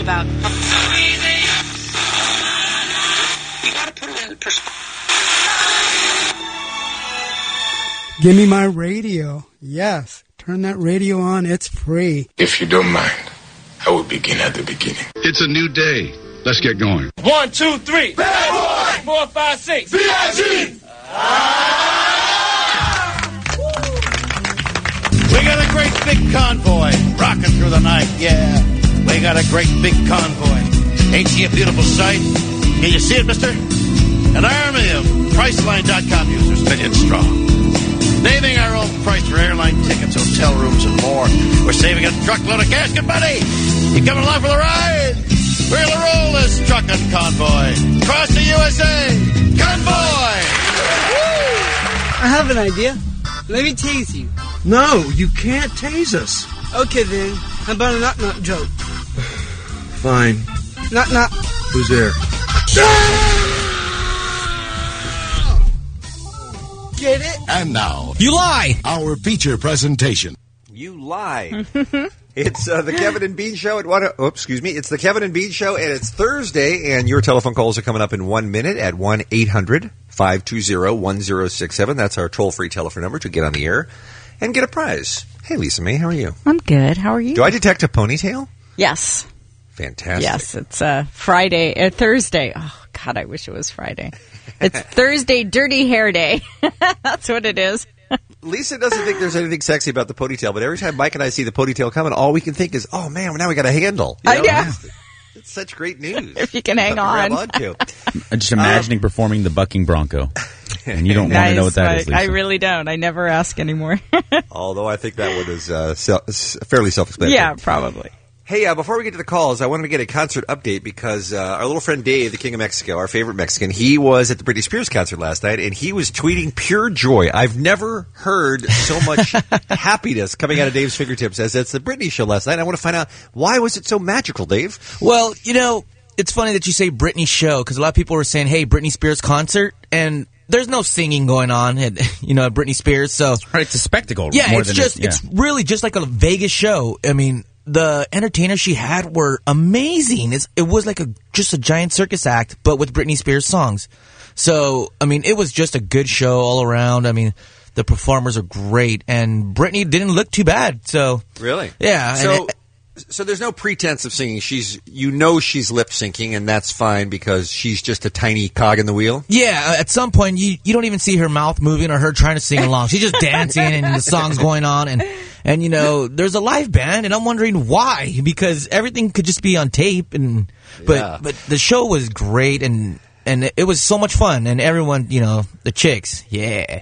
about. So easy. You gotta put it in perspective. Give me my radio. Yes. Turn that radio on. It's free. If you don't mind, I will begin at the beginning. It's a new day. Let's get going. 1, 2, 3. Bad boy! 4, 5, 6. B.I.G. We got a great big convoy rocking through the night, yeah. We got a great big convoy. Ain't she a beautiful sight? Can you see it, mister? An army of Priceline.com users, million strong. Saving our own price for airline tickets, hotel rooms, and more. We're saving a truckload of cash. Good buddy, you coming along for the ride? We're gonna roll this trucking convoy across the USA. Convoy! I have an idea. Let me tase you. No, you can't tase us. Okay, then. How about a knock-knock joke? Fine. Knock-knock. Who's there? Get it? And now, You lie! our feature presentation. You lie. It's the Kevin and Bean Show at It's the Kevin and Bean Show, and it's Thursday, and your telephone calls are coming up in 1 minute at 1-800-520-1067. That's our toll-free telephone number to get on the air and get a prize. Hey, Lisa May, how are you? I'm good. How are you? Do I detect a ponytail? Yes. Fantastic. Yes, it's Thursday. Oh, God, I wish it was Friday. It's Thursday Dirty Hair Day. That's what it is. Lisa doesn't think there's anything sexy about the ponytail, but every time Mike and I see the ponytail coming, all we can think is, oh, man, now we got a handle. I know. It's such great news. If you can hang on. I'm just imagining performing the bucking bronco. And you don't want to know what that is, Lisa. I really don't. I never ask anymore. Although I think that one is fairly self-explanatory. Yeah, probably. Hey, before we get to the calls, I wanted to get a concert update because our little friend Dave, the King of Mexico, our favorite Mexican, he was at the Britney Spears concert last night, and he was tweeting pure joy. I've never heard so much happiness coming out of Dave's fingertips as it's the Britney show last night. I want to find out, why was it so magical, Dave? Well, it's funny that you say Britney show, because a lot of people were saying, hey, Britney Spears concert, and there's no singing going on at Britney Spears, so... Right, it's a spectacle. Yeah, it's really just like a Vegas show. I mean... The entertainers she had were amazing. It was like just a giant circus act, but with Britney Spears songs. So, I mean, it was just a good show all around. I mean, the performers are great, and Britney didn't look too bad. So really, yeah. So there's no pretense of singing. She's lip syncing, and that's fine because she's just a tiny cog in the wheel. Yeah, at some point you don't even see her mouth moving or her trying to sing along. She's just dancing and the song's going on, and there's a live band, and I'm wondering why, because everything could just be on tape, but the show was great, and it was so much fun, and everyone, the chicks, yeah.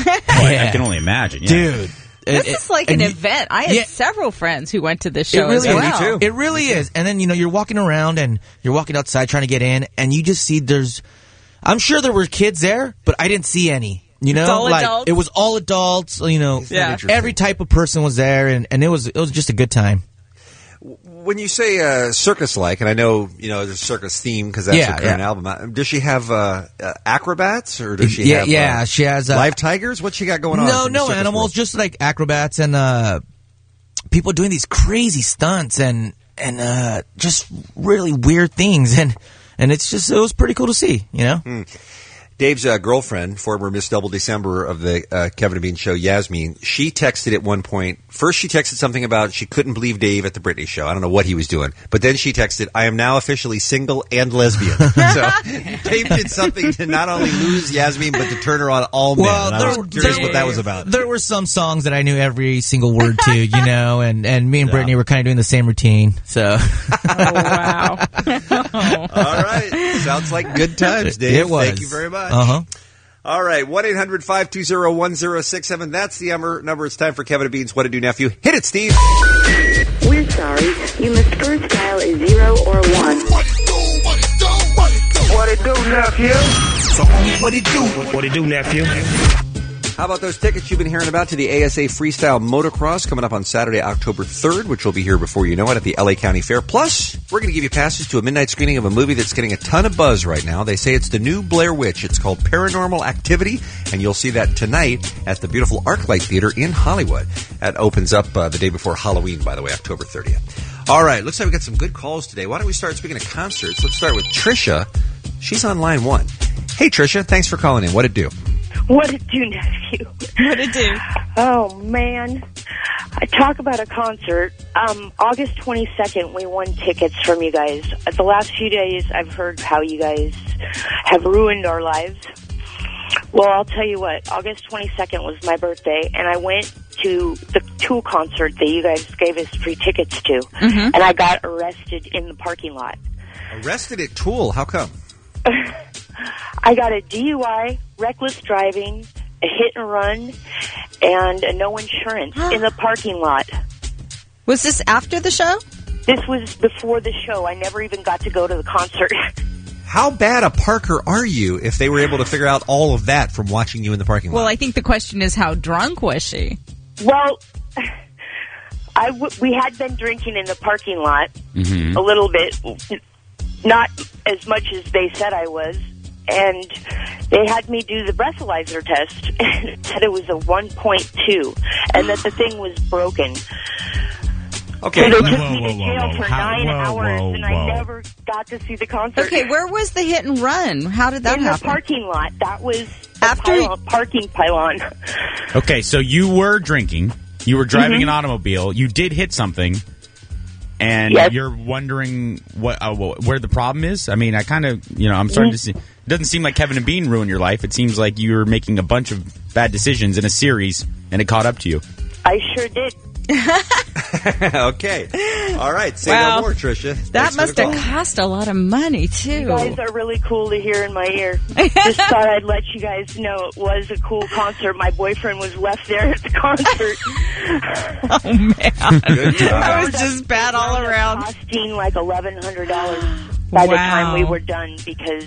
I can only imagine, yeah. Dude. This is like an event. I had several friends who went to this show as well. Me too. It really is. And then, you're walking around and you're walking outside trying to get in, and you just see I'm sure there were kids there, but I didn't see any. It's all adults? It was all adults, every type of person was there, and it was just a good time. When you say circus-like, and I know there's a circus theme because that's her current album. Does she have acrobats, or does she have? Yeah, she has live tigers. What's she got going on? No animals, world? Just like acrobats and people doing these crazy stunts and just really weird things, and it was pretty cool to see, Dave's girlfriend, former Miss Double December of the Kevin and Bean Show, Yasmin, she texted at one point. First, she texted something about she couldn't believe Dave at the Britney show. I don't know what he was doing. But then she texted, I am now officially single and lesbian. So Dave did something to not only lose Yasmin, but to turn her on all men. Well, I was curious what that was about. There were some songs that I knew every single word to, and me and Brittany were kind of doing the same routine. So. Oh, wow. All right. Sounds like good times, Dave. It was. Thank you very much. Uh-huh. All right, 1-800-520-1067. That's the number. It's time for Kevin and Bean's What to Do Nephew. Hit it, Steve. We're sorry. You must first dial a 0 or 1. What it do, nephew? So, what it do? What it do, nephew? How about those tickets you've been hearing about to the ASA Freestyle Motocross coming up on Saturday, October 3rd, which will be here before you know it at the LA County Fair. Plus, we're going to give you passes to a midnight screening of a movie that's getting a ton of buzz right now. They say it's the new Blair Witch. It's called Paranormal Activity, and you'll see that tonight at the beautiful ArcLight Theater in Hollywood. That opens up the day before Halloween, by the way, October 30th. All right, looks like we got some good calls today. Why don't we start, speaking of concerts, let's start with Trisha. She's on line 1. Hey, Trisha, thanks for calling in. What'd it do? What it do, nephew? What it do? Oh, man. I talk about a concert. August 22nd, we won tickets from you guys. The last few days, I've heard how you guys have ruined our lives. Well, I'll tell you what. August 22nd was my birthday, and I went to the Tool concert that you guys gave us free tickets to, and I got arrested in the parking lot. Arrested at Tool? How come? I got a DUI, reckless driving, a hit and run, and a no insurance in the parking lot. Was this after the show? This was before the show. I never even got to go to the concert. How bad a parker are you if they were able to figure out all of that from watching you in the parking lot? Well, I think the question is, how drunk was she? Well, we had been drinking in the parking lot a little bit, not as much as they said I was, and they had me do the breathalyzer test, and it said it was a 1.2, and that the thing was broken. Okay. So they took me to jail for 9 hours, and I never got to see the concert. Okay, where was the hit and run? How did that happen? In the parking lot. That was the parking pylon. Okay, so you were drinking. You were driving an automobile. You did hit something. And you're wondering where the problem is? I mean, I kind of, I'm starting to see. It doesn't seem like Kevin and Bean ruined your life. It seems like you're making a bunch of bad decisions in a series, and it caught up to you. I sure did. Okay. All right. Say no more, Trisha. That must have cost a lot of money, too. You guys are really cool to hear in my ear. Just thought I'd let you guys know it was a cool concert. My boyfriend was left there at the concert. Oh, man. Good job. That was just bad all around. Costing like $1,100 by the time we were done, because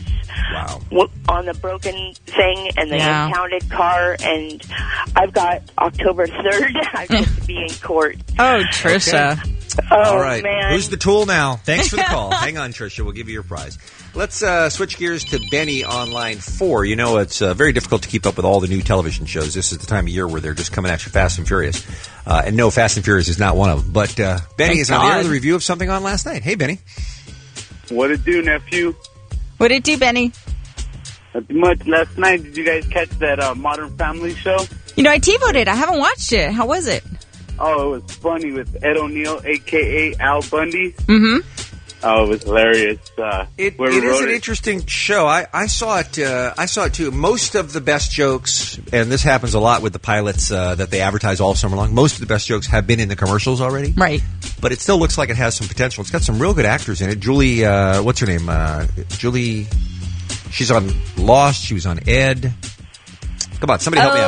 on the broken thing and the impounded car, and I've got October 3rd. I get to be in court. Oh, Trisha. Okay. Oh, all right. man. Who's the Tool now? Thanks for the call. Hang on, Trisha. We'll give you your prize. Let's switch gears to Benny on line 4. You know, it's very difficult to keep up with all the new television shows. This is the time of year where they're just coming at you fast and furious. And no, Fast and Furious is not one of them. But Benny is on the air with a review of something on last night. Hey, Benny. What it do, nephew? What it do, Benny? Not much. Last night, did you guys catch that Modern Family show? I TiVo'd it. I haven't watched it. How was it? Oh, it was funny with Ed O'Neill, a.k.a. Al Bundy. Mm-hmm. Oh, it was hilarious. It is an interesting show. I saw it. I saw it too. Most of the best jokes, and this happens a lot with the pilots that they advertise all summer long. Most of the best jokes have been in the commercials already, right? But it still looks like it has some potential. It's got some real good actors in it. Julie, what's her name? Julie. She's on Lost. She was on Ed. Come on, somebody help me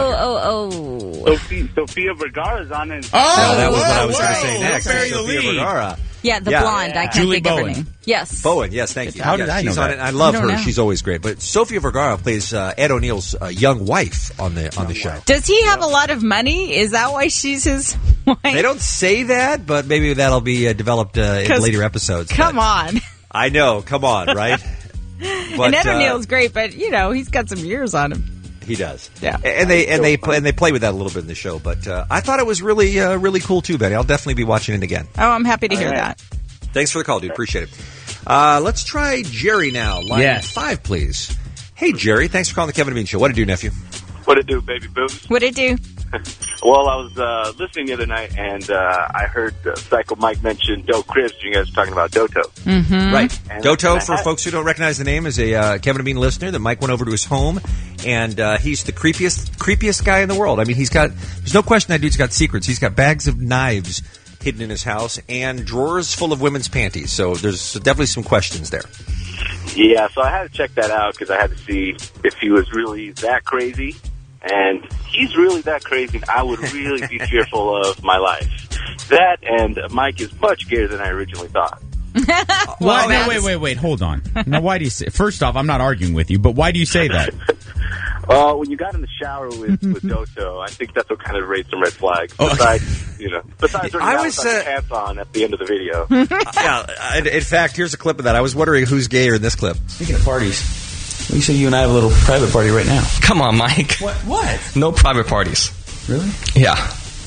out here. Sofia Vergara's on it. Oh, that was what I was going to say next. Sofia Vergara. Yeah, the blonde. I can't Julie think Bowen. of her name. Yes. Bowen, yes, thank you. How did I know she's that? on it. I love her. know. She's always great. But Sofia Vergara plays Ed O'Neill's young wife on the show. Does he have a lot of money? Is that why she's his wife? They don't say that, but maybe that'll be developed in later episodes. Come on. I know. Come on, right? But, and Ed O'Neill's great, but he's got some years on him. He does. Yeah. And they play with that a little bit in the show. But I thought it was really really cool too, Betty. I'll definitely be watching it again. Oh, I'm happy to hear that. Thanks for the call, dude. Appreciate it. Let's try Jerry now. Line 5, please. Hey, Jerry. Thanks for calling the Kevin and Bean Show. What it do, nephew? What it do, baby boobs? What it do? Well, I was listening the other night, and I heard Psycho Mike mention Doe Cribs. You guys were talking about Doto. Mm-hmm. Right. Doto, for folks who don't recognize the name, is a Kevin and Bean listener that Mike went over to his home, and he's the creepiest guy in the world. I mean, there's no question that dude's got secrets. He's got bags of knives hidden in his house and drawers full of women's panties. So there's definitely some questions there. Yeah, so I had to check that out because I had to see if he was really that crazy. And he's really that crazy, and I would really be fearful of my life. That and Mike is much gayer than I originally thought. Well, wait, hold on. Now, why do you say... First off, I'm not arguing with you, but why do you say that? When you got in the shower with Doto, I think that's what kind of raised some red flags. Besides, besides I was pants on at the end of the video. Yeah, in fact, here's a clip of that. I was wondering who's gayer in this clip. Speaking of parties, we say you and I have a little private party right now. Come on, Mike. What? No private parties. Really? Yeah.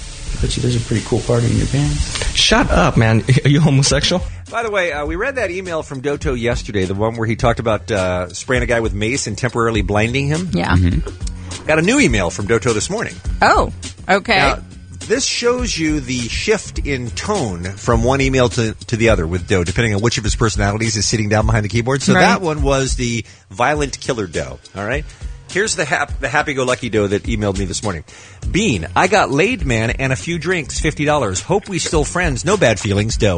bet you there's a pretty cool party in your pants. Shut up, man. Are you homosexual? By the way, we read that email from Doto yesterday, the one where he talked about spraying a guy with mace and temporarily blinding him. Yeah. Got a new email from Doto this morning. Oh, okay. Now, this shows you the shift in tone from one email to the other with Doe, depending on which of his personalities is sitting down behind the keyboard. So that one was the violent killer Doe. All right? Here's the happy-go-lucky Doe that emailed me this morning. Bean, I got laid, man, and a few drinks, $50. Hope we still friends. No bad feelings, Doe.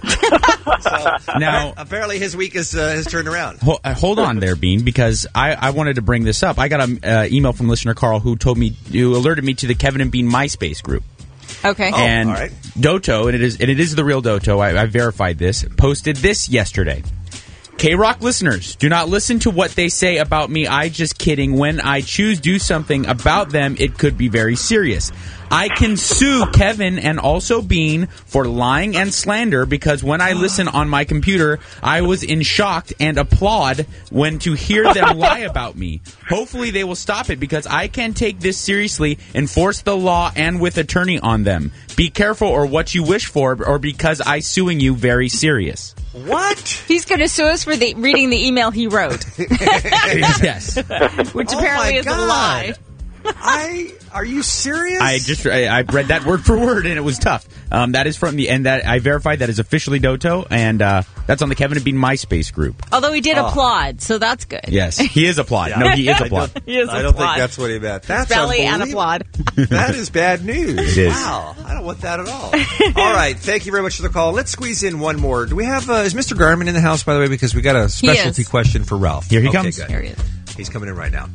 Now, apparently his week has turned around. Hold on there, Bean, because I wanted to bring this up. I got an email from listener Carl who alerted me to the Kevin and Bean MySpace group. Okay. And all right. Doto, and it is the real Doto, I verified this, posted this yesterday. K-Rock listeners, do not listen to what they say about me. I just kidding. When I choose do something about them, it could be very serious. I can sue Kevin and also Bean for lying and slander because when I listen on my computer, I was in shock and applaud when to hear them lie about me. Hopefully they will stop it because I can take this seriously, enforce the law and with attorney on them. Be careful or what you wish for or because I suing you very serious. What? He's going to sue us for reading the email he wrote. Yes. Which apparently is a lie. Are you serious? I read that word for word and it was tough. That is from the end that I verified that is officially Doto and that's on the Kevin and Bean MySpace group. Although he did applaud, so that's good. Yes, he is applaud. No, he is applaud. I don't think that's what he meant. That's belly and applaud. That is bad news. It is. Wow, I don't want that at all. All right, thank you very much for the call. Let's squeeze in one more. Do we have? Is Mr. Garman in the house, by the way? Because we got a specialty question for Ralph. Here he comes. Good. Here he is. He's coming in right now.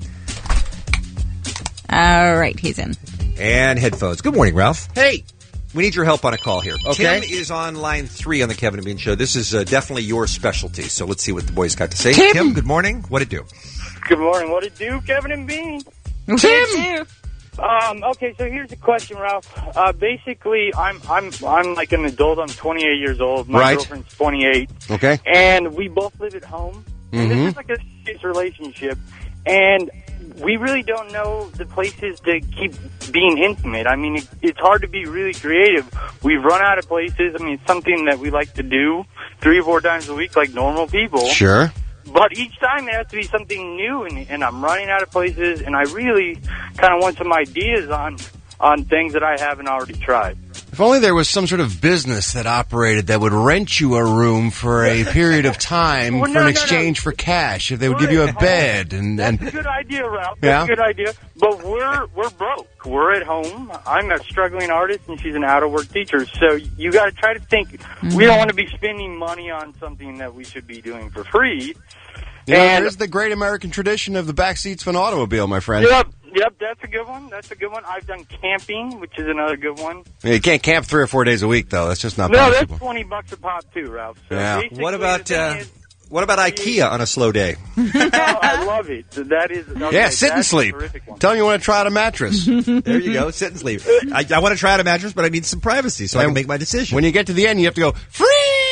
All right, he's in. And headphones. Good morning, Ralph. Hey. We need your help on a call here. Okay. Tim is on line 3 on the Kevin and Bean Show. This is definitely your specialty, so let's see what the boys got to say. Tim, good morning. What'd it do? Good morning. What'd it do, Kevin and Bean? Tim! Okay, so here's the question, Ralph. Basically, I'm like an adult. I'm 28 years old. My girlfriend's 28. Okay. And we both live at home. And this is like a serious relationship. And we really don't know the places to keep being intimate. I mean, it's hard to be really creative. We've run out of places. I mean, it's something that we like to do 3 or 4 times a week like normal people. Sure. But each time there has to be something new, and I'm running out of places, and I really kind of want some ideas on things that I haven't already tried. If only there was some sort of business that operated that would rent you a room for a period of time in exchange for cash. If they would give you a bed and That's a good idea, Ralph. That's a good idea. But we're broke. We're at home. I'm a struggling artist, and she's an out-of-work teacher. So you got to try to think. We don't want to be spending money on something that we should be doing for free. Yeah, there's the great American tradition of the back seats of an automobile, my friend. Yep, that's a good one. I've done camping, which is another good one. Yeah, you can't camp 3 or 4 days a week, though. That's just not possible. No, that's $20 a pop, too, Ralph. So yeah. What about IKEA on a slow day? I love it. That is sit and sleep. Tell them you want to try out a mattress. There you go, sit and sleep. I want to try out a mattress, but I need some privacy so I can make my decision. When you get to the end, you have to go, free!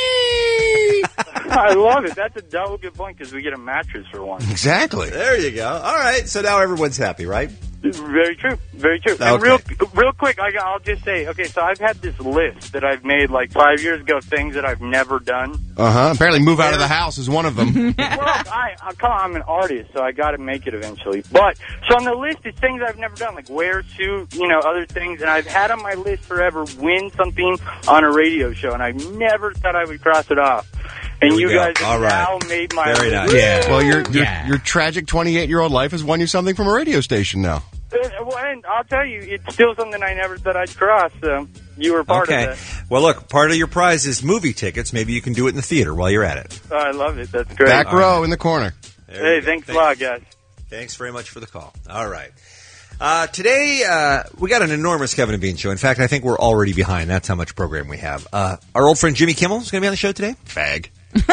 I love it. That's a double good point because we get a mattress for one. Exactly. There you go. All right, so now everyone's happy, right? Very true. Very true. Okay. And real quick, I'll just say, okay, so I've had this list that I've made like 5 years ago, things that I've never done. Apparently move out of the house is one of them. Well, I'm an artist, so I got to make it eventually. But, so on the list is things I've never done, like wear suit, other things. And I've had on my list forever, win something on a radio show. And I never thought I would cross it off. And you guys have now made my Very list. nice. Yeah. Well, your tragic 28-year-old life has won you something from a radio station now. Well, and I'll tell you, it's still something I never thought I'd cross, so you were part of that. Well, look, part of your prize is movie tickets. Maybe you can do it in the theater while you're at it. I love it. That's great. Back row in the corner. Hey, thanks a lot, guys. Thanks very much for the call. All right. Today, we got an enormous Kevin and Bean show. In fact, I think we're already behind. That's how much program we have. Our old friend Jimmy Kimmel is going to be on the show today. Fag.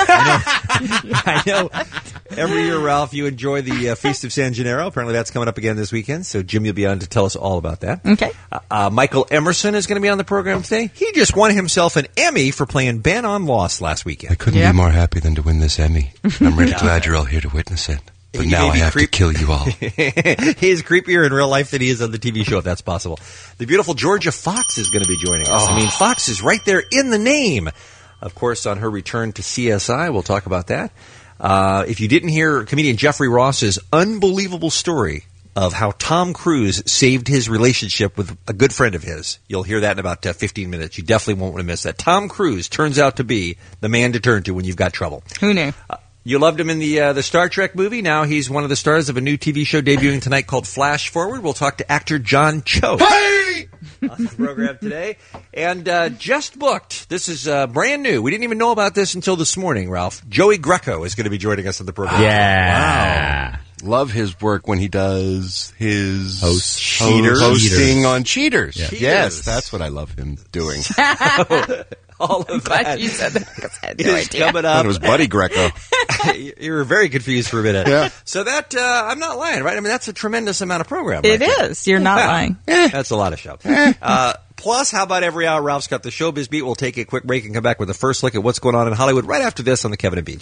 I know. Every year, Ralph, you enjoy the Feast of San Gennaro. Apparently, that's coming up again this weekend. So Jimmy will be on to tell us all about that. Okay. Michael Emerson is going to be on the program today. He just won himself an Emmy for playing Ben on Lost last weekend. I couldn't be more happy than to win this Emmy. I'm really glad you're all here to witness it. But now I have to kill you all. He is creepier in real life than he is on the TV show, if that's possible. The beautiful Georgia Fox is going to be joining us. I mean, Fox is right there in the name. Of course, on her return to CSI, we'll talk about that. If you didn't hear comedian Jeffrey Ross's unbelievable story of how Tom Cruise saved his relationship with a good friend of his, you'll hear that in about 15 minutes. You definitely won't want to miss that. Tom Cruise turns out to be the man to turn to when you've got trouble. Who knew? You loved him in the Star Trek movie. Now he's one of the stars of a new TV show debuting tonight called Flash Forward. We'll talk to actor John Cho on the program today. And just booked. This is brand new. We didn't even know about this until this morning, Ralph. Joey Greco is going to be joining us on the program. Yeah. Wow. Love his work when he does his Cheaters. hosting on Cheaters. Yeah. Yes, that's what I love him doing. All of that You said that because I had no is idea. coming I thought up. it was Buddy Greco. You were very confused for a minute. Yeah. So that, I'm not lying, right? I mean, that's a tremendous amount of program. It right there. is. You're not lying. That's a lot of show. Plus, how about every hour Ralph's got the Showbiz Beat? We'll take a quick break and come back with a first look at what's going on in Hollywood right after this on the Kevin and Bean.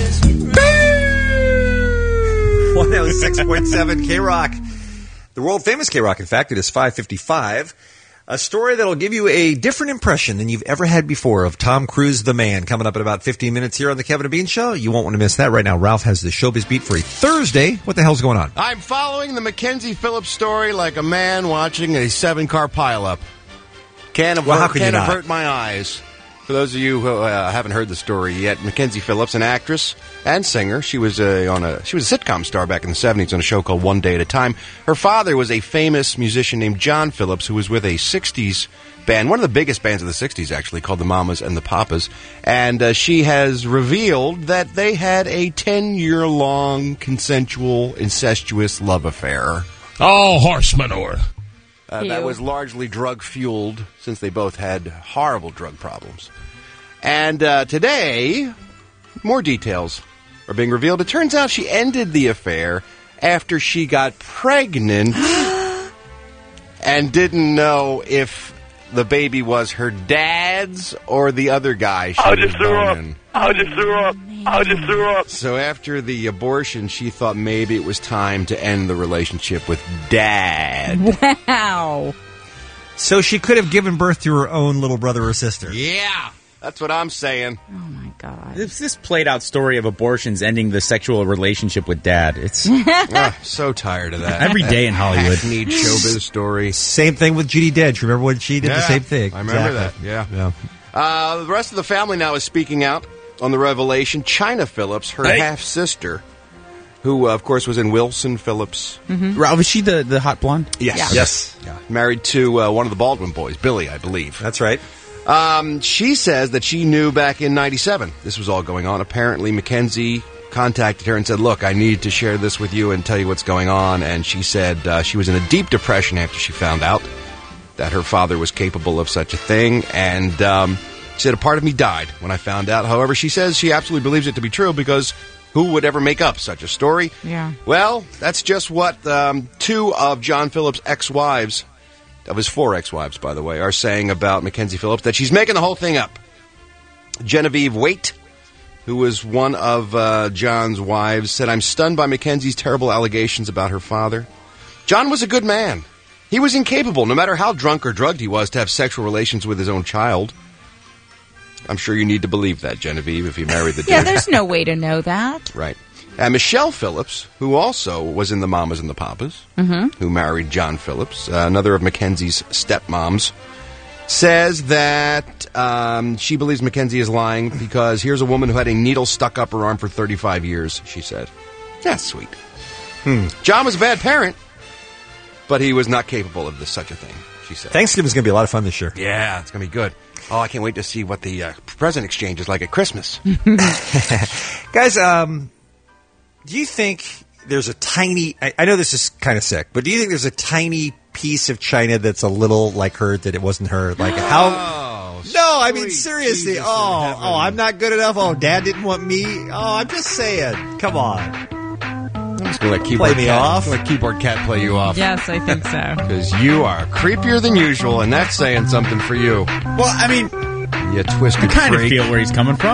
106.7 K-Rock. The world-famous K-Rock, in fact. It is 5:55. A story that'll give you a different impression than you've ever had before of Tom Cruise, the man, coming up in about 15 minutes here on the Kevin and Bean Show. You won't want to miss that. Right now, Ralph has the Showbiz Beat for a Thursday. What the hell's going on? I'm following the Mackenzie Phillips story like a man watching a 7-car pileup. Can't avert my eyes. For those of you who haven't heard the story yet, Mackenzie Phillips, an actress and singer, she was a sitcom star back in the 70s on a show called One Day at a Time. Her father was a famous musician named John Phillips, who was with a 60s band, one of the biggest bands of the 60s, actually, called the Mamas and the Papas. And she has revealed that they had a 10-year-long consensual, incestuous love affair. Oh, horse manure. That was largely drug-fueled, since they both had horrible drug problems. And today, more details are being revealed. It turns out she ended the affair after she got pregnant and didn't know if the baby was her dad's or the other guy. I just threw up. So after the abortion, she thought maybe it was time to end the relationship with Dad. Wow. So she could have given birth to her own little brother or sister. Yeah, that's what I'm saying. Oh, my God. This played out story of abortions ending the sexual relationship with Dad. It's so tired of that. every day in Hollywood. Need showbiz story. Same thing with Judi Dench. Remember when she did the same thing? I remember that. Yeah. The rest of the family now is speaking out on the revelation. China Phillips, her half-sister, who, of course, was in Wilson Phillips. Mm-hmm. Ralph, is she the hot blonde? Yes. Yeah. Married to one of the Baldwin boys, Billy, I believe. That's right. She says that she knew back in 97 this was all going on. Apparently, Mackenzie contacted her and said, look, I need to share this with you and tell you what's going on. And she said she was in a deep depression after she found out that her father was capable of such a thing. And she said, a part of me died when I found out. However, she says she absolutely believes it to be true because who would ever make up such a story? Yeah. Well, that's just what two of John Phillips' ex-wives, of his 4 ex-wives, by the way, are saying about Mackenzie Phillips, that she's making the whole thing up. Genevieve Waite, who was one of John's wives, said, I'm stunned by Mackenzie's terrible allegations about her father. John was a good man. He was incapable, no matter how drunk or drugged he was, to have sexual relations with his own child. I'm sure you need to believe that, Genevieve, if you married the dude. Yeah, there's no way to know that. Right. And Michelle Phillips, who also was in the Mamas and the Papas, who married John Phillips, another of Mackenzie's stepmoms, says that she believes Mackenzie is lying because here's a woman who had a needle stuck up her arm for 35 years, she said. That's sweet. John was a bad parent, but he was not capable of such a thing, she said. Thanksgiving's going to be a lot of fun this year. Yeah, it's going to be good. Oh, I can't wait to see what the present exchange is like at Christmas. Guys, do you think there's a tiny... I know this is kind of sick, but do you think there's a tiny piece of China that's a little like her, that it wasn't her? Like how... No, I mean, seriously. Jesus I'm not good enough. Oh, Dad didn't want me. Oh, I'm just saying. Come on. I'm just going to let Keyboard Play me Cat, off. Let Keyboard Cat play you off. Yes, I think so. Because you are creepier than usual, and that's saying something for you. Well, I mean, You twisted I kind freak. of feel where he's coming from.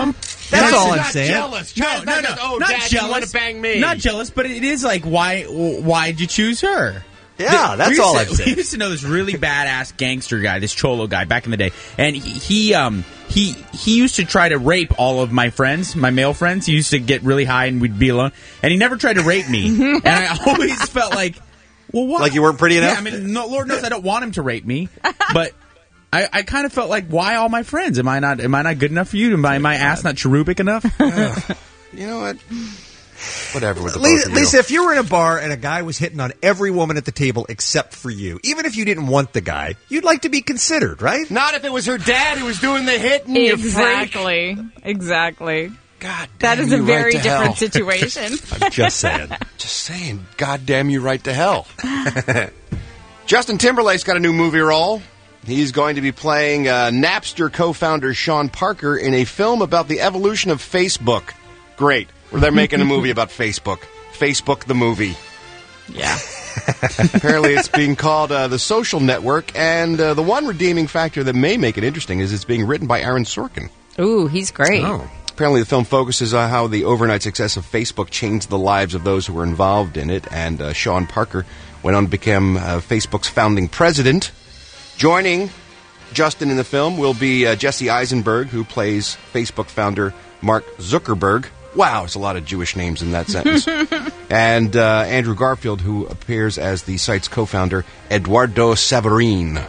That's all I'm not saying. Jealous. No, Oh, not Dad, jealous. you want to bang me? Not jealous, but it is like, why'd you choose her? Yeah, that's all I'm saying. We used to know this really badass gangster guy, this cholo guy, back in the day, and he used to try to rape all of my friends, my male friends. He used to get really high and we'd be alone, and he never tried to rape me. And I always felt like, well, what? Like you weren't pretty enough? Yeah, I mean, no, Lord knows I don't want him to rape me, but I kind of felt like, why all my friends? Am I not good enough for you? Am my ass not cherubic enough? You know what? Whatever with the both of you. Lisa, if you were in a bar and a guy was hitting on every woman at the table except for you, even if you didn't want the guy, you'd like to be considered, right? Not if it was her dad who was doing the hitting. You freak. Exactly. God damn, that is a you very right to different hell. situation. I'm just saying. Just saying. God damn you right to hell. Justin Timberlake's got a new movie role. He's going to be playing Napster co-founder Sean Parker in a film about the evolution of Facebook. Great. Where they're making a movie about Facebook. Facebook the movie. Yeah. Apparently it's being called The Social Network, and the one redeeming factor that may make it interesting is it's being written by Aaron Sorkin. Ooh, he's great. Oh. Apparently the film focuses on how the overnight success of Facebook changed the lives of those who were involved in it, and Sean Parker went on to become Facebook's founding president. Joining Justin in the film will be Jesse Eisenberg, who plays Facebook founder Mark Zuckerberg. Wow, there's a lot of Jewish names in that sentence. And Andrew Garfield, who appears as the site's co-founder, Eduardo Savarine.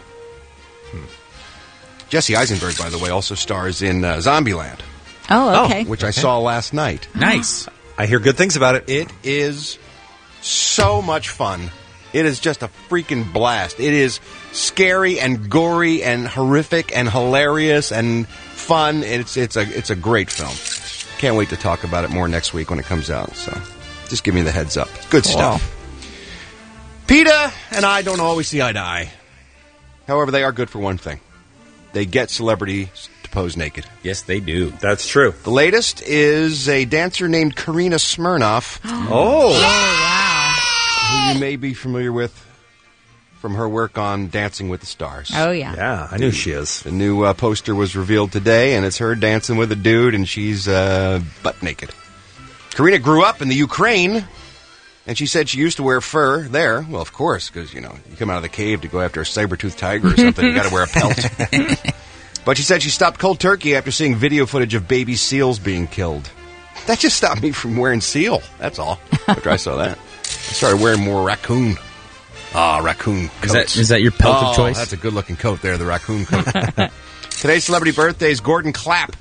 Jesse Eisenberg, by the way, also stars in Zombieland. Oh, okay. Which I saw last night. Nice. I hear good things about it. It is so much fun. It is just a freaking blast. It is scary and gory and horrific and hilarious and fun. It's a great film. Can't wait to talk about it more next week when it comes out. So just give me the heads up. Good stuff. PETA and I don't always see eye to eye. However, they are good for one thing. They get celebrities to pose naked. Yes, they do. That's true. The latest is a dancer named Karina Smirnoff. Oh, wow. Who you may be familiar with from her work on Dancing with the Stars. Oh, yeah. Yeah, I knew she is. The new poster was revealed today, and it's her dancing with a dude, and she's butt naked. Karina grew up in the Ukraine, and she said she used to wear fur there. Well, of course, because, you come out of the cave to go after a saber-toothed tiger or something, you got to wear a pelt. But she said she stopped cold turkey after seeing video footage of baby seals being killed. That just stopped me from wearing seal, that's all, after I saw that. I started wearing more raccoon. Raccoon coats. Is that your pelt of choice? That's a good-looking coat there, the raccoon coat. Today's celebrity birthday is Gordon Clapp,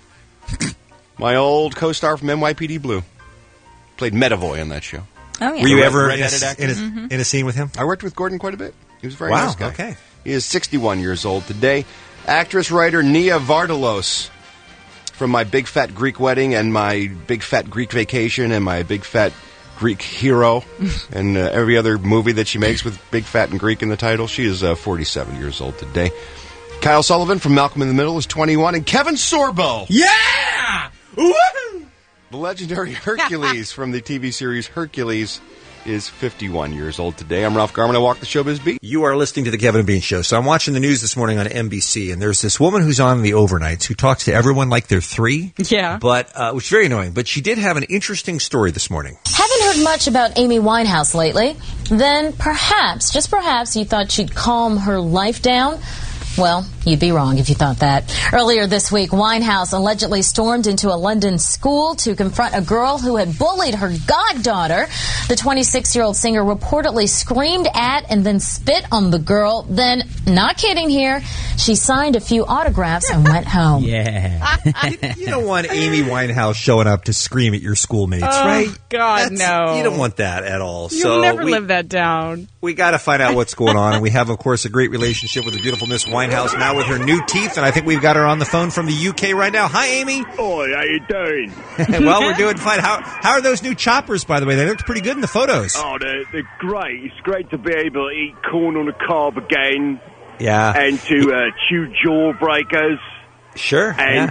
my old co-star from NYPD Blue. Played Medavoy on that show. Oh, yeah. Were you ever in in a scene with him? I worked with Gordon quite a bit. He was a very Wow, nice guy. okay. He is 61 years old today. Actress-writer Nia Vardalos, from My Big Fat Greek Wedding and My Big Fat Greek Vacation and My Big Fat Greek Hero and every other movie that she makes with Big Fat and Greek in the title. She is 47 years old today. Kyle Sullivan from Malcolm in the Middle is 21. And Kevin Sorbo. Yeah! Woo-hoo! The legendary Hercules from the TV series Hercules is 51 years old today. I'm Ralph Garman. I walk the showbiz beat. You are listening to the Kevin and Bean Show. So I'm watching the news this morning on NBC, and there's this woman who's on the overnights who talks to everyone like they're three. Yeah. But, which is very annoying. But she did have an interesting story this morning. Haven't heard much about Amy Winehouse lately. Then perhaps, just perhaps, you thought she'd calm her life down. Well, you'd be wrong if you thought that. Earlier this week, Winehouse allegedly stormed into a London school to confront a girl who had bullied her goddaughter. The 26-year-old singer reportedly screamed at and then spit on the girl. Then, not kidding here, she signed a few autographs and went home. Yeah. You don't want Amy Winehouse showing up to scream at your schoolmates, right? God, no. You don't want that at all. You'll never live that down. We got to find out what's going on, and we have, of course, a great relationship with the beautiful Miss Winehouse now with her new teeth, and I think we've got her on the phone from the UK right now. Hi, Amy. Oi, how you doing? Well, we're doing fine. How are those new choppers, by the way? They looked pretty good in the photos. Oh, they're great. It's great to be able to eat corn on the cob again. Yeah. And to chew jawbreakers. Sure. And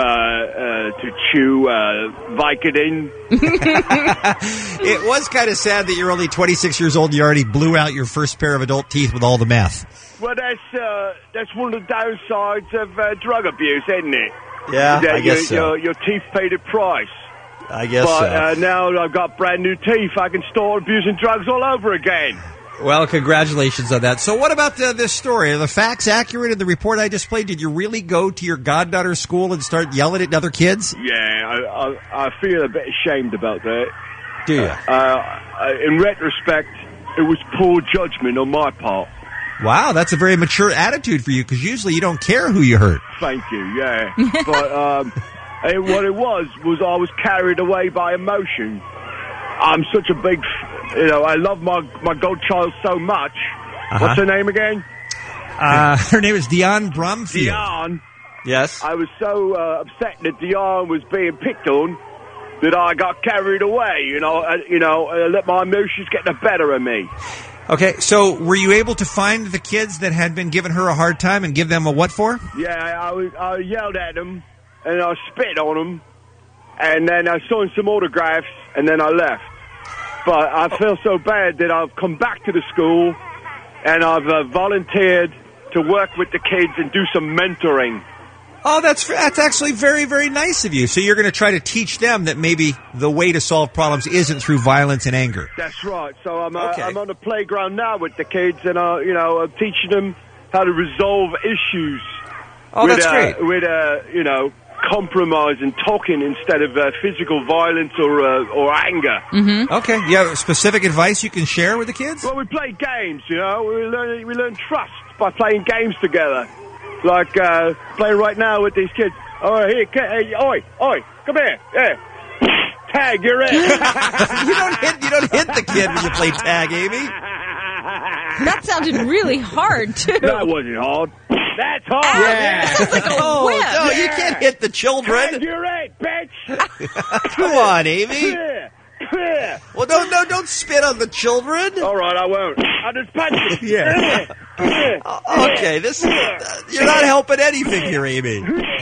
to chew Vicodin. It was kind of sad that you're only 26 years old and you already blew out your first pair of adult teeth with all the meth. Well, that's one of the downsides of drug abuse, isn't it? Yeah, I guess so. Your teeth paid a price. I guess but, so. now I've got brand new teeth. I can start abusing drugs all over again. Well, congratulations on that. So what about this story? Are the facts accurate in the report I just played? Did you really go to your goddaughter's school and start yelling at other kids? Yeah, I feel a bit ashamed about that. Do you? In retrospect, it was poor judgment on my part. Wow, that's a very mature attitude for you, because usually you don't care who you hurt. Thank you, yeah. But what it was I was carried away by emotion. I'm such a big, I love my godchild so much. What's her name again? Her name is Dion Brumfield. Dion. Yes. I was so upset that Dion was being picked on that I got carried away. I let my emotions get the better of me. Okay, so were you able to find the kids that had been giving her a hard time and give them a what for? Yeah, I yelled at them, and I spit on them, and then I signed some autographs, and then I left. But I feel so bad that I've come back to the school, and I've volunteered to work with the kids and do some mentoring. Oh, that's actually very, very nice of you. So you're going to try to teach them that maybe the way to solve problems isn't through violence and anger. That's right. So I'm on the playground now with the kids, and I'm teaching them how to resolve issues. Oh, that's great. With compromise and talking instead of physical violence or anger. Mm-hmm. Okay. You have specific advice you can share with the kids? Well, we play games. We learn trust by playing games together. Like playing right now with these kids. Oh, here, hey, oi, come here. Yeah. Tag, you're in. You don't hit the kid when you play tag, Amy. That sounded really hard, too. That wasn't hard. That's hard. Yeah. That sounds like a whip. No, you can't hit the children. Tag, you're in, bitch. Come on, Amy. Yeah. Well, don't spit on the children. All right, I won't. I'll just punch you. Yeah. Okay, you're not helping anything here, Amy.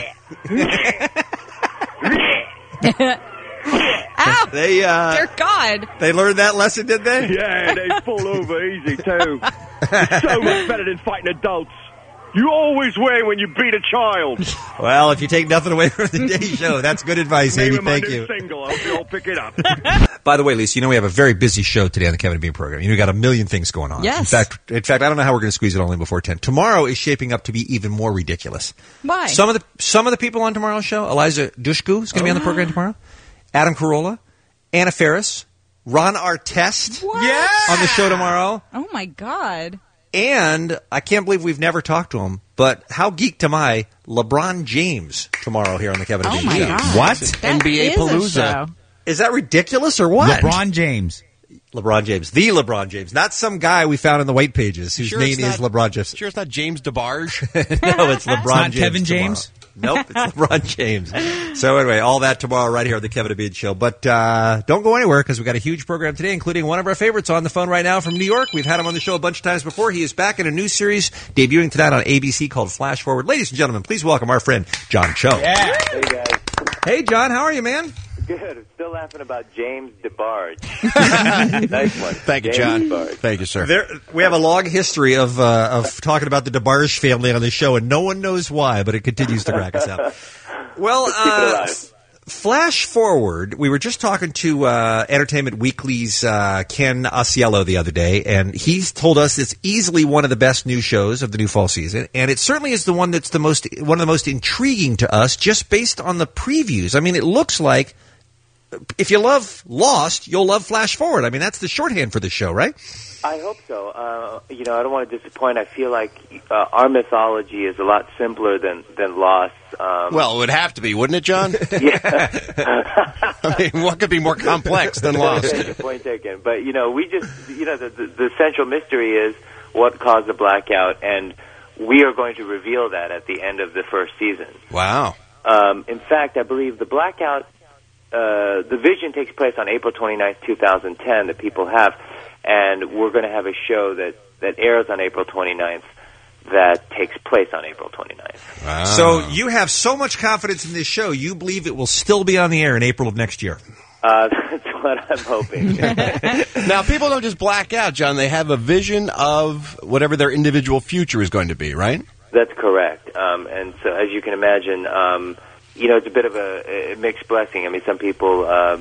Ow! Dear God. They learned that lesson, did they? Yeah, they fall over easy, too. It's so much better than fighting adults. You always win when you beat a child. Well, if you take nothing away from the Today Show, that's good advice, Amy. Thank you. Single. I hope you'll pick it up. By the way, Lisa, we have a very busy show today on the Kevin and Bean program. We got a million things going on. Yes. In fact, I don't know how we're going to squeeze it all in before 10. Tomorrow is shaping up to be even more ridiculous. Why? Some of the people on tomorrow's show, Eliza Dushku is going to be on the program tomorrow. Adam Carolla, Anna Faris, Ron Artest on the show tomorrow. Oh, my God. And I can't believe we've never talked to him, but how geeked am I? LeBron James tomorrow here on the Kevin and Bean Show. God. What? That NBA is Palooza. Is that ridiculous or what? LeBron James. LeBron James. The LeBron James. Not some guy we found in the white pages whose name is LeBron James. Sure it's not James DeBarge? No, it's LeBron It's not James. Kevin James? Nope, it's LeBron James. So anyway, all that tomorrow right here on the Kevin and Bean Show. But don't go anywhere because we've got a huge program today, including one of our favorites on the phone right now from New York. We've had him on the show a bunch of times before. He is back in a new series debuting tonight on ABC called Flash Forward. Ladies and gentlemen, please welcome our friend John Cho. Yeah. Hey, guys. Hey, John. How are you, man? Good. I'm still laughing about James DeBarge. Nice one. Thank you, James John. DeBarge. Thank you, sir. We have a long history of talking about the DeBarge family on the show, and no one knows why, but it continues to crack us up. Well, Flash Forward, we were just talking to Entertainment Weekly's Ken Ausiello the other day, and he's told us it's easily one of the best new shows of the new fall season, and it certainly is the one that's one of the most intriguing to us just based on the previews. I mean, it looks like if you love Lost, you'll love Flash Forward. I mean, that's the shorthand for the show, right? I hope so. I don't want to disappoint. I feel like our mythology is a lot simpler than Lost. Well, it would have to be, wouldn't it, John? Yeah. I mean, what could be more complex than Lost? Point taken. But, we just, the central mystery is what caused the blackout, and we are going to reveal that at the end of the first season. Wow. In fact, I believe the blackout, the vision takes place on April 29th, 2010, that people have, and we're going to have a show that airs on April 29th that takes place on April 29th. Wow. So you have so much confidence in this show, you believe it will still be on the air in April of next year. That's what I'm hoping. Now, people don't just black out, John. They have a vision of whatever their individual future is going to be, right? That's correct. And so, as you can imagine, it's a bit of a mixed blessing. I mean, some people,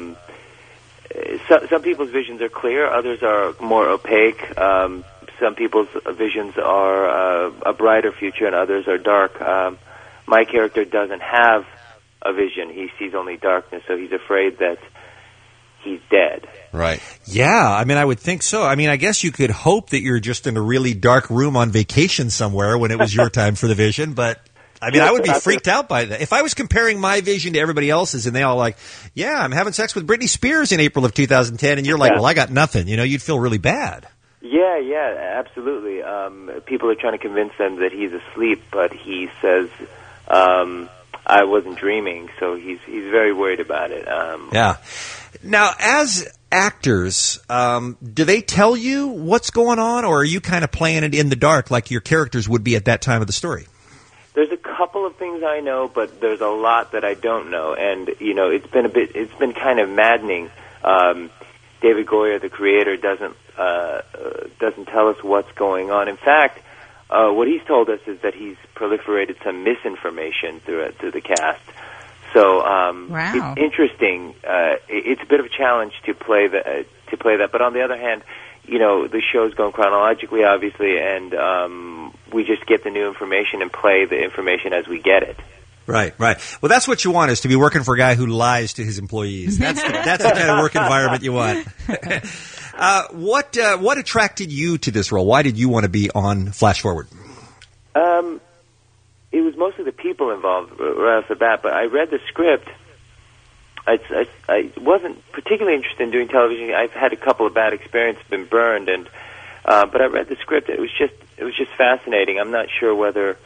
some people's visions are clear, others are more opaque. Some people's visions are a brighter future, and others are dark. My character doesn't have a vision; he sees only darkness, so he's afraid that he's dead. Right. Yeah, I mean, I would think so. I mean, I guess you could hope that you're just in a really dark room on vacation somewhere when it was your time for the vision, but I mean, I would be freaked out by that. If I was comparing my vision to everybody else's and they all like, yeah, I'm having sex with Britney Spears in April of 2010, and you're like, well, I got nothing. You'd feel really bad. Yeah, absolutely. People are trying to convince them that he's asleep, but he says, I wasn't dreaming, so he's very worried about it. Yeah. Now, as actors, do they tell you what's going on, or are you kind of playing it in the dark like your characters would be at that time of the story? There's a couple of things I know, but there's a lot that I don't know, and it's been kind of maddening. David Goyer, the creator, doesn't tell us what's going on. In fact, what he's told us is that he's proliferated some misinformation through the cast. So It's interesting. It's a bit of a challenge to play that, but on the other hand, the show's going chronologically, obviously, and we just get the new information and play the information as we get it. Right. Well, that's what you want, is to be working for a guy who lies to his employees. That's the kind of work environment you want. What attracted you to this role? Why did you want to be on Flash Forward? It was mostly the people involved right off the bat, but I read the script. I wasn't particularly interested in doing television. I've had a couple of bad experiences, been burned, and but I read the script. It was just fascinating. I'm not sure whether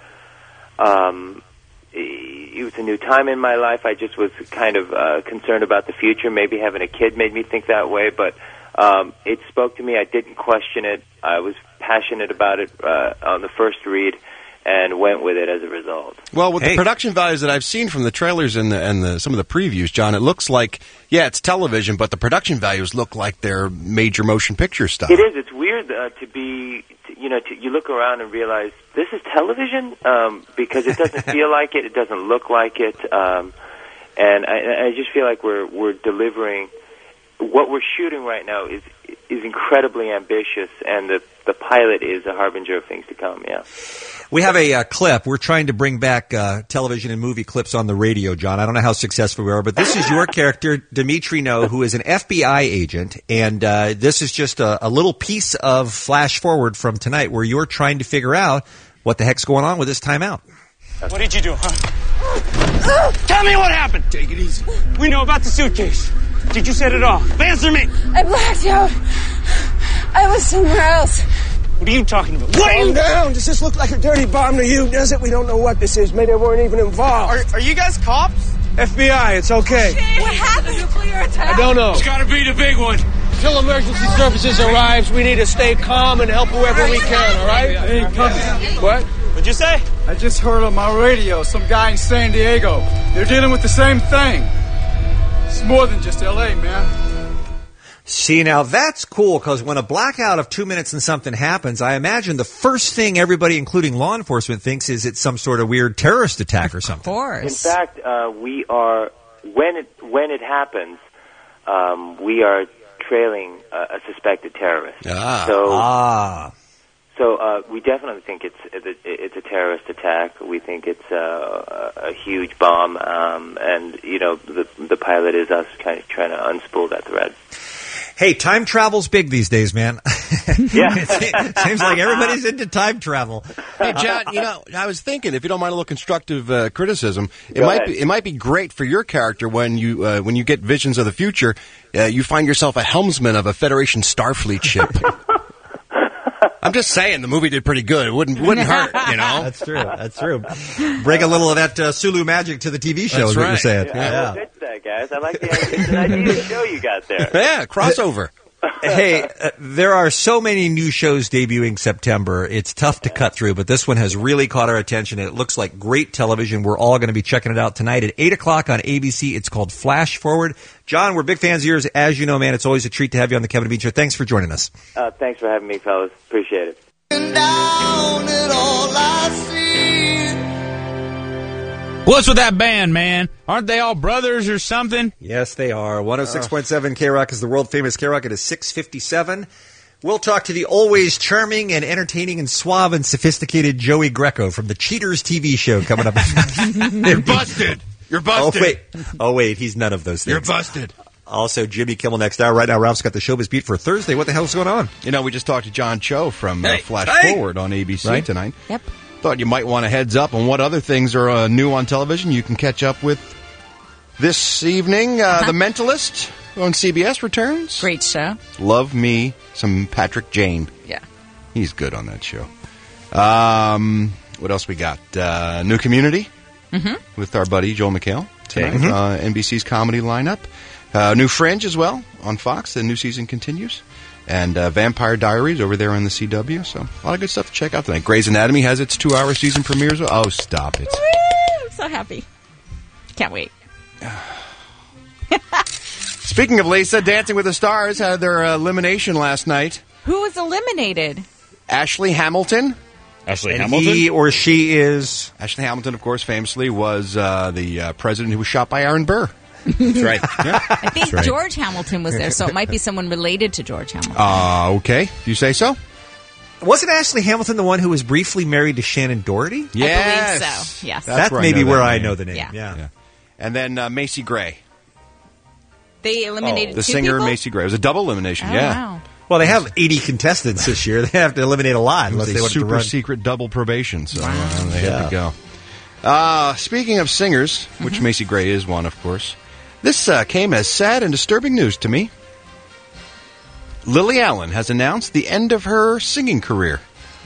it was a new time in my life. I just was kind of concerned about the future. Maybe having a kid made me think that way, but it spoke to me. I didn't question it. I was passionate about it on the first read, and went with it as a result. Well, with the production values that I've seen from the trailers and some of the previews, John, it looks like, it's television, but the production values look like they're major motion picture stuff. It is. It's weird to be, you look around and realize this is television, because it doesn't feel like it. It doesn't look like it. And I just feel like we're delivering. What we're shooting right now is incredibly ambitious, and the pilot is a harbinger of things to come, yeah. We have a clip. We're trying to bring back television and movie clips on the radio, John. I don't know how successful we are, but this is your character, Dimitri No, who is an FBI agent, and this is just a little piece of Flash Forward from tonight where you're trying to figure out what the heck's going on with this timeout. What did you do, huh? Tell me what happened! Take it easy. We know about the suitcase. Did you set it off? Answer me! I blacked out. I was somewhere else. What are you talking about? Calm down. Does this look like a dirty bomb to you? Does it? We don't know what this is. Maybe they weren't even involved. Are you guys cops? FBI, it's okay. What happened? Nuclear attack? I don't know. It's gotta be the big one. Till emergency services arrives, we need to stay calm and help whoever we can, all right? Hey, What? What'd you say? I just heard on my radio some guy in San Diego. They're dealing with the same thing. It's more than just L.A., man. See, now that's cool, because when a blackout of 2 minutes and something happens, I imagine the first thing everybody, including law enforcement, thinks is it's some sort of weird terrorist attack or something. Of course. In fact, we are, when it happens, we are trailing a suspected terrorist. So we definitely think it's a terrorist attack. We think it's a huge bomb, and the pilot is us kind of trying to unspool that thread. Hey, time travel's big these days, man. Yeah. It seems like everybody's into time travel. Hey, John, I was thinking, if you don't mind a little constructive criticism, it might be great for your character when you get visions of the future, you find yourself a helmsman of a Federation Starfleet ship. I'm just saying, the movie did pretty good. It wouldn't hurt, That's true. Bring a little of that Sulu magic to the TV show, is what you're saying. Yeah. Pitch that, guys. I like it's an idea show you got there. Yeah, crossover. Hey, there are so many new shows debuting September. It's tough to cut through, but this one has really caught our attention. It looks like great television. We're all going to be checking it out tonight at 8 o'clock on ABC. It's called Flash Forward. John, we're big fans of yours. As you know, man, it's always a treat to have you on the Kevin and Bean Show. Thanks for joining us. Thanks for having me, fellas. Appreciate it. What's with that band, man? Aren't they all brothers or something? Yes, they are. 106.7 K-Rock is the world-famous K-Rock. It is 6:57. We'll talk to the always charming and entertaining and suave and sophisticated Joey Greco from the Cheaters TV show coming up. You're busted. You're busted. Oh, wait. He's none of those things. You're busted. Also, Jimmy Kimmel next hour. Right now, Ralph's got the showbiz beat for Thursday. What the hell's going on? You know, we just talked to John Cho from Flash Forward on ABC tonight. Yep. Thought you might want a heads up on what other things are new on television you can catch up with this evening. The Mentalist on CBS returns. Great show. Love me some Patrick Jane. Yeah. He's good on that show. What else we got? New Community with our buddy Joel McHale tonight. NBC's comedy lineup. New Fringe as well on Fox. The new season continues. And Vampire Diaries over there on the CW. So a lot of good stuff to check out tonight. Grey's Anatomy has its 2-hour season premieres. Oh, stop it. Woo! I'm so happy. Can't wait. Speaking of Lisa, Dancing with the Stars had their elimination last night. Who was eliminated? Ashley Hamilton. Ashley And Hamilton? he or she is... Ashley Hamilton, of course, famously was the president who was shot by Aaron Burr. That's right. Yeah. I think George Hamilton was there, so it might be someone related to George Hamilton. Okay. If you say so. Wasn't Ashley Hamilton the one who was briefly married to Shannon Doherty? Yes. I believe so, yes. That's maybe where I know the name. Yeah. And then Macy Gray. They eliminated the two singer people? Macy Gray. It was a double elimination, Oh, yeah. wow. Well, they have 80 contestants this year. They have to eliminate a lot It was unless they a want to super run. secret double probation, so they had to go. Speaking of singers, which Macy Gray is one, of course, this came as sad and disturbing news to me. Lily Allen has announced the end of her singing career.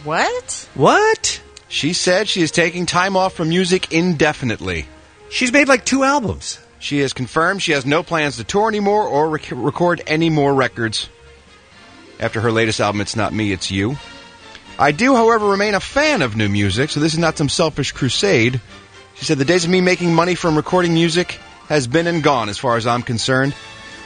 What? She said she is taking time off from music indefinitely. She's made like 2 albums. She has confirmed she has no plans to tour anymore or record any more records. After her latest album, It's Not Me, It's You. I do, however, remain a fan of new music, so this is not some selfish crusade. She said, the days of me making money from recording music has been and gone as far as I'm concerned.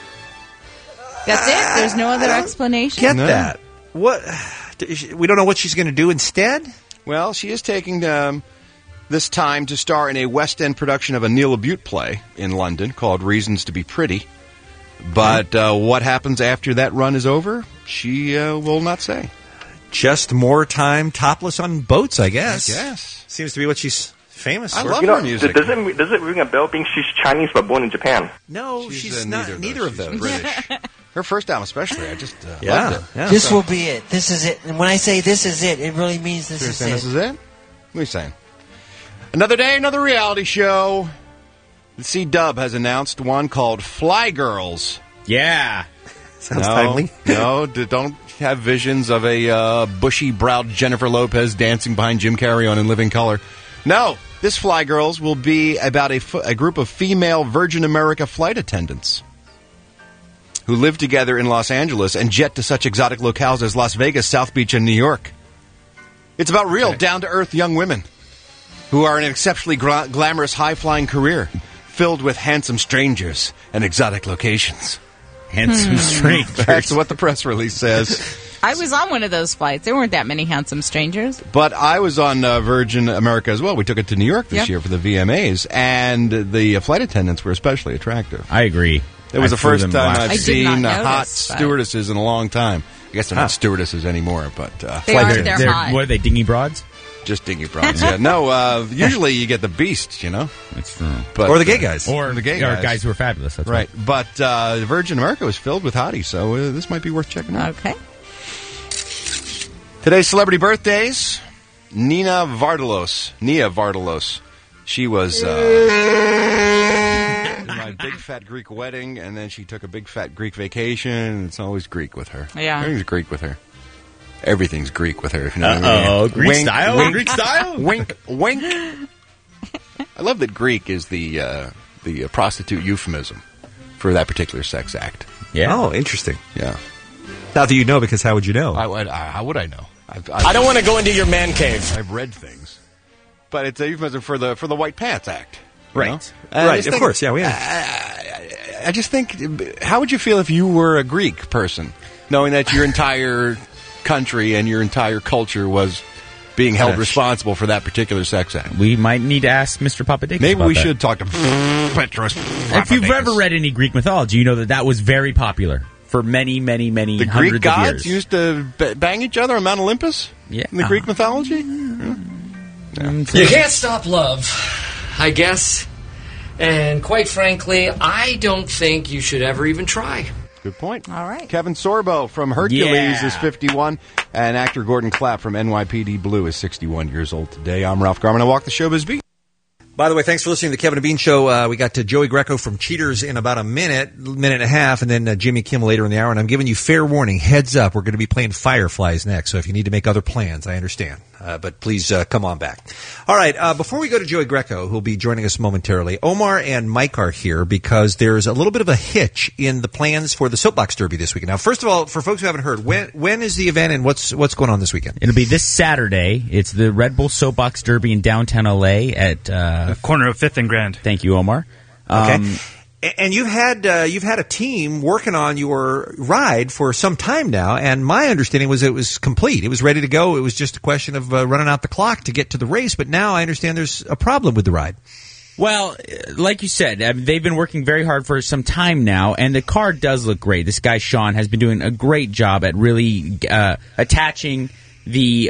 That's it? There's no other explanation? Get that. What? We don't know what she's going to do instead? Well, she is taking this time to star in a West End production of a Neil LaBute play in London called Reasons to be Pretty. But what happens after that run is over, she will not say. Just more time topless on boats, I guess. Yes. Seems to be what she's famous I for. love her music. Does it ring a bell being she's Chinese but born in Japan? No, she's not neither of those. She's British. Her first album especially, I just loved it. Yeah, This will be it. This is it. And when I say this is it, it really means this You're is saying it. this is it? What are you saying? Another day, another reality show. The C-Dub has announced one called Fly Girls. Yeah. Sounds timely. No, don't have visions of a bushy-browed Jennifer Lopez dancing behind Jim Carrey on In Living Color. No, this Fly Girls will be about a group of female Virgin America flight attendants who live together in Los Angeles and jet to such exotic locales as Las Vegas, South Beach, and New York. It's about real, down-to-earth young women who are in an exceptionally glamorous, high-flying career filled with handsome strangers and exotic locations. Handsome strangers. That's what the press release says. I was on one of those flights. There weren't that many handsome strangers. But I was on Virgin America as well. We took it to New York this year for the VMAs, and the flight attendants were especially attractive. I agree. It was the first time I I've did seen not hot notice, but- stewardesses in a long time. I guess they're not stewardesses anymore, but They are, they're hot. What are they, dingy broads? just dingy broads. Yeah, no. Usually you get the beasts, you know. That's true. But, Or the gay guys. or the gay Or guys. guys who are fabulous. That's right. But Virgin America was filled with hotties, so this might be worth checking out. Okay. Today's celebrity birthdays: Nia Vardalos. She was in my big fat Greek wedding, and then she took a big fat Greek vacation. It's always Greek with her. Yeah. Everything's Greek with her. Everything's Greek with her. If you know what I mean. Uh-oh, Greek style? Wink, Greek style? Wink, wink. I love that Greek is the prostitute euphemism for that particular sex act. Yeah. Oh, interesting. Yeah. Not that you know, because how would you know? How would I know? I don't want to go into your man cave. I've read things, but it's a euphemism for the white pants act. you Right. know? Right, of course, yeah, we have. I just think, how would you feel if you were a Greek person, knowing that your entire country and your entire culture was being held responsible for that particular sex act. We might need to ask Mr. Papadakis. Maybe about we that. should talk to Petros. If you've ever read any Greek mythology, you know that was very popular for many, many, many The hundreds Greek gods of years. used to bang each other on Mount Olympus? Yeah. In the Greek mythology? You can't stop love, I guess. And quite frankly, I don't think you should ever even try. Good point. All right. Kevin Sorbo from Hercules Yeah. is 51, and actor Gordon Clapp from NYPD Blue is 61 years old today. I'm Ralph Garman. I walk the showbiz beat. By the way, thanks for listening to the Kevin and Bean Show. We got to Joey Greco from Cheaters in about a minute and a half, and then Jimmy Kimmel later in the hour. And I'm giving you fair warning, heads up, we're going to be playing Fireflies next. So if you need to make other plans, I understand. But please come on back. All right, before we go to Joey Greco, who'll be joining us momentarily, Omar and Mike are here because there's a little bit of a hitch in the plans for the Soapbox Derby this weekend. Now, first of all, for folks who haven't heard, when is the event and what's going on this weekend? It'll be this Saturday. It's the Red Bull Soapbox Derby in downtown LA at the corner of 5th and Grand. Thank you, Omar. Okay. And you've had a team working on your ride for some time now, and my understanding was it was complete. It was ready to go. It was just a question of running out the clock to get to the race. But now I understand there's a problem with the ride. Well, like you said, they've been working very hard for some time now, and the car does look great. This guy, Sean, has been doing a great job at really attaching the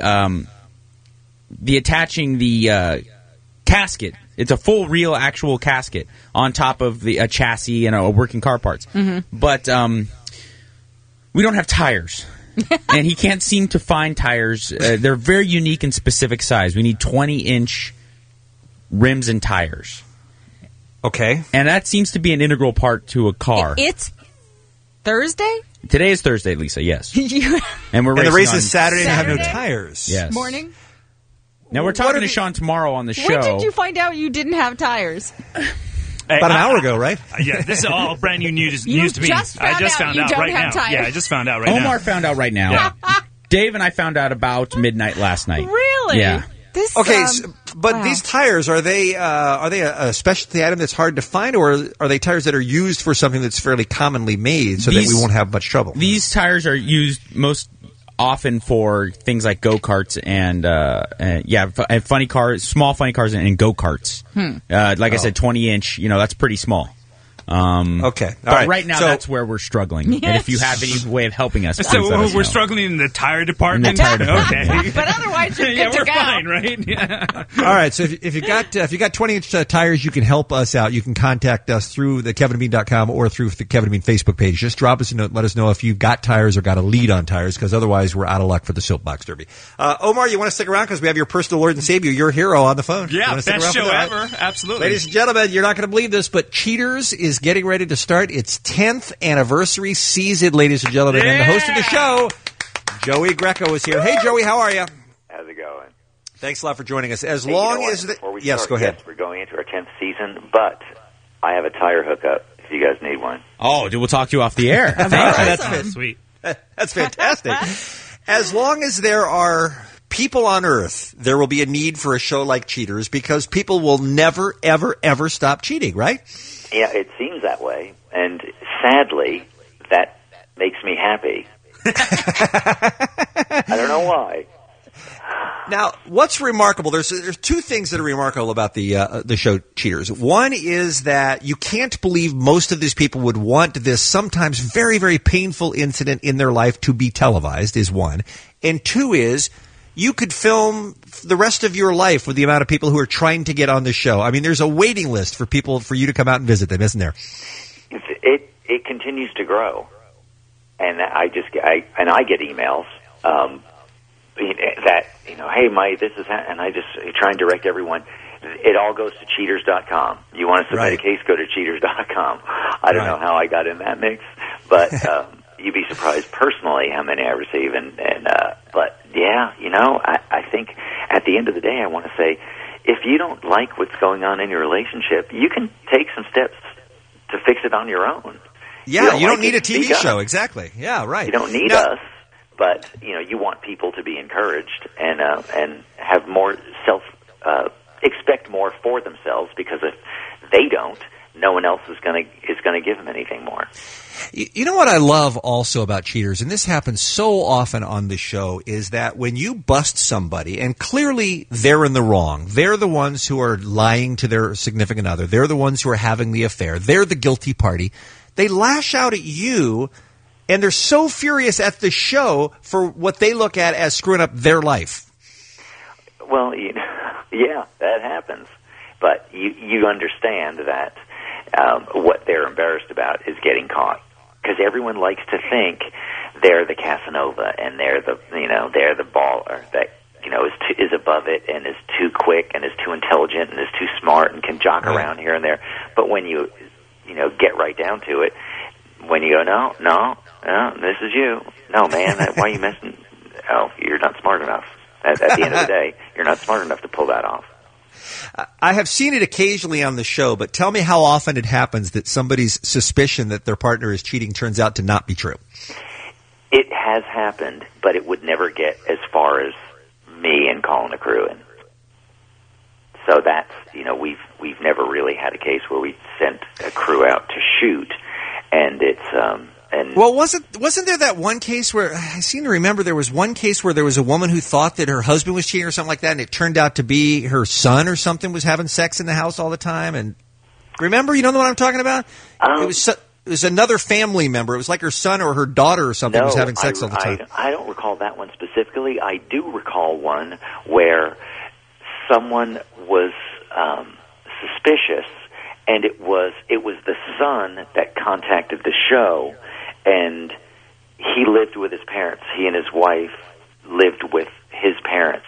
casket. It's a full, real, actual casket on top of the chassis and a working car parts. Mm-hmm. But we don't have tires. And he can't seem to find tires. They're very unique and specific size. We need 20-inch rims and tires. Okay. And that seems to be an integral part to a car. It's Thursday? Today is Thursday, Lisa, yes. And we're the race on is Saturday and have no tires. Yes. Morning? Now, we're talking to Sean tomorrow on the show. When did you find out you didn't have tires? About an hour ago, right? Yeah, this is all brand new news to me. I just found out right you don't have now. tires. Yeah, I just found out right now. Omar found out right now. Dave and I found out about midnight last night. Really? Yeah. But these tires, are they a specialty item that's hard to find, or are they tires that are used for something that's fairly commonly made so that we won't have much trouble? These tires are used most often for things like go-karts and funny cars, small funny cars and go-karts. Like I said, 20-inch, that's pretty small. Okay. But right now, that's where we're struggling. Yes. And if you have any way of helping us, So please let us we're know. struggling in the tire department? In the tire department. Okay. But otherwise, you're good to we're go. fine, right? Yeah. All right. So if you got 20-inch tires, you can help us out. You can contact us through the KevinandBean.com or through the Kevin and Bean Facebook page. Just drop us a note. Let us know if you've got tires or got a lead on tires, because otherwise we're out of luck for the Soapbox Derby. Omar, you want to stick around because we have your personal Lord and Savior, your hero, on the phone. Yeah, You wanna stick best around for show that? ever. Absolutely. Ladies and gentlemen, you're not going to believe this, but Cheaters is getting ready to start its 10th anniversary season, ladies and gentlemen. And the host of the show, Joey Greco, is here. Hey, Joey, how are you? How's it going? Thanks a lot for joining us. As Hey, long you know as what? Before we yes, start, go ahead. Yes, we're going into our 10th season, but I have a tire hookup if you guys need one. Oh, dude, we'll talk to you off the air. That's sweet. That's fantastic. As long as there are people on Earth, there will be a need for a show like Cheaters, because people will never, ever, ever stop cheating, right? Yeah, it seems that way, and sadly, that makes me happy. I don't know why. Now, what's remarkable? There's two things that are remarkable about the show Cheaters. One is that you can't believe most of these people would want this sometimes very, very painful incident in their life to be televised, is one. And two is you could film the rest of your life with the amount of people who are trying to get on the show. I mean, there's a waiting list for people for you to come out and visit them, isn't there? It continues to grow, and I get emails that hey, Mike, this is and I just try and direct everyone. It all goes to Cheaters.com. You want to submit a case, go to Cheaters.com. I don't know how I got in that mix, but you'd be surprised personally how many I receive. But yeah, I think at the end of the day, I want to say, if you don't like what's going on in your relationship, you can take some steps to fix it on your own. Yeah, you don't need a TV show. Exactly. Yeah, right. You don't need us, but you want people to be encouraged and have more expect more for themselves, because if they don't, no one else is going to give him anything more. You know what I love also about cheaters, and this happens so often on the show, is that when you bust somebody, and clearly they're in the wrong, they're the ones who are lying to their significant other, they're the ones who are having the affair, they're the guilty party, they lash out at you, and they're so furious at the show for what they look at as screwing up their life. Well, yeah, that happens. But you understand that what they're embarrassed about is getting caught. Because everyone likes to think they're the Casanova and they're the baller that is above it and is too quick and is too intelligent and is too smart and can jock around here and there. But when you get right down to it, when you go no, this is you. No, man, why are you messing? Oh, you're not smart enough. At the end of the day, you're not smart enough to pull that off. I have seen it occasionally on the show, but tell me how often it happens that somebody's suspicion that their partner is cheating turns out to not be true. It has happened, but it would never get as far as me and calling a crew in. So that's, we've never really had a case where we sent a crew out to shoot, and it's well, wasn't there that one case where I seem to remember there was one case where there was a woman who thought that her husband was cheating or something like that, and it turned out to be her son or something was having sex in the house all the time. And remember, you know what I'm talking about? It was another family member. It was like her son or her daughter or something was having sex all the time. I don't recall that one specifically. I do recall one where someone was suspicious, and it was the son that contacted the show. And he lived with his parents. He and his wife lived with his parents,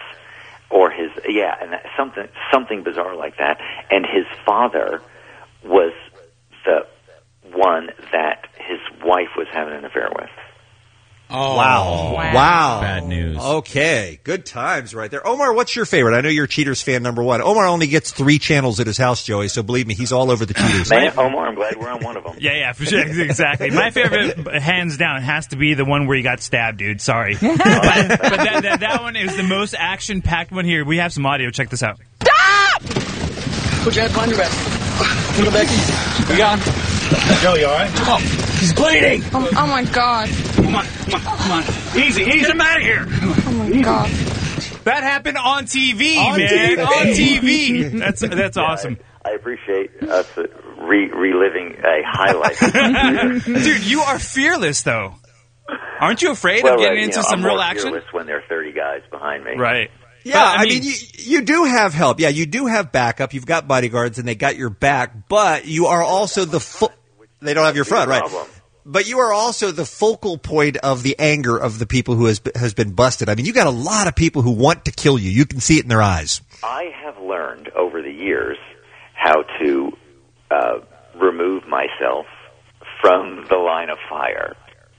and something bizarre like that. And his father was the one that his wife was having an affair with. Oh, wow. Bad news. Okay, good times right there. Omar, what's your favorite? I know you're Cheaters fan number one. Omar only gets 3 channels at his house, Joey, so believe me, he's all over the Cheaters. Man, Omar, I'm glad we're on one of them. Yeah, for sure, exactly. My favorite, hands down, has to be the one where you got stabbed, dude. Sorry. but that one is the most action-packed one here. We have some audio. Check this out. Stop! Put your hands behind your back. Put them back easy. You got him? Joey, all right? Come on. He's bleeding. Oh my God. Come on. Easy, him out of here. Oh my God. That happened on TV, man. On TV. That's awesome. I appreciate us reliving a highlight. Dude, you are fearless, though. Aren't you afraid of getting into some real action? I'm more fearless when there are 30 guys behind me. Right. Yeah, I mean you do have help. Yeah, you do have backup. You've got bodyguards, and they got your back. But you are also they don't have your front, right? But you are also the focal point of the anger of the people who has been busted. I mean, you got a lot of people who want to kill you. You can see it in their eyes. I have learned over the years how to remove myself from the line of fire.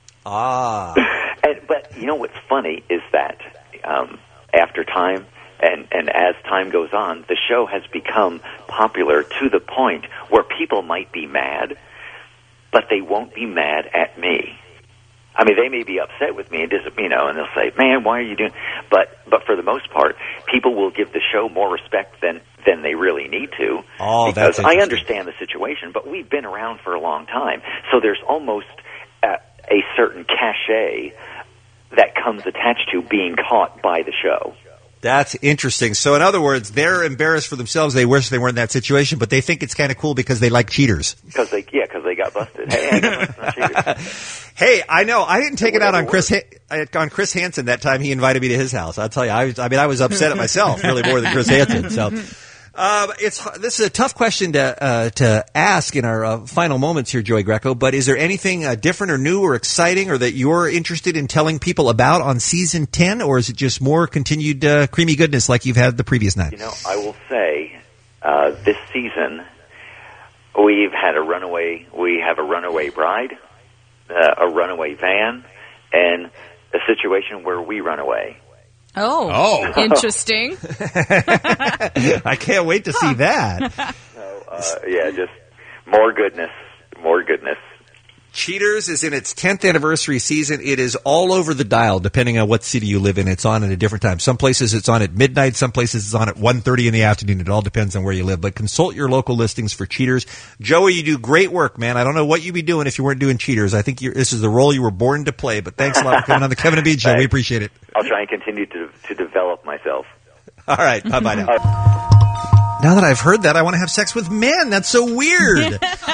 But you know what's funny is that after time and as time goes on, the show has become popular to the point where people might be mad, but they won't be mad at me. I mean, they may be upset with me and they'll say, "Man, why are you doing?" But for the most part, people will give the show more respect than they really need to. Oh, because I understand the situation, but we've been around for a long time, so there's almost a certain cachet that comes attached to being caught by the show. That's interesting. So, in other words, they're embarrassed for themselves. They wish they weren't in that situation, but they think it's kind of cool because they like cheaters. Because they got busted. Hey, I got busted on cheaters. Hey, I know. I didn't take it out on Chris Hansen that time he invited me to his house. I'll tell you, I was upset at myself really more than Chris Hansen. So, this is a tough question to ask in our final moments here, Joey Greco. But is there anything different or new or exciting or that you're interested in telling people about on season 10, or is it just more continued creamy goodness like you've had the previous 9? I will say this season we have a runaway bride, a runaway van, and a situation where we run away. Oh, interesting. I can't wait to see that. So, just more goodness. Cheaters is in its 10th anniversary season. It is all over the dial, depending on what city you live in. It's on at a different time. Some places it's on at midnight. Some places it's on at 1:30 in the afternoon. It all depends on where you live. But consult your local listings for Cheaters. Joey, you do great work, man. I don't know what you'd be doing if you weren't doing Cheaters. I think this is the role you were born to play. But thanks a lot for coming on the Kevin and Bean Show. We appreciate it. I'll try and continue to develop myself. All right. Bye-bye now. Now that I've heard that, I want to have sex with men. That's so weird.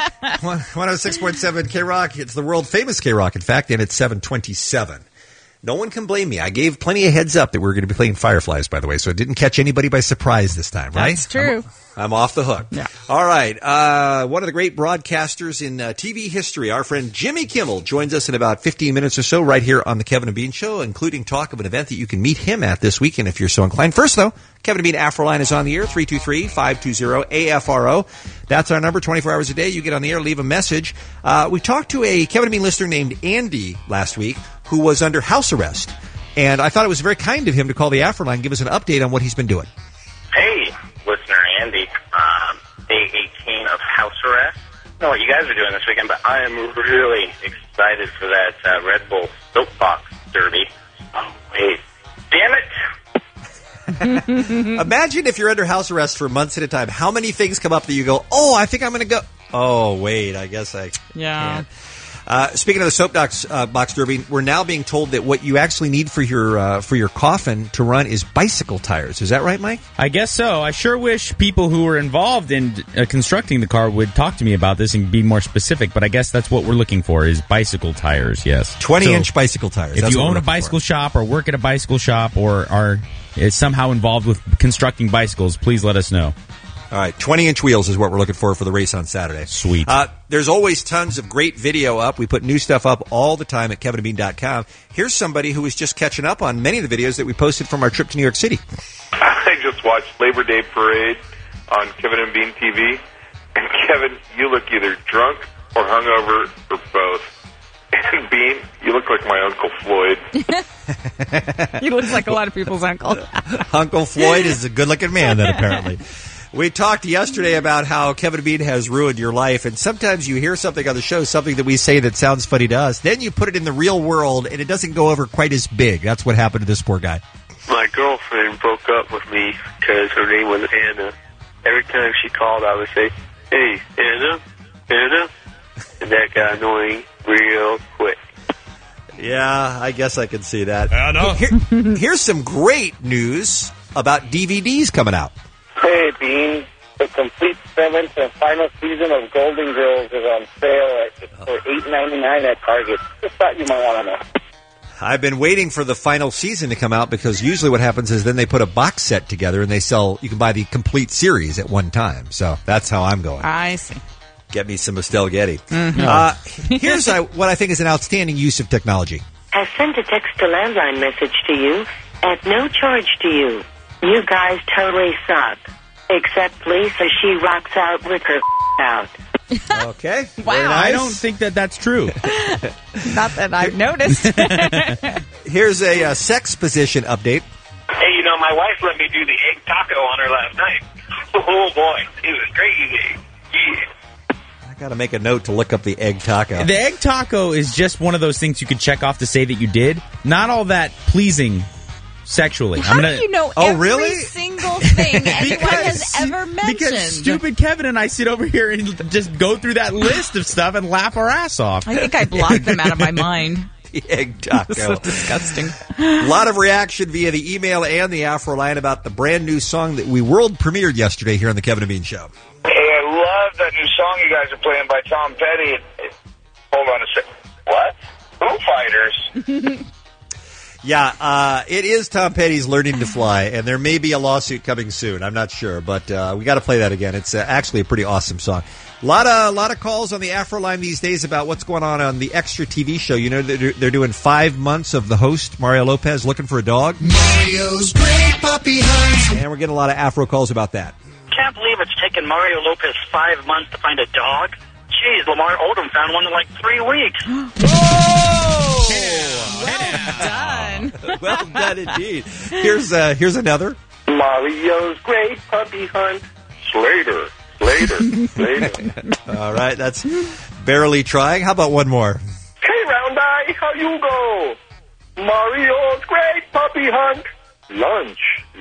106.7 K-Rock. It's the world-famous K-Rock, in fact, and it's 7:27. No one can blame me. I gave plenty of heads up that we were going to be playing Fireflies, by the way, so it didn't catch anybody by surprise this time, right? That's true. I'm off the hook. Yeah. All right. One of the great broadcasters in TV history, our friend Jimmy Kimmel, joins us in about 15 minutes or so right here on the Kevin and Bean Show, including talk of an event that you can meet him at this weekend if you're so inclined. First, though, Kevin and Bean Afroline is on the air, 323-520-AFRO. That's our number, 24 hours a day. You get on the air, leave a message. We talked to a Kevin and Bean listener named Andy last week who was under house arrest. And I thought it was very kind of him to call the Afroline and give us an update on what he's been doing. Hey, listener Andy. Day 18 of house arrest. I don't know what you guys are doing this weekend, but I am really excited for that Red Bull Soapbox Derby. Oh, wait. Damn it! Imagine if you're under house arrest for months at a time. How many things come up that you go, oh, I think I'm going to go. Oh, wait, I guess I can't. Speaking of the Soapbox box Derby, we're now being told that what you actually need for your coffin to run is bicycle tires. Is that right, Mike? I guess so. I sure wish people who were involved in constructing the car would talk to me about this and be more specific, but I guess that's what we're looking for is bicycle tires, yes. 20-inch bicycle tires. If you own a bicycle shop or work at a bicycle shop or are somehow involved with constructing bicycles, please let us know. All right, 20-inch wheels is what we're looking for the race on Saturday. Sweet. There's always tons of great video up. We put new stuff up all the time at kevinandbean.com. Here's somebody who is just catching up on many of the videos that we posted from our trip to New York City. I just watched Labor Day Parade on Kevin and Bean TV. And Kevin, you look either drunk or hungover or both. And Bean, you look like my Uncle Floyd. He looks like a lot of people's uncle. Uncle Floyd is a good-looking man, then, apparently. We talked yesterday about how Kevin and Bean has ruined your life, and sometimes you hear something on the show, something that we say that sounds funny to us. Then you put it in the real world, and it doesn't go over quite as big. That's what happened to this poor guy. My girlfriend broke up with me because her name was Anna. Every time she called, I would say, "Hey, Anna, Anna," and that got annoying real quick. Yeah, I guess I can see that. Anna. Here's some great news about DVDs coming out. Hey, Bean. The complete 7th and final season of Golden Girls is on sale for $8.99 at Target. Just thought you might want to know. I've been waiting for the final season to come out because usually what happens is then they put a box set together and you can buy the complete series at one time. So that's how I'm going. I see. Get me some Estelle Getty. Mm-hmm. Here's what I think is an outstanding use of technology. I sent a text to landline message to you at no charge to you. You guys totally suck. Except Lisa, she rocks out with her out. Okay. Wow. Nice. I don't think that's true. Not that I've noticed. Here's a sex position update. Hey, my wife let me do the egg taco on her last night. Oh, boy. It was crazy. Yeah. I got to make a note to look up the egg taco. The egg taco is just one of those things you could check off to say that you did. Not all that pleasing sexually. How do you know every really? single thing anyone has ever mentioned? Because stupid Kevin and I sit over here and just go through that list of stuff and laugh our ass off. I think I blocked them out of my mind. The egg taco. So disgusting. A lot of reaction via the email and the Afro line about the brand new song that we world premiered yesterday here on the Kevin and Bean Show. Hey, I love that new song you guys are playing by Tom Petty. Hold on a second. What? Foo Fighters? Yeah, it is Tom Petty's Learning to Fly, and there may be a lawsuit coming soon. I'm not sure, but we got to play that again. It's actually a pretty awesome song. A lot of calls on the Afro line these days about what's going on the Extra TV show. You know, they're doing 5 months of the host, Mario Lopez, looking for a dog. Mario's Great Puppy Hunts. And we're getting a lot of Afro calls about that. Can't believe it's taken Mario Lopez 5 months to find a dog. Jeez, Lamar Odom found one in like 3 weeks. Oh! Well done. Well done indeed. Here's another. Mario's Great Puppy Hunt. Slater. All right, that's Barely trying. How about one more? Hey, Round Eye, how you go? Mario's great puppy hunt. Lunch.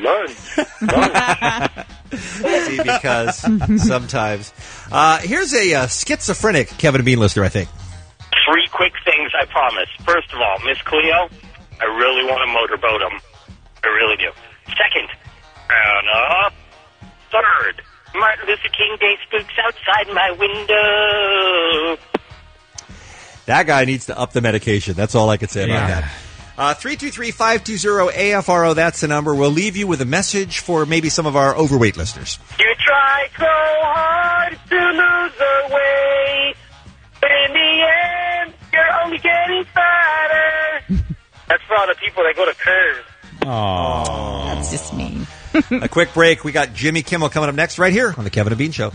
See, because sometimes. Here's a schizophrenic Kevin and Bean listener, I think. 3 quick things, I promise. First of all, Miss Cleo, I really want to motorboat him. I really do. Second, and third, Martin Luther King Day spooks outside my window. That guy needs to up the medication. That's all I can say about that. 323-520-AFRO, that's the number. We'll leave you with a message for maybe some of our overweight listeners. You try so hard to lose the weight, but in the end, you're only getting fatter. That's for all the people that go to Curve. Oh, that's just mean. A quick break. We got Jimmy Kimmel coming up next right here on the Kevin and Bean Show.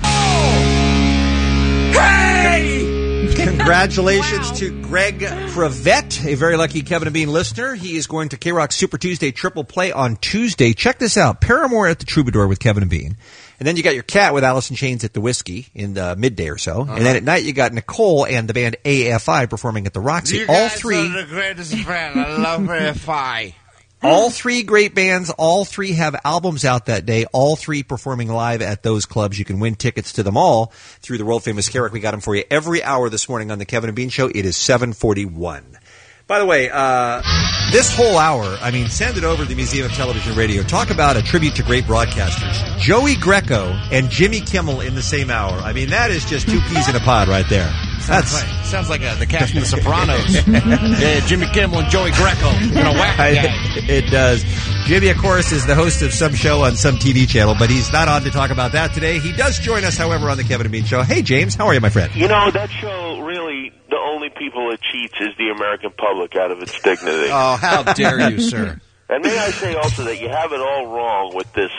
Hey! Congratulations to Greg Cravette, a very lucky Kevin and Bean listener. He is going to K-Rock Super Tuesday Triple Play on Tuesday. Check this out. Paramore at the Troubadour with Kevin and Bean. And then you got your cat with Alice in Chains at the Whiskey in the midday or so. And then at night you got Nicole and the band AFI performing at the Roxy. You guys are the greatest friend. I love AFI. All 3 great bands, all 3 have albums out that day, all 3 performing live at those clubs. You can win tickets to them all through the world-famous K-Rock. We got them for you every hour this morning on the Kevin and Bean Show. It is 7:41. By the way, this whole hour, send it over to the Museum of Television and Radio. Talk about a tribute to great broadcasters. Joey Greco and Jimmy Kimmel in the same hour. That is just 2 peas in a pod right there. Sounds like the cast from The Sopranos. Yeah, Jimmy Kimmel and Joey Greco. It does. Jimmy, of course, is the host of some show on some TV channel, but he's not on to talk about that today. He does join us, however, on the Kevin and Bean Show. Hey, James, how are you, my friend? You know, that show really, the only people it cheats is the American public out of its dignity. Oh, how dare you, sir. And may I say also that you have it all wrong with this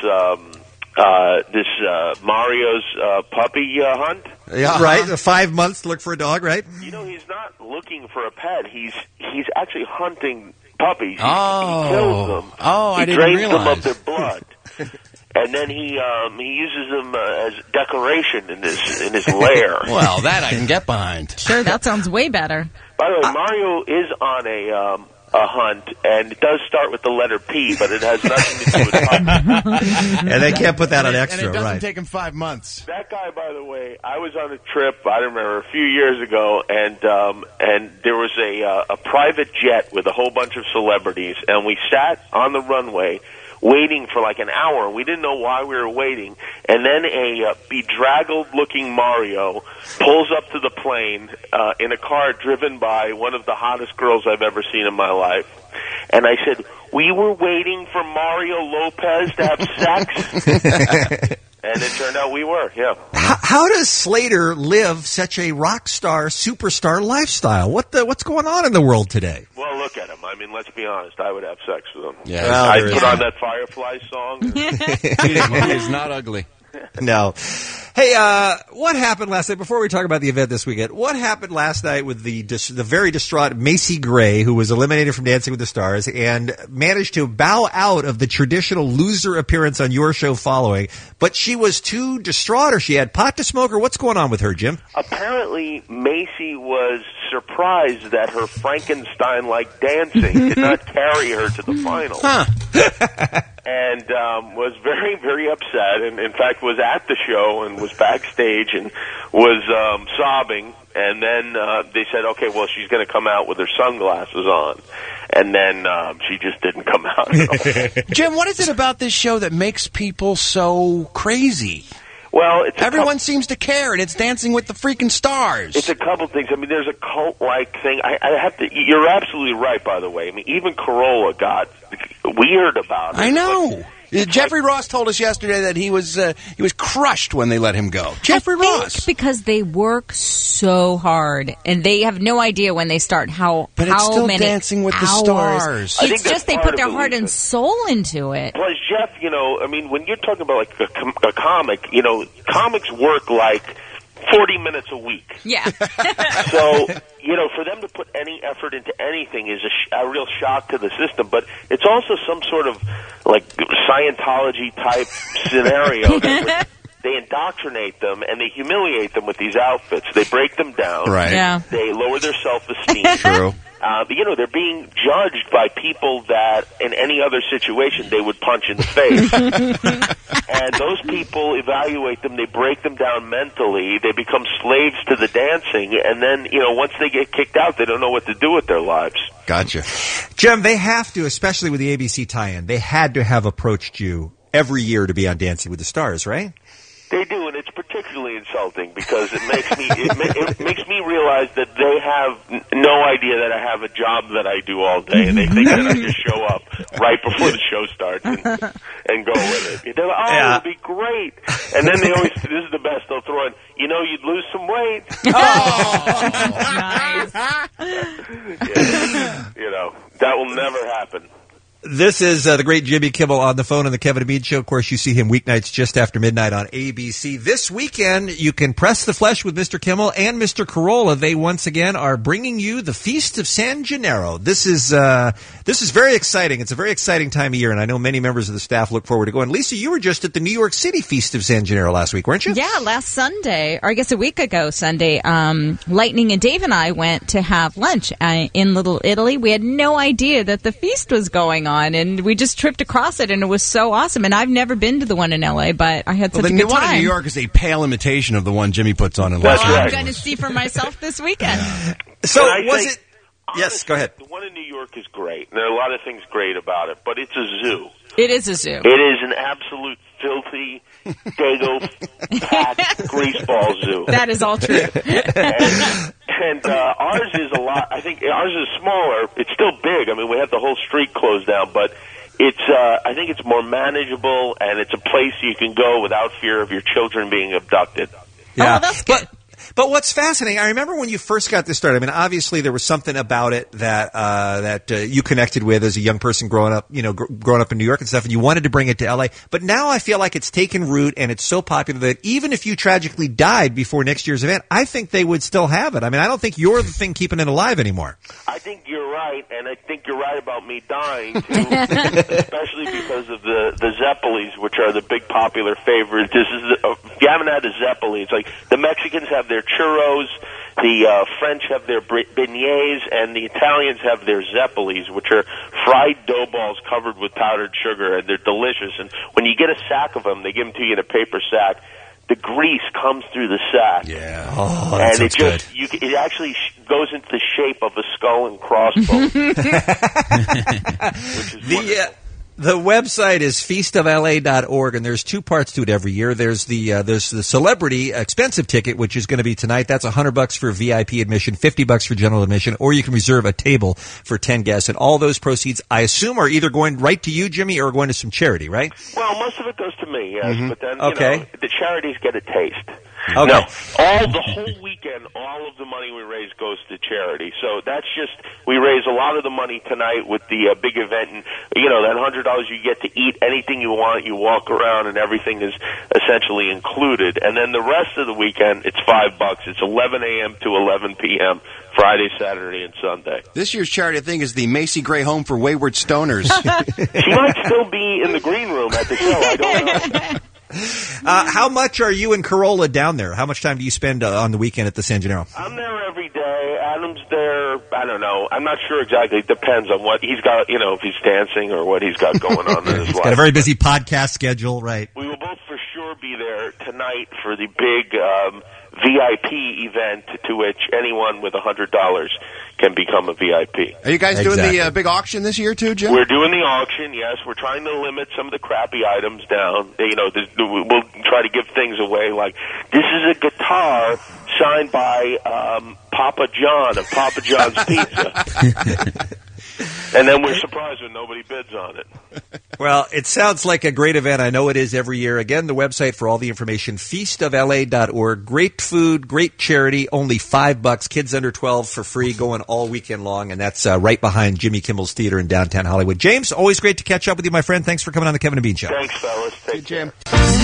Mario's puppy hunt. Yeah, right. 5 months to look for a dog, right? You know, he's not looking for a pet. He's actually hunting puppies. He Oh. kills them. Oh, he I didn't drains realize. them of their blood. And then he uses them as decoration in his lair. Well, that I can get behind. Sure, that sounds way better. By the way, Mario is on a hunt, and it does start with the letter P, but it has nothing to do with hunting. And they can't put that on extra, and it doesn't right? take him 5 months. That guy, by the way, I was on a trip, I remember, a few years ago, and there was a private jet with a whole bunch of celebrities, and we sat on the runway waiting for like an hour. We didn't know why we were waiting. And then a bedraggled-looking Mario pulls up to the plane in a car driven by one of the hottest girls I've ever seen in my life. And I said, we were waiting for Mario Lopez to have sex? And it turned out we were, yeah. How does Slater live such a rock star, superstar lifestyle? What's going on in the world today? Well, look at him. Let's be honest. I would have sex with him. Yeah, well, I'd put on that Firefly song. He's not ugly. No. Hey, what happened last night? Before we talk about the event this weekend, what happened last night with the very distraught Macy Gray, who was eliminated from Dancing with the Stars and managed to bow out of the traditional loser appearance on your show following, but she was too distraught, or she had pot to smoke, or what's going on with her, Jim? Apparently, Macy was surprised that her Frankenstein-like dancing did not carry her to the final. And was very, very upset, and in fact was at the show and was backstage and was sobbing. And then they said, okay, well, she's going to come out with her sunglasses on. And then she just didn't come out at all. Jim, what is it about this show that makes people so crazy? Well, everyone seems to care, and it's Dancing with the freaking Stars. It's a couple things. There's a cult-like thing. I have to. You're absolutely right, by the way. Even Corolla got weird about it. I know. Jeffrey Ross told us yesterday that he was crushed when they let him go. Jeffrey Ross, because they work so hard and they have no idea when they start how it's still many Dancing with the hours. Stars. It's just they put their heart and soul into it. Plus, Jeff, when you're talking about like a comic, comics work like 40 minutes a week. Yeah. So, for them to put any effort into anything is a real shock to the system. But it's also some sort of, like, Scientology-type scenario that they indoctrinate them and they humiliate them with these outfits. They break them down. Right. Yeah. They lower their self-esteem. True. They're being judged by people that in any other situation they would punch in the face. And those people evaluate them. They break them down mentally. They become slaves to the dancing. And then, once they get kicked out, they don't know what to do with their lives. Gotcha. Jim, they have to, especially with the ABC tie-in, they had to have approached you every year to be on Dancing with the Stars, right? They do, and it's particularly insulting because it makes me it makes me realize that they have no idea that I have a job that I do all day, and they think that I just show up right before the show starts and go with it. They're like, Yeah. it'll be great, and then they always, this is the best, they'll throw in, you'd lose some weight. That will never happen. This is the great Jimmy Kimmel on the phone on the Kevin and Bean Show. Of course, you see him weeknights just after midnight on ABC. This weekend, you can press the flesh with Mr. Kimmel and Mr. Carolla. They once again are bringing you the Feast of San Gennaro. This is very exciting. It's a very exciting time of year, and I know many members of the staff look forward to going. Lisa, you were just at the New York City Feast of San Gennaro last week, weren't you? Yeah, last Sunday, or I guess a week ago Sunday, Lightning and Dave and I went to have lunch in Little Italy. We had no idea that the feast was going on, and we just tripped across it, and it was so awesome. And I've never been to the one in L.A., but I had such a good time. The one in New York is a pale imitation of the one Jimmy puts on in Los Well, Angeles. I'm going to see for myself this weekend. So And I was think, it? Yes, go ahead. The one in New York is great. And there are a lot of things great about it, but it's a zoo. It is a zoo. It is an absolute filthy, dago-packed greaseball zoo. That is all true. And ours is a lot. I think ours is smaller. It's still big. I mean, we have the whole street closed down, but it's. I think it's more manageable, and it's a place you can go without fear of your children being abducted. Yeah, that's good. But what's fascinating, I remember when you first got this started. I mean, obviously there was something about it that you connected with as a young person growing up, growing up in New York and stuff, and you wanted to bring it to L.A. But now I feel like it's taken root, and it's so popular that even if you tragically died before next year's event, I think they would still have it. I mean, I don't think you're the thing keeping it alive anymore. I think you're right, and I think you're right about me dying too, especially because of the Zeppelis, which are the big popular favorites. This is if you haven't had a Zeppeli, it's like the Mexicans have their churros, the French have their beignets, and the Italians have their Zeppelis, which are fried dough balls covered with powdered sugar, and they're delicious. And when you get a sack of them, they give them to you in a paper sack. The grease comes through the sack. Yeah. Oh, that and sounds good. It actually goes into the shape of a skull and crossbones. Which is wonderful. The website is feastofla.org, and there's two parts to it every year. There's the celebrity expensive ticket, which is going to be tonight. That's $100 for VIP admission, $50 for general admission, or you can reserve a table for 10 guests. And all those proceeds, I assume, are either going right to you, Jimmy, or going to some charity, right? Well, most of it goes to me, yes. Mhm. But then, the charities get a taste. Okay. No, the whole weekend, all of the money we raise goes to charity. So that's just, we raise a lot of the money tonight with the big event. And, that $100 you get to eat anything you want. You walk around and everything is essentially included. And then the rest of the weekend, it's $5. It's 11 a.m. to 11 p.m. Friday, Saturday, and Sunday. This year's charity thing is the Macy Gray Home for Wayward Stoners. She might still be in the green room at the show. I don't know. How much are you and Carolla down there? How much time do you spend on the weekend at the San Gennaro? I'm there every day. Adam's there. I don't know. I'm not sure exactly. It depends on what he's got, if he's dancing or what he's got going on in his He's life. got a very busy podcast schedule, right? We will both for sure be there tonight for the big VIP event to which anyone with $100 can become a VIP. Are you guys doing the big auction this year too, Jim? We're doing the auction, yes. We're trying to limit some of the crappy items down. We'll try to give things away. Like, this is a guitar signed by Papa John of Papa John's Pizza. And then we're surprised when nobody bids on it. Well, it sounds like a great event. I know it is every year. Again, the website for all the information, feastofla.org. Great food, great charity, only $5. Kids under 12 for free, going all weekend long, and that's right behind Jimmy Kimmel's Theater in downtown Hollywood. James, always great to catch up with you, my friend. Thanks for coming on the Kevin and Bean Show. Thanks, fellas. Take care.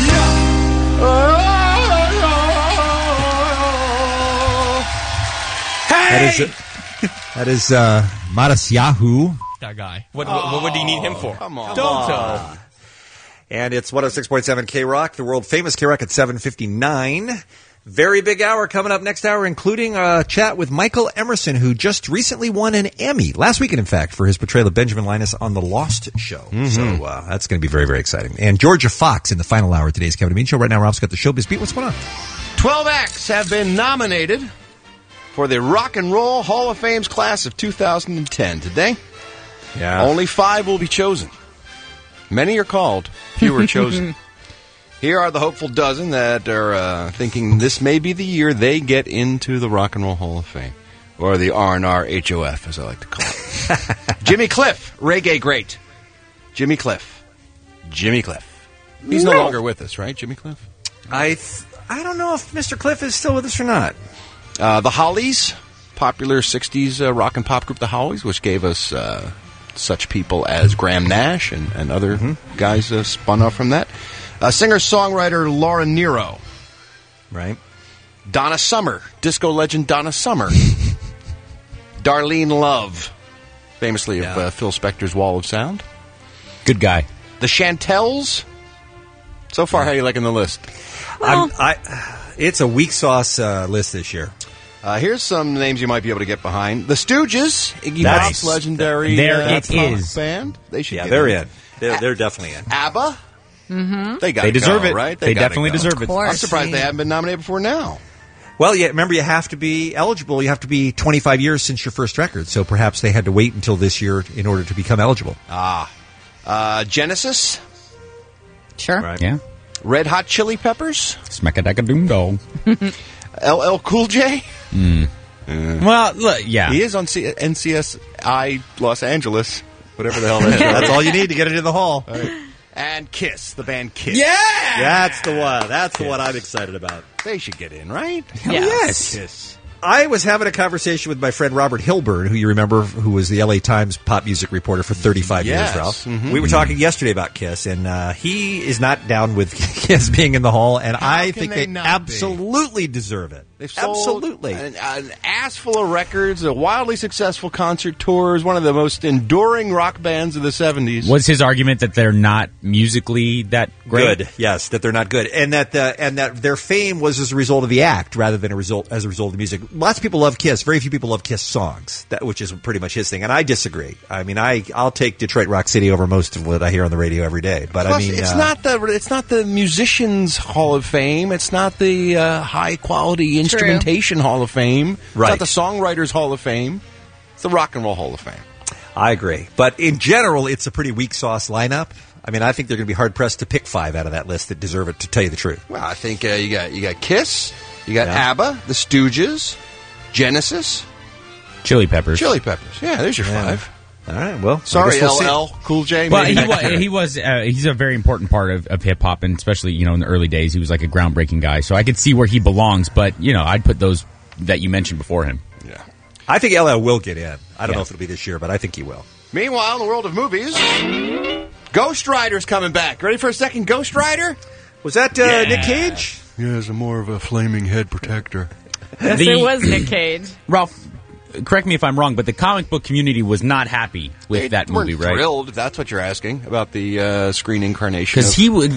That is Matisyahu. That guy. What would he need him for? Come on. Don't tell. And it's 106.7 K-Rock, the world-famous K-Rock at 7:59. Very big hour coming up next hour, including a chat with Michael Emerson, who just recently won an Emmy, last weekend, in fact, for his portrayal of Benjamin Linus on The Lost Show. Mm-hmm. So that's going to be very, very exciting. And Georgia Fox in the final hour of today's Kevin and Bean Show. Right now, Ralph's got the Showbiz Beat. What's going on? 12 acts have been nominated for the Rock and Roll Hall of Fame's class of 2010. Today, only 5 will be chosen. Many are called, few are chosen. Here are the hopeful dozen that are thinking this may be the year they get into the Rock and Roll Hall of Fame, or the R&R HOF, as I like to call it. Jimmy Cliff, reggae great. Jimmy Cliff. He's no longer with us, right, Jimmy Cliff? I don't know if Mr. Cliff is still with us or not. The Hollies, popular 60s rock and pop group, the Hollies, which gave us such people as Graham Nash and other guys spun off from that. Singer-songwriter Laura Nyro. Right. Donna Summer, disco legend Donna Summer. Darlene Love, famously of Phil Spector's Wall of Sound. Good guy. The Chantels. So far, how are you liking the list? Well, it's a weak sauce list this year. Here's some names you might be able to get behind. The Stooges, Iggy Pop's legendary punk band. They should get they're in. They're definitely in. ABBA. Mm-hmm. They deserve it, right? They definitely deserve it. I'm surprised they haven't been nominated before now. Well, remember, you have to be eligible. You have to be 25 years since your first record. So perhaps they had to wait until this year in order to become eligible. Genesis. Sure. Right. Yeah. Red Hot Chili Peppers. Smack-a-dack-a-doom-dong. LL Cool J. Well, look, yeah. He is on NCSI Los Angeles. Whatever the hell that is. That's all you need to get into the hall. Right. And Kiss, the band Kiss. Yeah! That's the one. That's the one I'm excited about. They should get in, right? Yes. Kiss. I was having a conversation with my friend Robert Hilburn, who you remember, who was the LA Times pop music reporter for 35 years, Ralph. Mm-hmm. We were talking yesterday about Kiss, and he is not down with Kiss being in the hall, and I think they absolutely deserve it. They've sold absolutely an ass full of records, a wildly successful concert tours, one of the most enduring rock bands of the 70s. Was his argument that they're not musically that great? Good, yes, that they're not good, and that their fame was as a result of the act rather than as a result of the music. Lots of people love Kiss. Very few people love Kiss songs, which is pretty much his thing. And I disagree. I mean, I'll take Detroit Rock City over most of what I hear on the radio every day. But plus, I mean, it's not the Musicians Hall of Fame. It's not the high quality instrumentation Hall of Fame. Right. It's not the Songwriters Hall of Fame. It's the Rock and Roll Hall of Fame. I agree. But in general, it's a pretty weak sauce lineup. I mean, I think they're going to be hard pressed to pick 5 out of that list that deserve it. To tell you the truth. Well, I think you got Kiss, you got ABBA, the Stooges. Genesis, Chili Peppers. Yeah, there's your 5. All right. Well, sorry, LL Cool J. Well, he's a very important part of hip hop, and especially in the early days, he was like a groundbreaking guy. So I could see where he belongs, but I'd put those that you mentioned before him. Yeah, I think LL will get in. I don't know if it'll be this year, but I think he will. Meanwhile, in the world of movies, Ghost Rider's coming back. Ready for a second? Ghost Rider? Was that Nick Cage? Yeah, it's more of a flaming head protector. Yes, it was Nick Cage. Ralph, correct me if I'm wrong, but the comic book community was not happy with that movie, right? Thrilled, if that's what you're asking, about the screen incarnation. Because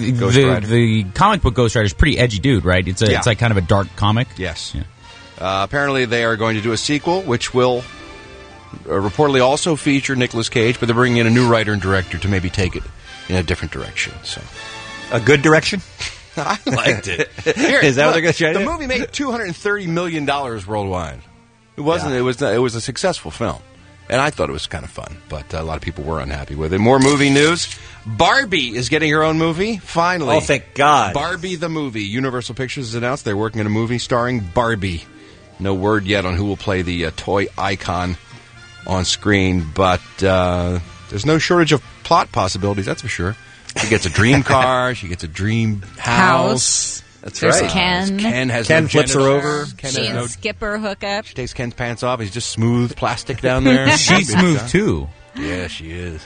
the comic book Ghost Rider is pretty edgy dude, right? It's like kind of a dark comic. Yes. Yeah. Apparently, they are going to do a sequel, which will reportedly also feature Nicolas Cage, but they're bringing in a new writer and director to maybe take it in a different direction. So, a good direction. I liked it. Is that what they're going to try to do? The movie made $230 million worldwide. It wasn't. Yeah. It was a successful film, and I thought it was kind of fun. But a lot of people were unhappy with it. More movie news. Barbie is getting her own movie. Finally, oh thank God! Barbie the movie. Universal Pictures has announced they're working on a movie starring Barbie. No word yet on who will play the toy icon on screen, but there's no shortage of plot possibilities. That's for sure. She gets a dream car. She gets a dream house. That's There's right. Ken. Ken flips her over. She and Skipper hook up. She takes Ken's pants off. He's just smooth plastic down there. She's smooth too. Yeah, she is.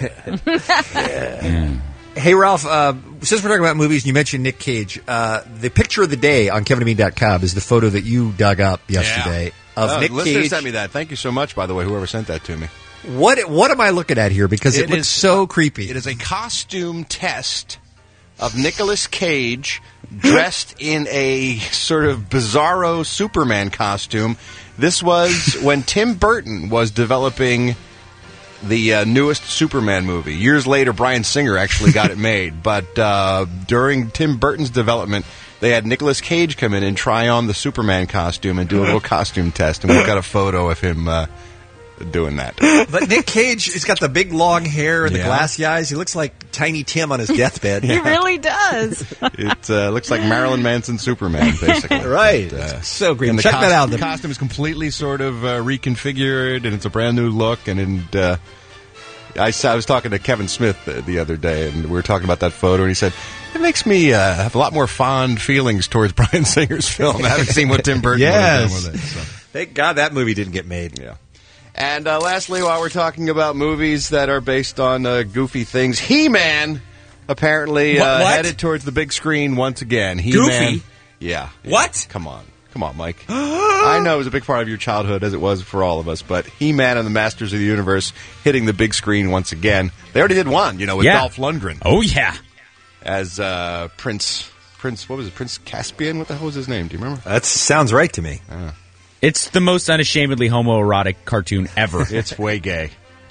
Yeah. Hey, Ralph, since we're talking about movies and you mentioned Nick Cage, the picture of the day on KevinandBean.com is the photo that you dug up yesterday of Nick listener Cage. Sent me that. Thank you so much, by the way, whoever sent that to me. What am I looking at here? Because it looks so creepy. It is a costume test of Nicolas Cage dressed in a sort of bizarro Superman costume. This was when Tim Burton was developing the newest Superman movie. Years later, Bryan Singer actually got it made. But during Tim Burton's development, they had Nicolas Cage come in and try on the Superman costume and do a little costume test. And we've got a photo of him doing that. But Nick Cage, he's got the big long hair and the glassy eyes. He looks like Tiny Tim on his deathbed. He really does. It looks like Marilyn Manson Superman, basically. Right. So great. And Check that out. The costume is completely sort of reconfigured, and it's a brand new look. And I was talking to Kevin Smith the other day, and we were talking about that photo, and he said, it makes me have a lot more fond feelings towards Bryan Singer's film, having seen what Tim Burton would have done with it. So. Thank God that movie didn't get made. Yeah. And lastly, while we're talking about movies that are based on goofy things, He-Man apparently headed towards the big screen once again. He-Man, Goofy? Yeah. What? Come on, Mike. I know it was a big part of your childhood, as it was for all of us, but He-Man and the Masters of the Universe hitting the big screen once again. They already did one, with Dolph Lundgren. Oh, yeah. As Prince, what was it, Prince Caspian? What the hell was his name? Do you remember? That sounds right to me. It's the most unashamedly homoerotic cartoon ever. It's way gay.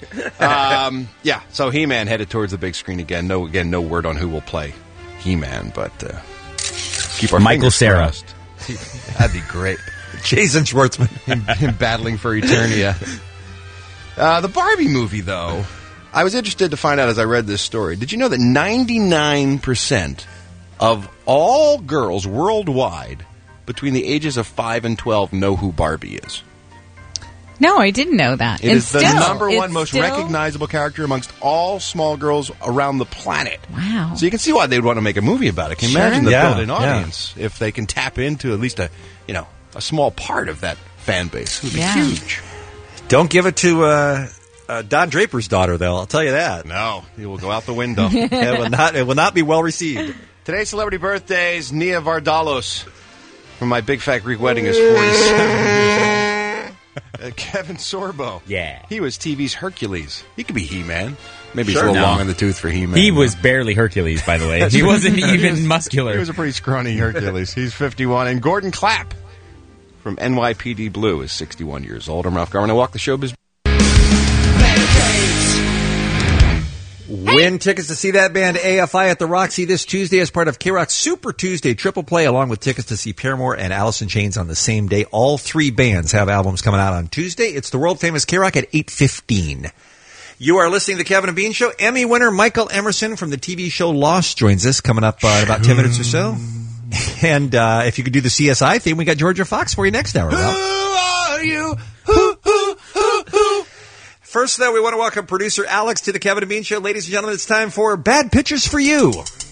So He-Man headed towards the big screen again. No word on who will play He-Man, but keep our Michael fingers Cera. crossed. That'd be great. Jason Schwartzman. him battling for Eternia. The Barbie movie, though, I was interested to find out as I read this story. Did you know that 99% of all girls worldwide between the ages of 5 and 12 know who Barbie is? No, I didn't know that. It is the number one most recognizable character amongst all small girls around the planet. Wow. So you can see why they'd want to make a movie about it. Can you imagine the built-in audience if they can tap into at least a small part of that fan base? It would be huge. Don't give it to Don Draper's daughter, though. I'll tell you that. No, it will go out the window. It will not be well received. Today's celebrity birthdays: Nia Vardalos from My Big Fat Greek Wedding is 47. Kevin Sorbo. Yeah. He was TV's Hercules. He could be He-Man. Maybe he's a little long in the tooth for He-Man. He was barely Hercules, by the way. He wasn't even muscular. He was a pretty scrawny Hercules. He's 51. And Gordon Clapp from NYPD Blue is 61 years old. I'm Ralph Garman. I walk the showbiz. Win tickets to see that band AFI at the Roxy this Tuesday as part of K-Rock's Super Tuesday Triple Play, along with tickets to see Paramore and Alice in Chains on the same day. All three bands have albums coming out on Tuesday. It's the world-famous K-Rock at 8:15. You are listening to The Kevin and Bean Show. Emmy winner Michael Emerson from the TV show Lost joins us coming up in about 10 minutes or so. And if you could do the CSI theme, we got Georgia Fox for you next hour. Who are you? First, though, we want to welcome producer Alex to the Kevin and Bean Show. Ladies and gentlemen, it's time for Bad Pictures for You.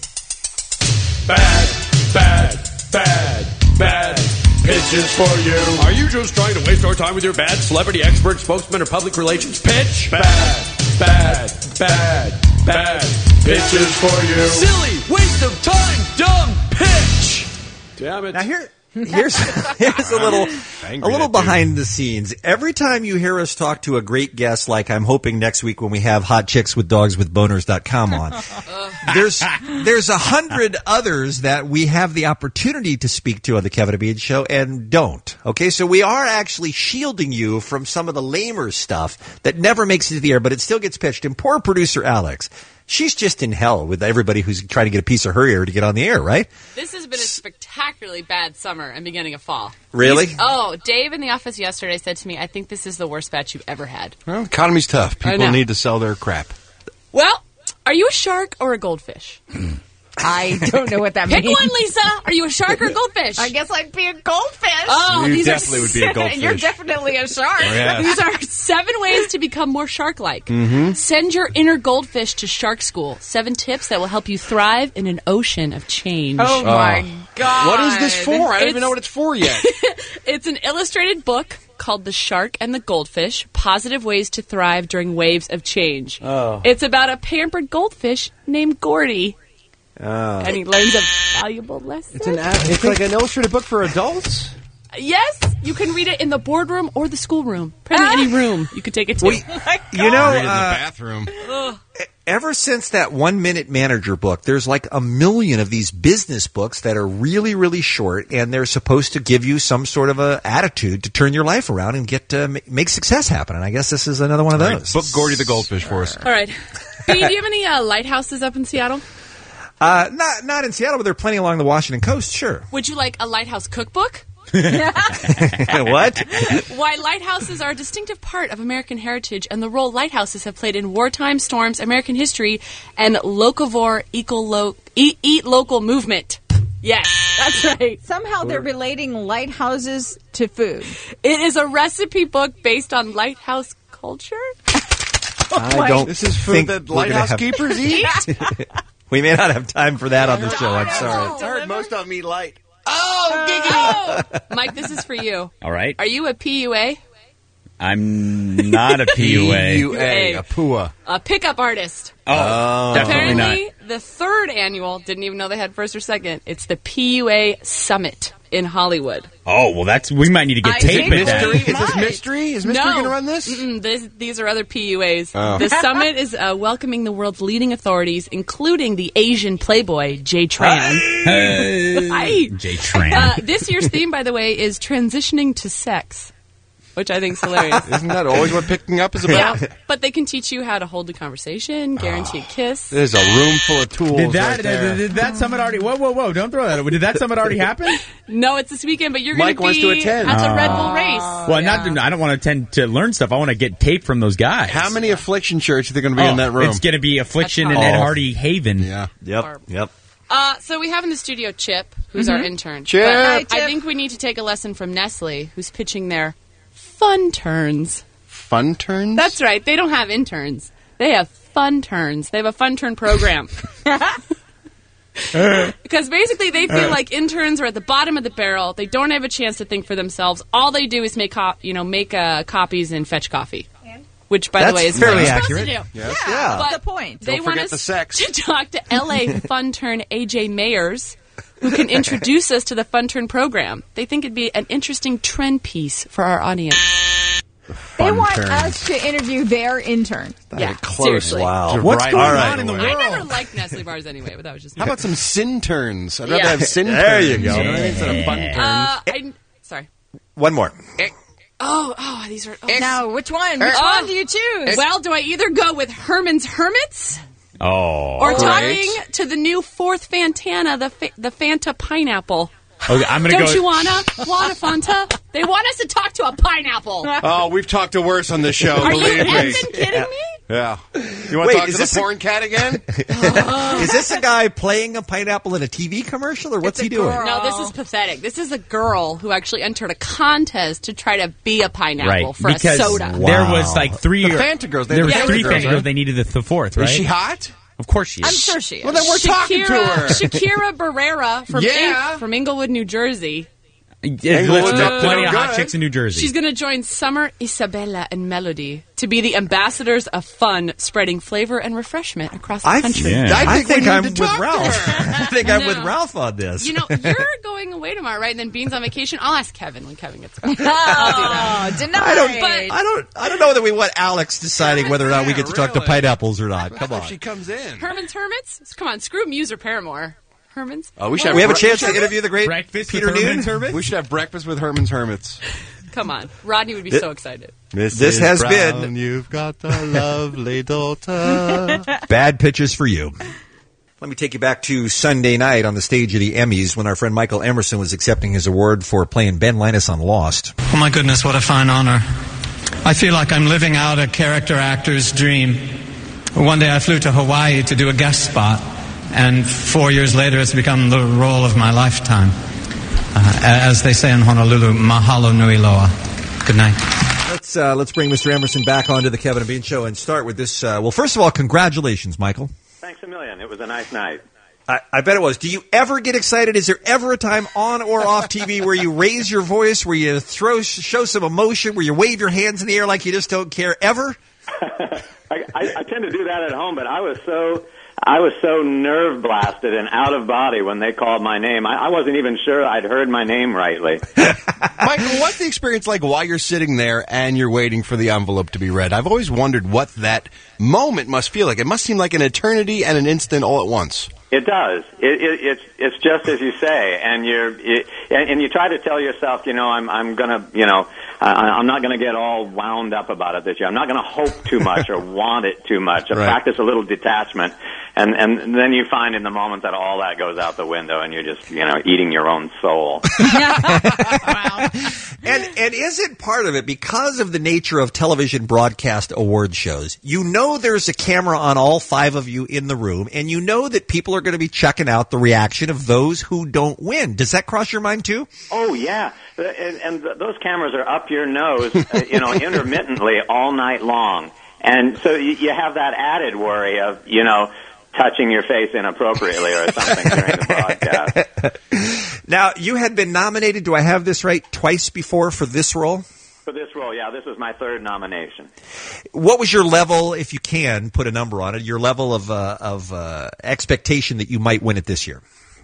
Bad pitches for you. Are you just trying to waste our time with your bad celebrity expert, spokesman, or public relations pitch? Bad pitches for you. Silly, waste of time, dumb pitch. Damn it. Now here's a little behind the scenes. Every time you hear us talk to a great guest, like I'm hoping next week when we have hotchickswithdogswithboners.com on, there's 100 others that we have the opportunity to speak to on the Kevin and Bean Show and don't. Okay, so we are actually shielding you from some of the lamer stuff that never makes it to the air, but it still gets pitched. And poor producer Alex, she's just in hell with everybody who's trying to get a piece of her ear to get on the air, right? This has been a spectacularly bad summer and beginning of fall. Really? Dave in the office yesterday said to me, I think this is the worst batch you've ever had. Well, economy's tough. People need to sell their crap. Well, are you a shark or a goldfish? I don't know what that means. Pick one, Lisa. Are you a shark or a goldfish? I guess I'd be a goldfish. Oh, you definitely would be a goldfish. You're definitely a shark. Oh, yes. These are 7 ways to become more shark-like. Mm-hmm. Send your inner goldfish to Shark School. 7 tips that will help you thrive in an ocean of change. Oh, my God. What is this for? I don't even know what it's for yet. It's an illustrated book called The Shark and the Goldfish, Positive Ways to Thrive During Waves of Change. Oh. It's about a pampered goldfish named Gordy. Oh. And he learns a valuable lesson. It's like an illustrated book for adults? Yes, you can read it in the boardroom or the schoolroom. Pretty any room you could take it to. You know, read it in the bathroom. ever since that 1 Minute Manager book, there's like a million of these business books that are really, really short, and they're supposed to give you some sort of a attitude to turn your life around and get to make success happen. And I guess this is another one of those. Book Gordy the Goldfish for us. All right. Bean, do you have any lighthouses up in Seattle? Not in Seattle, but there are plenty along the Washington coast, sure. Would you like a lighthouse cookbook? What? Why lighthouses are a distinctive part of American heritage and the role lighthouses have played in wartime, storms, American history, and locavore eat local movement. Yes, that's right. Somehow they're relating lighthouses to food. It is a recipe book based on lighthouse culture. This is food that lighthouse keepers eat? We may not have time for that on the show. I'm sorry. I heard most of them eat light. Oh, Mike, this is for you. All right. Are you a PUA? I'm not a PUA. A PUA. A pickup artist. Oh, definitely Apparently, not. the third annual, didn't even know they had first or second, it's the PUA Summit in Hollywood. Oh, well, we might need to get tape with that. Is this mystery? Is mystery going to run this? These are other PUAs. Oh. The summit is welcoming the world's leading authorities, including the Asian playboy, Jay Tran. Hey. Jay Tran. This year's theme, by the way, is transitioning to sex, which I think is hilarious. Isn't that always what picking up is about? Yeah, but they can teach you how to hold a conversation, guarantee a kiss. There's a room full of tools Did right there. did that summit already... Whoa, don't throw that. Did that summit already happen? No, it's this weekend, but you're going Mike wants to to be attend. at the Red Bull race. Well, I don't want to attend to learn stuff. I want to get tape from those guys. How many Affliction shirts are there going to be in that room? It's going to be Affliction and Ed Hardy Haven. Yeah. Yep. So we have in the studio Chip, who's our intern. Chip! But Hi, Chip. I think we need to take a lesson from Nestle, who's pitching their Fun Turns. Fun Turns? That's right. They don't have interns. They have Fun Turns. They have a Fun Turn program. Because basically they feel like interns are at the bottom of the barrel. They don't have a chance to think for themselves. All they do is make copies and fetch coffee. Which, by the way, is fairly what you're accurate. supposed to do. Yes. Yeah. But the point. They Don't want forget us the sex. to talk to LA Fun Turn AJ Mayers, who can introduce us to the Fun Turn program. They think it'd be an interesting trend piece for our audience. They want us to interview their intern. Close. Seriously. Wow. What's going on in the world? I never liked Nestle bars anyway, but that was just me. How about some sin turns? I'd rather Yeah. have sin turns. There you go. Instead of fun turns. Sorry. One more. Oh, these are... Now, which one? Which one do you choose? Well, do I either go with Herman's Hermits Oh. or Great. talking to the new fourth Fantana, the Fanta Pineapple? Okay, I'm going to go... Don't you wanna Fanta? They want us to talk to a pineapple. Oh, we've talked to worse on this show, Are you believe me. effing kidding me? Yeah. You want Wait, to talk is to the this a- porn cat again? Is this a guy playing a pineapple in a TV commercial, or what's he doing? No, this is pathetic. This is a girl who actually entered a contest to try to be a pineapple for because a soda. there was like three... The Fanta girls. There were Fanta three girls, Fanta right? girls. They needed the fourth, right? Is she hot? Of course she is. I'm sure she is. Well, then we're talking to her. Shakira Barrera from Yeah. from Inglewood, New Jersey. Inglewood's up to plenty no of hot good. chicks in New Jersey. She's going to join Summer, Isabella, and Melody to be the ambassadors of fun, spreading flavor and refreshment across the country. I think we I'm need with to talk to Ralph. her. I think I'm with No. Ralph on this. You know, you're going away tomorrow, right? And then Bean's on vacation. I'll ask Kevin when Kevin gets back. Oh, denied. I don't know that we want Alex deciding whether or not we get to talk to really. pineapples or not. Come If on. she comes in. Herman's Hermits? Come on, screw Muse or Paramore. Herman's? Oh, we should We have a bre- chance to interview the great Breakfast Peter with Herman's Noon. Hermits? We should have breakfast with Herman's Hermits. Come on. Rodney would be so excited. This has been You've got a lovely daughter. Bad Pitches for You. Let me take you back to Sunday night on the stage of the Emmys when our friend Michael Emerson was accepting his award for playing Ben Linus on Lost. Oh my goodness, what a fine honor. I feel like I'm living out a character actor's dream. One day I flew to Hawaii to do a guest spot, and 4 years later it's become the role of my lifetime. As they say in Honolulu, mahalo nui loa. Good night. Let's bring Mr. Emerson back onto the Kevin and Bean Show and start with this. Well, first of all, congratulations, Michael. Thanks a million. It was a nice night. I bet it was. Do you ever get excited? Is there ever a time on or off TV where you raise your voice, where you show some emotion, where you wave your hands in the air like you just don't care? Ever? I tend to do that at home, but I was so nerve blasted and out of body when they called my name. I wasn't even sure I'd heard my name rightly. Michael, what's the experience like while you're sitting there and you're waiting for the envelope to be read? I've always wondered what that moment must feel like. It must seem like an eternity and an instant all at once. It does. It's just as you say, and you try to tell yourself, I'm gonna, I'm not gonna get all wound up about it this year. I'm not gonna hope too much or want it too much. I practice a little detachment, and then you find in the moment that all that goes out the window, and you're just, eating your own soul. And is it part of it because of the nature of television broadcast award shows? There's a camera on all 5 of you in the room, and you know that people are going to be checking out the reaction of those who don't win. Does that cross your mind too? Oh yeah, and those cameras are up your nose, intermittently all night long, and so you have that added worry of touching your face inappropriately or something during the broadcast. Now, you had been nominated, do I have this right, twice before for this role? For this role, yeah. This was my 3rd nomination. What was your level, if you can put a number on it, your level of expectation that you might win it this year?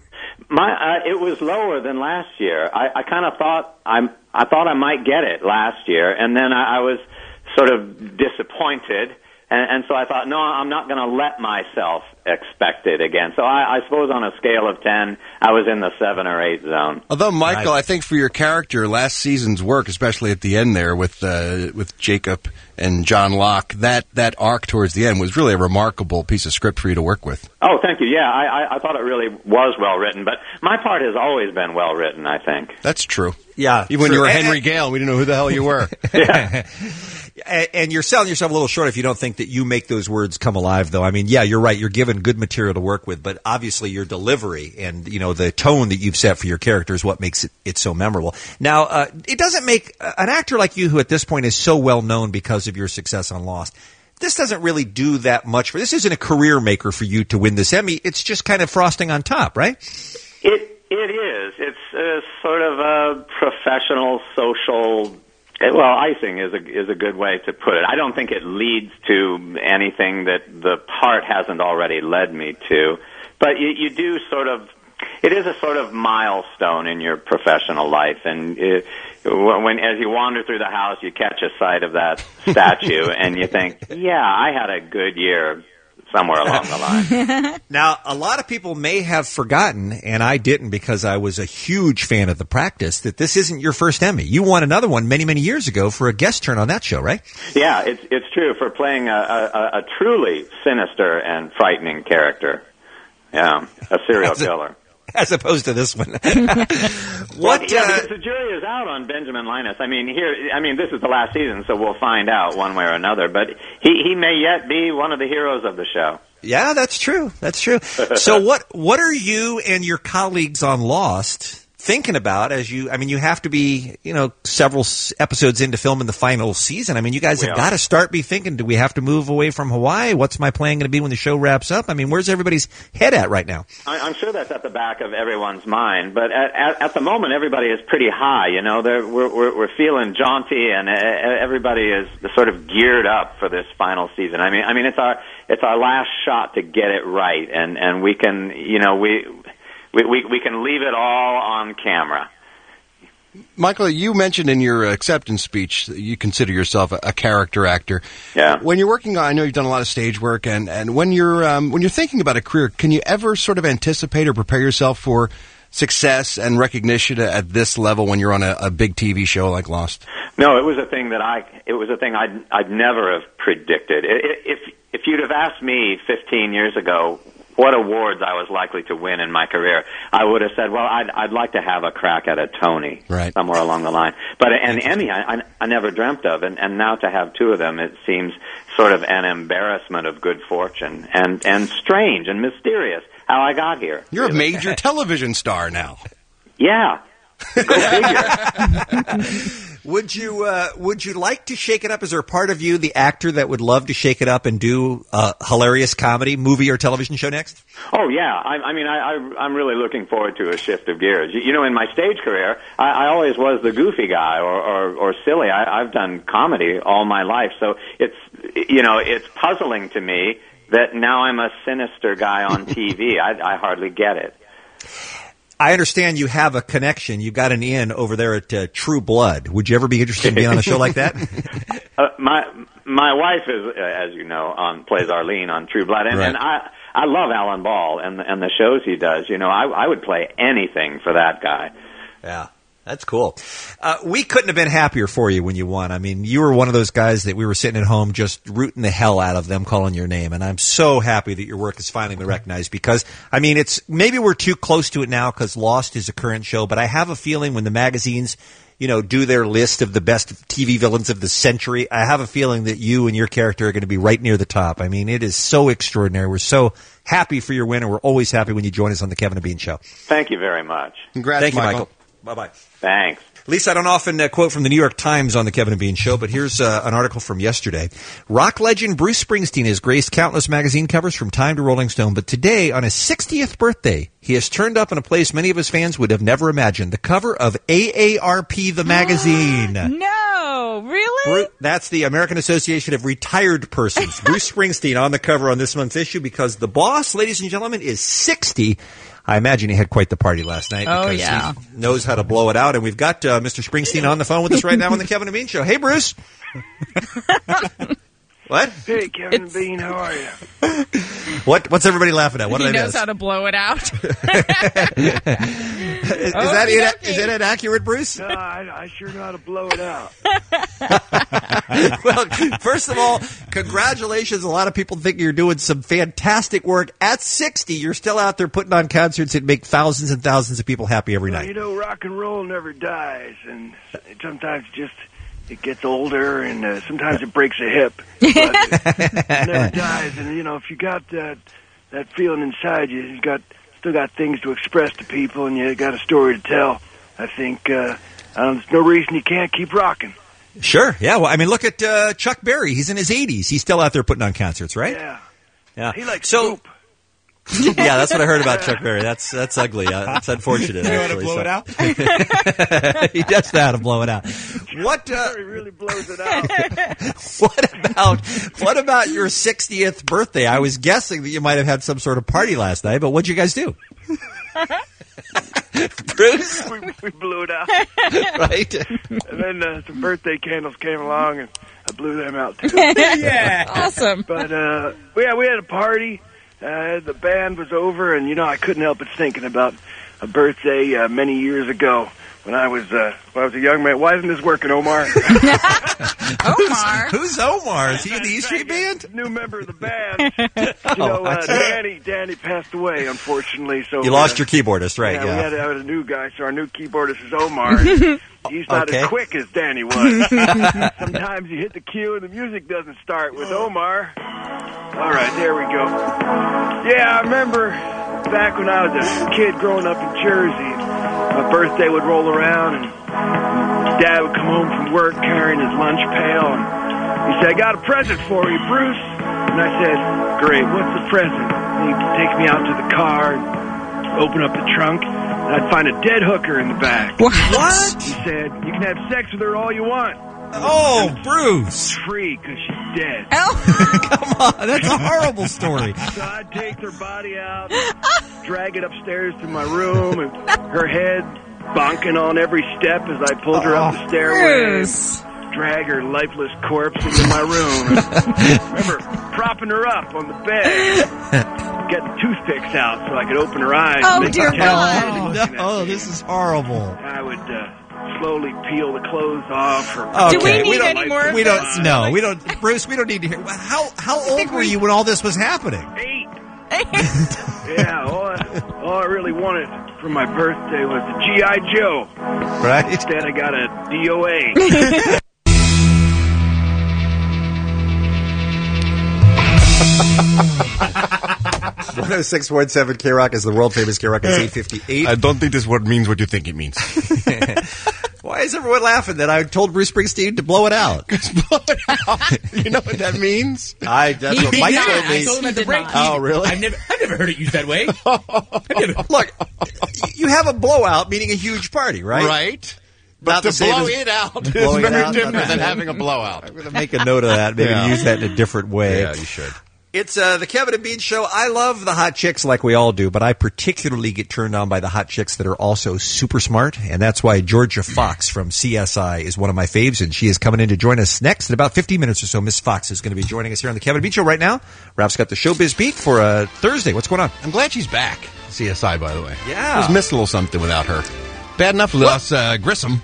It was lower than last year. I kind of thought I might get it last year, and then I was sort of disappointed. And so I thought, no, I'm not going to let myself expect it again. So I suppose on a scale of 10, I was in the 7 or 8 zone. Although, Michael, I think for your character, last season's work, especially at the end there with Jacob and John Locke, that arc towards the end was really a remarkable piece of script for you to work with. Oh, thank you. Yeah, I thought it really was well written, but my part has always been well written, I think. That's true. Yeah. Even when you were Henry Gale, we didn't know who the hell you were. Yeah. And you're selling yourself a little short if you don't think that you make those words come alive, though. I mean, yeah, you're right. You're given good material to work with, but obviously your delivery and, the tone that you've set for your character is what makes it so memorable. Now, it doesn't make an actor like you who at this point is so well known because of your success on Lost. This doesn't really do that much this isn't a career maker for you to win this Emmy. It's just kind of frosting on top, right? It is. It's sort of a professional, social. Well, icing is a good way to put it. I don't think it leads to anything that the part hasn't already led me to, but you do sort of. It is a sort of milestone in your professional life, and when as you wander through the house, you catch a sight of that statue, and you think, "Yeah, I had a good year." Somewhere along the line. Now, a lot of people may have forgotten, and I didn't because I was a huge fan of The Practice, that this isn't your first Emmy. You won another one many, many years ago for a guest turn on that show, right? Yeah, it's true, for playing a truly sinister and frightening character. Yeah, a serial killer. As opposed to this one. Because the jury is out on Benjamin Linus. This is the last season, so we'll find out one way or another. But he may yet be one of the heroes of the show. Yeah, that's true. That's true. So what are you and your colleagues on Lost thinking about as you have to be, several episodes into filming the final season. You guys have got to start be thinking, do we have to move away from Hawaii? What's my plan going to be when the show wraps up? Where's everybody's head at right now? I'm sure that's at the back of everyone's mind, but at the moment, everybody is pretty high. We're feeling jaunty, and everybody is sort of geared up for this final season. It's our last shot to get it right, and we can, we can leave it all on camera. Michael, you mentioned in your acceptance speech that you consider yourself a character actor. Yeah. When you're working on, I know you've done a lot of stage work, and when you're thinking about a career, can you ever sort of anticipate or prepare yourself for success and recognition at this level when you're on a big TV show like Lost? No, it was a thing I'd never have predicted. If you'd have asked me 15 years ago what awards I was likely to win in my career, I would have said, well, I'd like to have a crack at a Tony, right, somewhere along the line. But an Emmy, I never dreamt of, and now to have two of them, it seems sort of an embarrassment of good fortune, and strange and mysterious how I got here. You're a major television star now. Yeah. Go figure. Would you like to shake it up? Is there a part of you, the actor, that would love to shake it up and do a hilarious comedy, movie, or television show next? Oh, yeah. I'm really looking forward to a shift of gears. In my stage career, I always was the goofy guy or silly. I've done comedy all my life, so it's puzzling to me that now I'm a sinister guy on TV. I hardly get it. I understand you have a connection. You got an in over there at True Blood. Would you ever be interested in being on a show like that? My wife is, as you know, plays Arlene on True Blood, and I love Alan Ball and the shows he does. I would play anything for that guy. Yeah. That's cool. We couldn't have been happier for you when you won. I mean, you were one of those guys that we were sitting at home just rooting the hell out of them calling your name. And I'm so happy that your work has finally been recognized because, I mean, maybe we're too close to it now because Lost is a current show, but I have a feeling when the magazines, do their list of the best TV villains of the century, I have a feeling that you and your character are going to be right near the top. I mean, it is so extraordinary. We're so happy for your win, and we're always happy when you join us on the Kevin and Bean Show. Thank you very much. Congrats, Thank you, Michael. Bye-bye. Thanks. Lisa, I don't often quote from the New York Times on the Kevin and Bean Show, but here's an article from yesterday. Rock legend Bruce Springsteen has graced countless magazine covers from Time to Rolling Stone, but today, on his 60th birthday, he has turned up in a place many of his fans would have never imagined, the cover of AARP, the magazine. No, really? That's the American Association of Retired Persons. Bruce Springsteen on the cover on this month's issue because the boss, ladies and gentlemen, is 60. I imagine he had quite the party last night. Oh, because yeah. he knows how to blow it out. And we've got Mr. Springsteen on the phone with us right now on the Kevin and Bean Show. Hey, Bruce. What? Hey, Kevin and Bean, how are you? What's everybody laughing at? What did I miss? He knows how to blow it out. Is that inaccurate, Bruce? No, I sure know how to blow it out. Well, first of all, congratulations. A lot of people think you're doing some fantastic work. At 60, you're still out there putting on concerts that make thousands and thousands of people happy every night. Rock and roll never dies, and sometimes it gets older, and sometimes it breaks a hip. But it never dies, and if you got that feeling inside you, you still got things to express to people, and you got a story to tell. I think there's no reason you can't keep rocking. Sure, yeah. Well, I mean, look at Chuck Berry. He's in his 80s. He's still out there putting on concerts, right? Yeah. He likes poop. Yeah, that's what I heard about Chuck Berry. That's ugly. That's unfortunate. You know how to blow it out? He does know how to blow it out. What? He really blows it out. What about your 60th birthday? I was guessing that you might have had some sort of party last night, but what'd you guys do? Bruce? We blew it out. Right? And then some birthday candles came along, and I blew them out, too. Yeah. Awesome. But, we had a party. The band was over, and, I couldn't help but thinking about a birthday many years ago when I was a young man. Why isn't this working, Omar? Omar? Who's Omar? Is he in the E Street Band? New member of the band. Danny passed away, unfortunately. So you lost your keyboardist, right? Yeah, we had to have a new guy, so our new keyboardist is Omar. He's not as quick as Danny was. Sometimes you hit the cue and the music doesn't start with Omar. All right, there we go. Yeah, I remember back when I was a kid growing up in Jersey, my birthday would roll around and Dad would come home from work carrying his lunch pail, and he said, "I got a present for you, Bruce." And I said, "Great, what's the present?" And he'd take me out to the car and open up the trunk, and I'd find a dead hooker in the back. What? He said, "You can have sex with her all you want." Oh, Bruce! Free, because she's dead. Oh. Come on, that's a horrible story. So I'd take her body out, drag it upstairs to my room, and her head bonking on every step as I pulled her up the stairway. Bruce. Drag her lifeless corpse into my room. I remember propping her up on the bed, getting toothpicks out so I could open her eyes. Oh, and make dear her tell God. she was looking at me. This is horrible. I would slowly peel the clothes off. Do we need any more of this? No, we don't. Bruce, we don't need to hear. How old were you when all this was happening? 8. Yeah, all I really wanted for my birthday was a G.I. Joe. Right. Instead, I got a DOA. 106.7 K-Rock is the world famous K-Rock. It's 8:58. I don't think this word means what you think it means. Why is everyone laughing that I told Bruce Springsteen to blow it out? Blow it out. You know what that means? That's what Mike told me. I told him at the break. Oh, really? I've never heard it used that way. Look, you have a blowout, meaning a huge party, right? Right. But Not the to same blow as it out is blowing it very out, different not than that. having a blowout. I'm going to make a note of that. Maybe use that in a different way. Yeah, you should. It's the Kevin and Bean Show. I love the hot chicks like we all do, but I particularly get turned on by the hot chicks that are also super smart, and that's why Georgia Fox from CSI is one of my faves, and she is coming in to join us next in about 15 minutes or so. Miss Fox is going to be joining us here on the Kevin and Bean Show right now. Ralph's got the Showbiz Beat for Thursday. What's going on? I'm glad she's back. CSI, by the way. Yeah. I was missing a little something without her. Bad enough with us Grissom.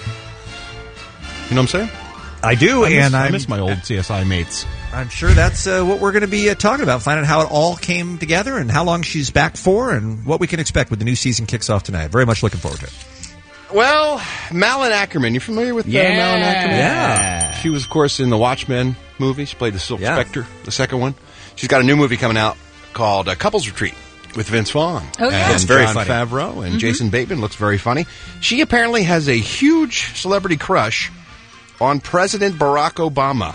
You know what I'm saying? I do, I miss my old CSI mates. I'm sure that's what we're going to be talking about, finding out how it all came together and how long she's back for and what we can expect when the new season kicks off tonight. Very much looking forward to it. Well, Malin Ackerman. You familiar with Malin Ackerman? Yeah. She was, of course, in the Watchmen movie. She played the Silk Spectre, the second one. She's got a new movie coming out called Couples Retreat with Vince Vaughn. Oh, yeah. And It's very Jon funny. Favreau and Jason Bateman. Looks very funny. She apparently has a huge celebrity crush on President Barack Obama.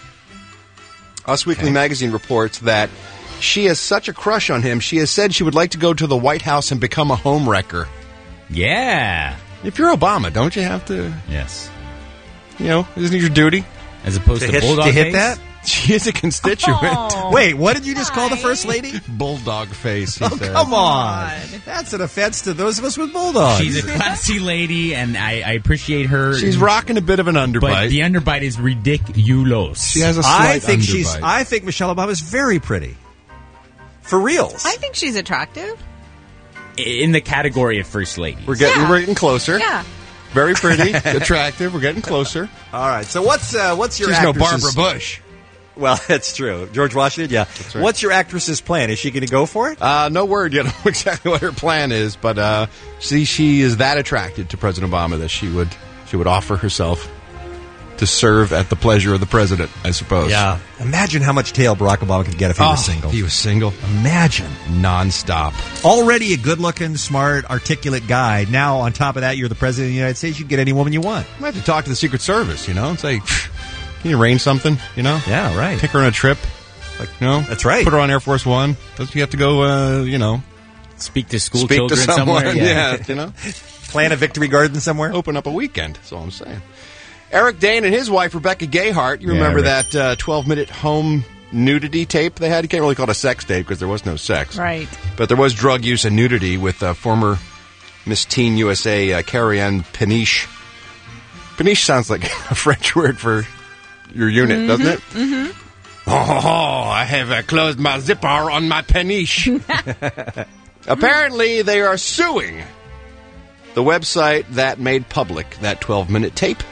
Us Weekly Magazine reports that she has such a crush on him, she has said she would like to go to the White House and become a homewrecker. Yeah. If you're Obama, don't you have to, Yes. isn't it your duty? As opposed to Bulldog to hit face? that? She is a constituent. Oh. Wait, what did you just call the First Lady? Bulldog face, he Oh, said. come on. That's an offense to those of us with bulldogs. She's a classy lady, and I appreciate her. She's rocking a bit of an But underbite. the underbite is ridiculous. She has a slight underbite. I think Michelle Obama is very pretty. For reals. I think she's attractive. in the category of first lady. We're getting closer. Yeah. Very pretty, attractive. We're getting closer. All right. So what's your She's no actress's- Barbara Bush. Well, that's true. George Washington, yeah. right. What's your actress's plan? Is she going to go for it? No word yet on exactly what her plan is, but she is that attracted to President Obama that she would offer herself to serve at the pleasure of the president, I suppose. Yeah. Imagine how much tail Barack Obama could get if he was single. He was single. Imagine. Nonstop. Already a good-looking, smart, articulate guy. Now, on top of that, you're the president of the United States. You can get any woman you want. You might have to talk to the Secret Service, and say, can you arrange something, Yeah, right. Take her on a trip. That's right. Put her on Air Force One. Doesn't you have to go, Speak to school speak children to someone? somewhere? Yeah, Plan a victory garden somewhere? Open up a weekend. That's all I'm saying. Eric Dane and his wife, Rebecca Gayheart. You remember that 12-minute home nudity tape they had? You can't really call it a sex tape because there was no sex. Right. But there was drug use and nudity with former Miss Teen USA Carrie-Anne Paniche. Paniche sounds like a French word for your unit, doesn't it? Mm-hmm. Oh, I have closed my zipper on my paniche. Apparently, they are suing the website that made public that 12-minute tape.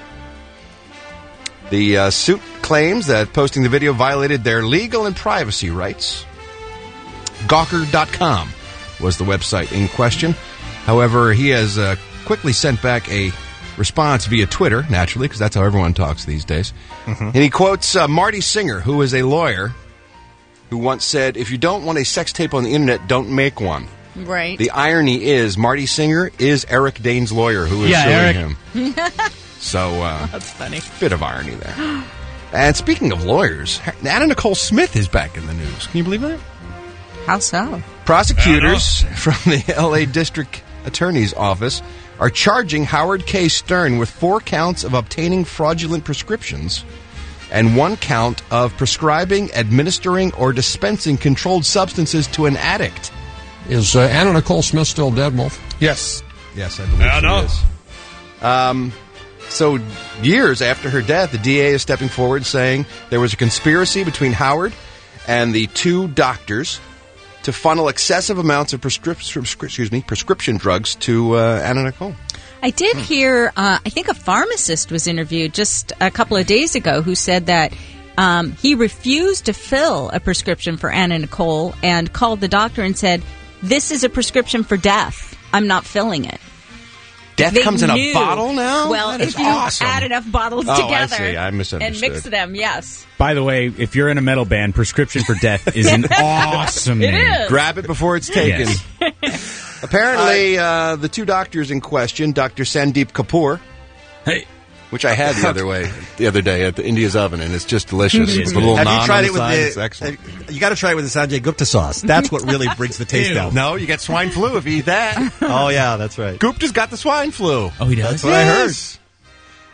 The suit claims that posting the video violated their legal and privacy rights. Gawker.com was the website in question. However, he has quickly sent back a response via Twitter, naturally, because that's how everyone talks these days. Mm-hmm. And he quotes Marty Singer, who is a lawyer, who once said, "If you don't want a sex tape on the internet, don't make one." Right. The irony is Marty Singer is Eric Dane's lawyer who is suing him. So, that's funny. Bit of irony there. And speaking of lawyers, Anna Nicole Smith is back in the news. Can you believe that? How so? Prosecutors from the L.A. District Attorney's Office are charging Howard K. Stern with 4 counts of obtaining fraudulent prescriptions and 1 count of prescribing, administering, or dispensing controlled substances to an addict. Is Anna Nicole Smith still dead, Wolf? Yes. Yes, I believe she is. So years after her death, the DA is stepping forward saying there was a conspiracy between Howard and the 2 doctors to funnel excessive amounts of prescription drugs to Anna Nicole. I did hear, I think a pharmacist was interviewed just a couple of days ago who said that he refused to fill a prescription for Anna Nicole and called the doctor and said, "This is a prescription for death. I'm not filling it." Death They comes in a knew. bottle now? Well, That if is you awesome. add enough bottles Oh, I together see. I misunderstood. and mix them, yes. By the way, if you're in a metal band, Prescription for Death is an awesome It name. is. Grab it before it's taken. Yes. Apparently, the 2 doctors in question, Dr. Sandeep Kapoor, which I had the other day at the India's Oven, and it's just delicious. It's a little Have naan you tried on it the with side. the? It's excellent. You got to try it with the Sanjay Gupta sauce. That's what really brings the taste out. No, you get swine flu if you eat that. Oh yeah, that's right. Gupta's got the swine flu. Oh, he does? That's what I heard.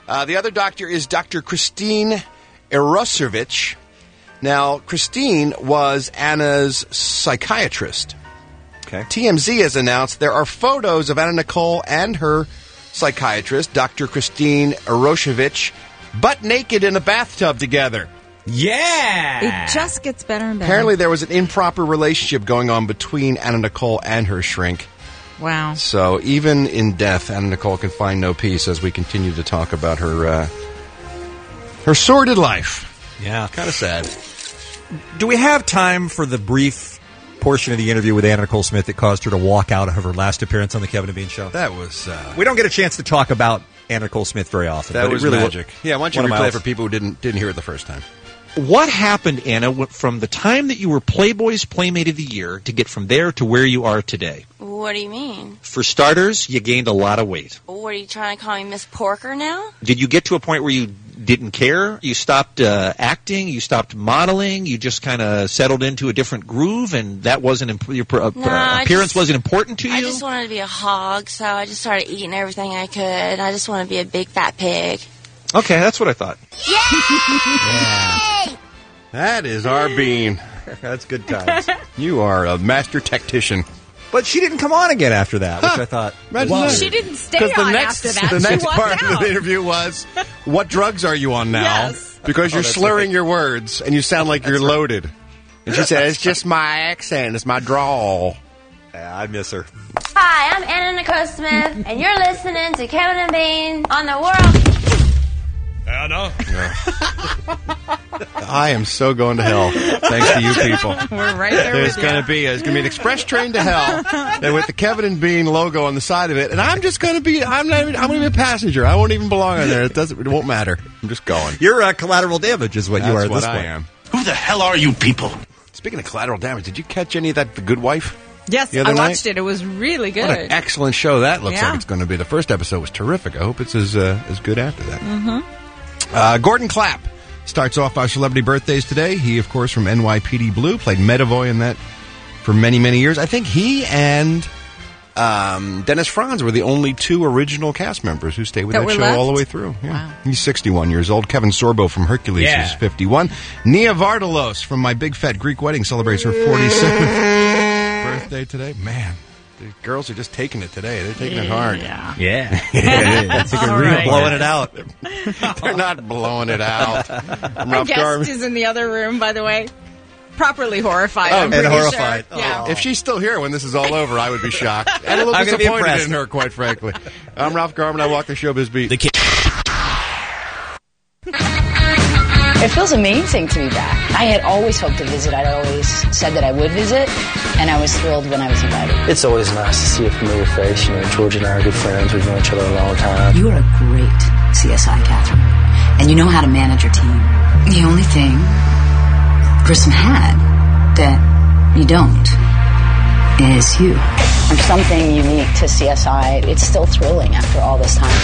The other doctor is Dr. Christine Erosevich. Now, Christine was Anna's psychiatrist. Okay. TMZ has announced there are photos of Anna Nicole and her psychiatrist, Dr. Christine Erosevich, butt naked in a bathtub together. It just gets better and better. Apparently, there was an improper relationship going on between Anna Nicole and her shrink. Wow. So even in death, Anna Nicole can find no peace as we continue to talk about her sordid life. Yeah. Kind of sad. Do we have time for the brief portion of the interview with Anna Nicole Smith that caused her to walk out of her last appearance on the Kevin and Bean Show? That was... we don't get a chance to talk about Anna Nicole Smith very often. That was really magic. Yeah, why don't you replay it for people who didn't hear it the first time? What happened, Anna, from the time that you were Playboy's Playmate of the Year to get from there to where you are today? What do you mean? For starters, you gained a lot of weight. What, are you trying to call me Miss Porker now? Did you get to a point where you didn't care? You stopped acting? You stopped modeling? You just kind of settled into a different groove, and that wasn't your appearance wasn't important to you? I just wanted to be a hog, so I just started eating everything I could. I just want to be a big fat pig. Okay, that's what I thought. Yeah. That is our Bean. That's good times. You are a master tactician. But she didn't come on again after that, which I thought... Well, she didn't stay on after that. The next part out. of the interview was, what drugs are you on now? Yes. Because you're slurring your words, and you sound like you're loaded. And she said, it's just my accent. It's my drawl. Yeah, I miss her. Hi, I'm Anna Nicole Smith, and you're listening to Kevin and Bean on the World... Anna? I am so going to hell, thanks to you people. We're right there There's with going you. to be an express train to hell, and with the Kevin and Bean logo on the side of it, and I'm just going to be, I'm going to be a passenger. I won't even belong on there. It won't matter. I'm just going. You're collateral damage is what you are at this point. That's what I am. Who the hell are you people? Speaking of collateral damage, did you catch any of that The Good Wife? Yes, the other I night? watched it. It was really good. What an excellent show that looks Yeah. like it's going to be. The first episode was terrific. I hope it's as good after that. Mm-hmm. Gordon Clapp starts off our celebrity birthdays today. He, of course, from NYPD Blue, played Medavoy in that for many, many years. I think he and Dennis Franz were the only two original cast members who stayed with that show left? all the way through. Yeah. Wow. He's 61 years old. Kevin Sorbo from Hercules is 51. Nia Vardalos from My Big Fat Greek Wedding celebrates her 47th birthday today. Man. The girls are just taking it today. They're taking it hard. Yeah. Blowing it out. They're not blowing it out. Our guest is in the other room, by the way. Properly horrified. Oh, I'm pretty horrified. Sure. Yeah. If she's still here when this is all over, I would be shocked. And a little I'm gonna be disappointed impressed. in her, quite frankly. I'm Ralph Garman. I walk the showbiz beat. It feels amazing to be back. I had always hoped to visit. I'd always said that I would visit, and I was thrilled when I was invited. It's always nice to see a familiar face. You know, George and I are good friends. We've known each other a long time. You are a great CSI, Catherine, and you know how to manage your team. The only thing Grissom had that you don't is you. There's something unique to CSI. It's still thrilling after all this time.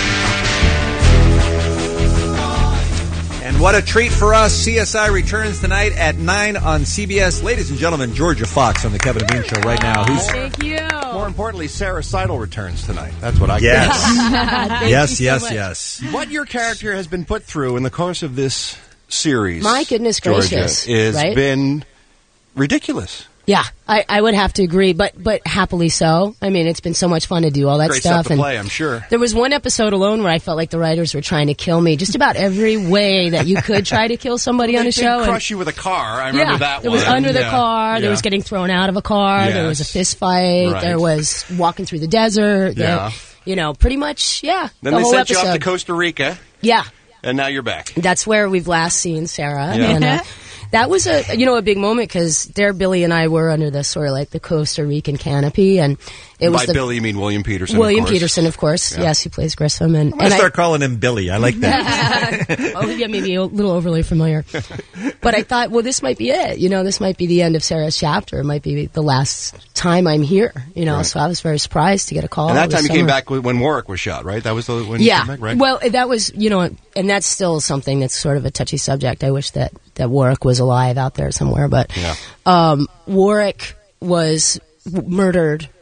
And what a treat for us. CSI returns tonight at 9 on CBS. Ladies and gentlemen, Georgia Fox on the Kevin and Bean Show right now. Thank you. More importantly, Sarah Seidel returns tonight. That's what I Yes. yes. What your character has been put through in the course of this series, My goodness gracious, Georgia, has right? been ridiculous. Yeah, I would have to agree, but happily so. I mean, it's been so much fun to do all that Great stuff. stuff to play, I'm sure. There was one episode alone where I felt like the writers were trying to kill me just about every way that you could try to kill somebody on a show. They crush you with a car. I remember that there one. was under the car. Yeah. There was getting thrown out of a car. Yes. There was a fist fight. Right. There was walking through the desert. Yeah. Pretty much, Then the they whole sent episode. you off to Costa Rica. Yeah. And now you're back. That's where we've last seen Sarah. Yeah. And, that was a big moment because there Billy and I were under the sort of like the Costa Rican canopy, and it was By Billy, you mean William Peterson? William of course. Peterson, of course. Yeah. Yes, he plays Grissom. And I'm going to start calling him Billy. I like that. oh, yeah, maybe a little overly familiar. But I thought, well, this might be it. This might be the end of Sarah's chapter. It might be the last time I'm here. Right. So I was very surprised to get a call. And that this time you summer. came back when Warwick was shot, right? That was when you came back, right? Well, that was, and that's still something that's sort of a touchy subject. I wish that Warwick was alive out there somewhere. But Warwick was murdered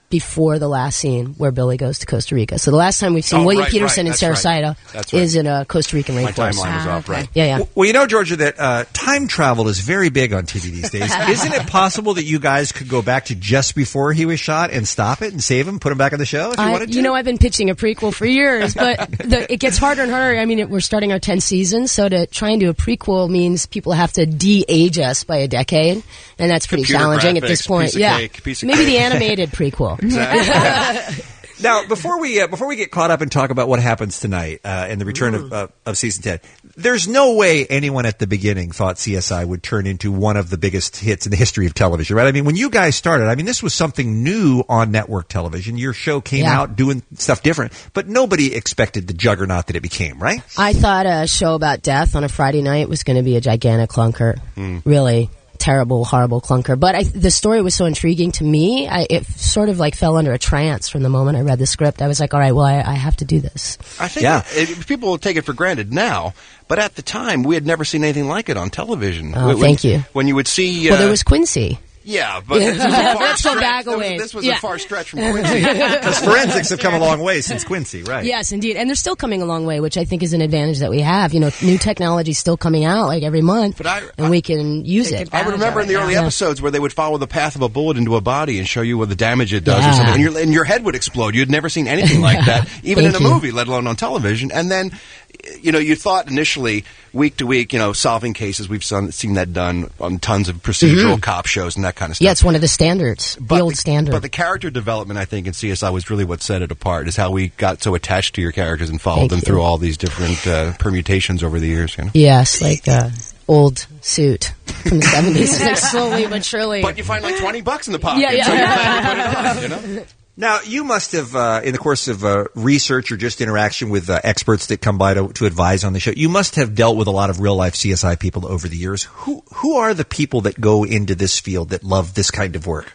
before the last scene where Billy goes to Costa Rica. So the last time we've seen William Peterson in Sarasota is in a Costa Rican rainforest. My timeline is off, right? Yeah. Well, you know, Georgia, that time travel is very big on TV these days. Isn't it possible that you guys could go back to just before he was shot and stop it and save him, put him back on the show if you wanted to? You know, I've been pitching a prequel for years, but it gets harder and harder. I mean, we're starting our 10th season, so to try and do a prequel means people have to de-age us by a decade, and that's pretty challenging at this point. Maybe the animated prequel. Exactly. Now, before we get caught up and talk about what happens tonight and the return of season 10, there's no way anyone at the beginning thought CSI would turn into one of the biggest hits in the history of television, right? I mean, when you guys started, this was something new on network television. Your show came out doing stuff different, but nobody expected the juggernaut that it became, right? I thought a show about death on a Friday night was going to be a gigantic clunker. Really. Terrible, horrible clunker. But the story was so intriguing to me, it sort of like fell under a trance from the moment I read the script. I was like, all right, well, I have to do this. I think people will take it for granted now, but at the time, we had never seen anything like it on television. Thank you. When you would see... well, there was Quincy. Yeah, but this was a far stretch. This was a far stretch from Quincy. Because forensics have come a long way since Quincy, right? Yes, indeed. And they're still coming a long way, which I think is an advantage that we have. You know, new technology is still coming out like every month, and we can use it. I would remember in the early episodes where they would follow the path of a bullet into a body and show you what the damage it does or something, and your head would explode. You'd never seen anything like that, even in a movie, let alone on television. And then, you know, you thought initially, week to week, you know, solving cases. We've seen that done on tons of procedural cop shows and that kind of stuff. Yeah, it's one of the standards, the old standard. But the character development, I think, in CSI was really what set it apart, is how we got so attached to your characters and followed them through all these different permutations over the years. You know? Yes, like old suit from the 70s, like slowly but surely. But you find like $20 in the pocket, so you're glad you put it on, you know? Now, you must have, in the course of research or just interaction with experts that come by to advise on the show, you must have dealt with a lot of real-life CSI people over the years. Who are the people that go into this field that love this kind of work?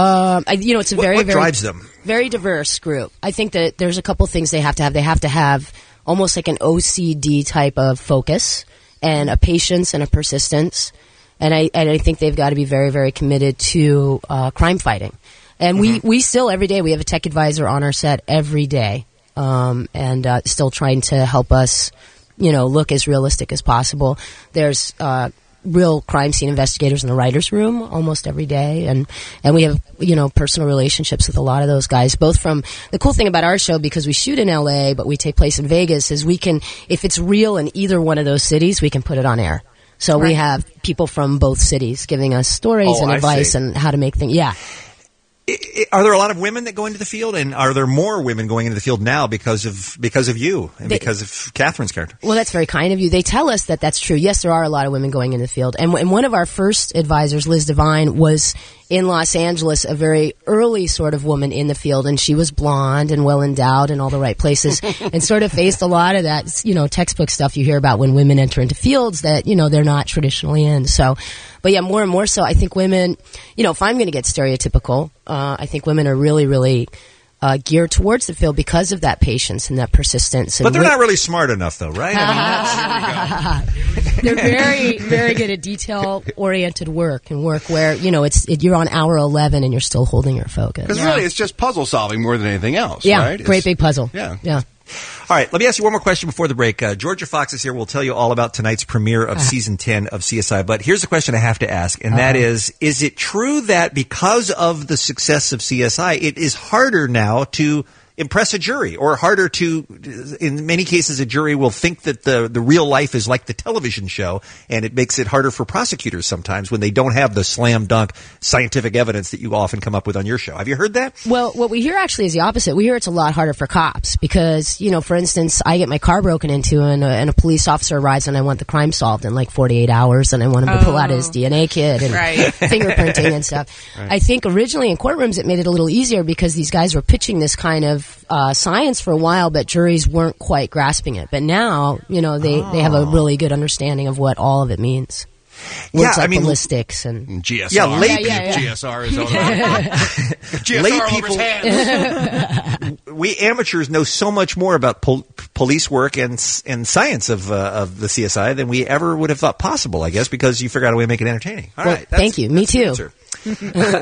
It's a what drives them? Very diverse group. I think that there's a couple things they have to have. They have to have almost like an OCD type of focus and a patience and a persistence. And I think they've got to be very, very committed to crime fighting. And we still, every day, we have a tech advisor on our set every day, and still trying to help us, you know, look as realistic as possible. There's real crime scene investigators in the writer's room almost every day, and we have, you know, personal relationships with a lot of those guys, both from the cool thing about our show, because we shoot in LA, but we take place in Vegas, is we can, if it's real in either one of those cities, we can put it on air. So we have people from both cities giving us stories and advice and how to make things. Yeah. Are there a lot of women that go into the field, and are there more women going into the field now because of you and because of Catherine's character? Well, that's very kind of you. They tell us that that's true. Yes, there are a lot of women going into the field. And one of our first advisors, Liz Devine, was in Los Angeles, a very early sort of woman in the field, and she was blonde and well endowed in all the right places, and sort of faced a lot of that, you know, textbook stuff you hear about when women enter into fields that, you know, they're not traditionally in. So, but yeah, more and more so, I think women, you know, if I'm going to get stereotypical, I think women are really, really geared towards the field because of that patience and that persistence. And but they're not really smart enough, though, right? They're very, very good at detail-oriented work and work where, you know, you're on hour 11 and you're still holding your focus. Because really, it's just puzzle solving more than anything else, yeah, right? Great big puzzle. Yeah. All right, let me ask you one more question before the break. Georgia Fox is here. We'll tell you all about tonight's premiere of Season 10 of CSI. But here's the question I have to ask, and that is it true that because of the success of CSI, it is harder now to impress a jury, or harder to, in many cases, a jury will think that the real life is like the television show, and it makes it harder for prosecutors sometimes when they don't have the slam dunk scientific evidence that you often come up with on your show. Have you heard that? Well, what we hear actually is the opposite. We hear it's a lot harder for cops because, you know, for instance, I get my car broken into and a police officer arrives and I want the crime solved in like 48 hours and I want him to pull out his DNA kit and fingerprinting and stuff. Right. I think originally in courtrooms it made it a little easier because these guys were pitching this kind of science for a while, but juries weren't quite grasping it. But now, you know, they have a really good understanding of what all of it means. Words like ballistics and GSR. Yeah, GSR is all GSR lay people. We amateurs know so much more about police work and science of the CSI than we ever would have thought possible, I guess, because you figured out a way to make it entertaining. All right. Thank you. Me too.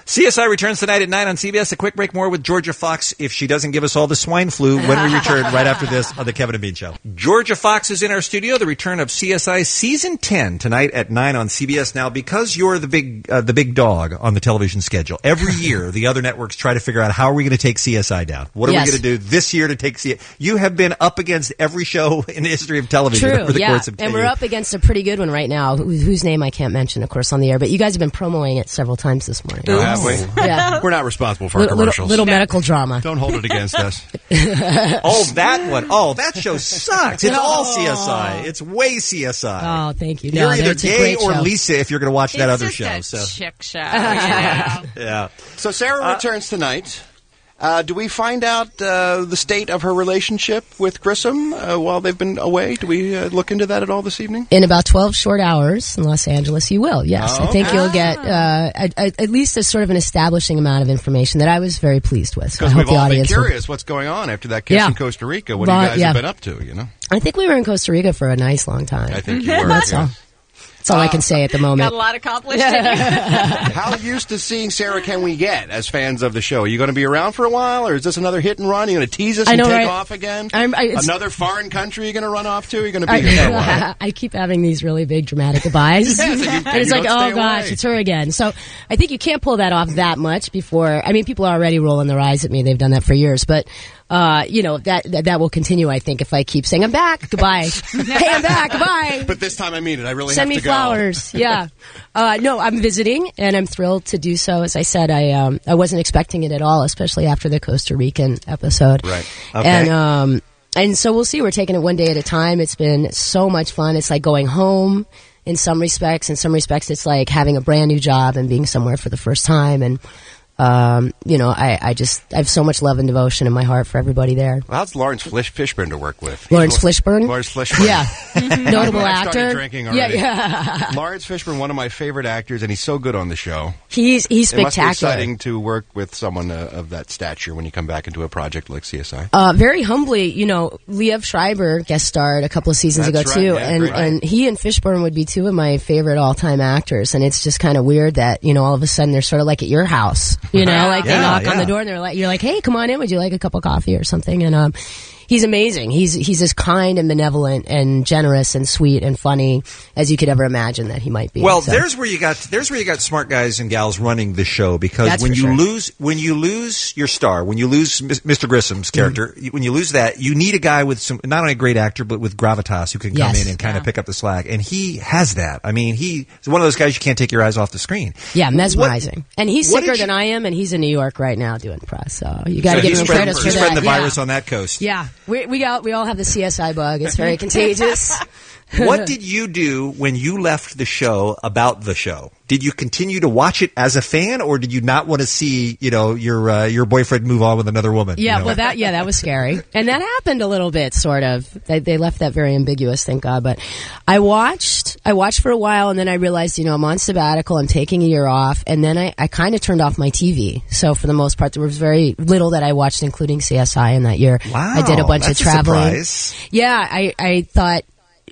CSI returns tonight at 9 on CBS. A quick break, more with Georgia Fox if she doesn't give us all the swine flu when we return right after this on the Kevin and Bean Show. Georgia Fox is in our studio. The return of CSI Season 10 tonight at 9 on CBS. Now, because you're the big dog on the television schedule, every year the other networks try to figure out how are we going to take CSI down. What are we going to do this year to take CSI? You have been up against every show in the history of television over the course of 10 years. And we're up against a pretty good one right now, whose name I can't mention, of course, on the air. But you guys have been promoting it several times this morning. Oh, have we? Yeah. We're not responsible for our commercials. Little medical drama. Don't hold it against us. Oh, that one. Oh, that show sucks. It's all CSI. It's way CSI. Oh, thank you. You're either it's a gay great or show. Lisa if you're going to watch that other It's show. just a So chick show. Yeah. yeah. So Sarah returns tonight. Do we find out the state of her relationship with Grissom while they've been away? Do we look into that at all this evening? In about 12 short hours in Los Angeles, you will, yes. Oh, I think you'll get at least a sort of an establishing amount of information that I was very pleased with. So I Because hope we've the all been audience will. curious what's going on after that kiss in Costa Rica. What you guys have been up to, you know? I think we were in Costa Rica for a nice long time. I think you were. That's all. That's all I can say at the moment. Got a lot accomplished. Didn't you? How used to seeing Sarah can we get as fans of the show? Are you going to be around for a while, or is this another hit and run? Are you going to tease us and take off again? Another foreign country you're going to run off to? You're going to be here for a while? I keep having these really big dramatic goodbyes. And it's like, oh gosh, it's her again. So I think you can't pull that off that much before. I mean, people are already rolling their eyes at me. They've done that for years, but. That will continue, I think, if I keep saying, I'm back, goodbye. Hey, I'm back, goodbye. But this time I mean it. I really Send have me to go. flowers. Yeah. No, I'm visiting, and I'm thrilled to do so. As I said, I wasn't expecting it at all, especially after the Costa Rican episode. Right. Okay. And so we'll see. We're taking it one day at a time. It's been so much fun. It's like going home in some respects. In some respects, it's like having a brand new job and being somewhere for the first time. And I have so much love and devotion in my heart for everybody there. Well, how's Lawrence Fishburne to work with? Lawrence Fishburne? Lawrence Fishburne. Yeah. Notable I actor. started drinking already. Yeah. Lawrence Fishburne, one of my favorite actors, and he's so good on the show. He's spectacular. It must be exciting to work with someone of that stature when you come back into a project like CSI. Very humbly, Liev Schreiber guest starred a couple of seasons ago too, and he and Fishburne would be two of my favorite all-time actors, and it's just kind of weird that all of a sudden they're sort of like at your house, they knock on the door and you're like, hey, come on in, would you like a cup of coffee or something? And he's amazing. He's as kind and benevolent and generous and sweet and funny as you could ever imagine that he might be. Well, there's where you got smart guys and gals running the show, because when you lose your star, when you lose Mr. Grissom's character, when you lose that, you need a guy with some, not only a great actor, but with gravitas who can come in and kind of pick up the slack. And he has that. I mean, he's one of those guys you can't take your eyes off the screen. Yeah, mesmerizing. And he's sicker than I am, and he's in New York right now doing press. So you got to give him credit for that. He's spreading the virus on that coast. Yeah. We all have the CSI bug. It's very contagious. What did you do when you left the show about the show? Did you continue to watch it as a fan, or did you not want to see, your boyfriend move on with another woman? Yeah, well, that was scary, and that happened a little bit, sort of. They left that very ambiguous, thank God. But I watched for a while, and then I realized, I'm on sabbatical, I'm taking a year off, and then I kind of turned off my TV. So for the most part, there was very little that I watched, including CSI in that year. Wow, I did a bunch of traveling. A surprise. Yeah, I thought.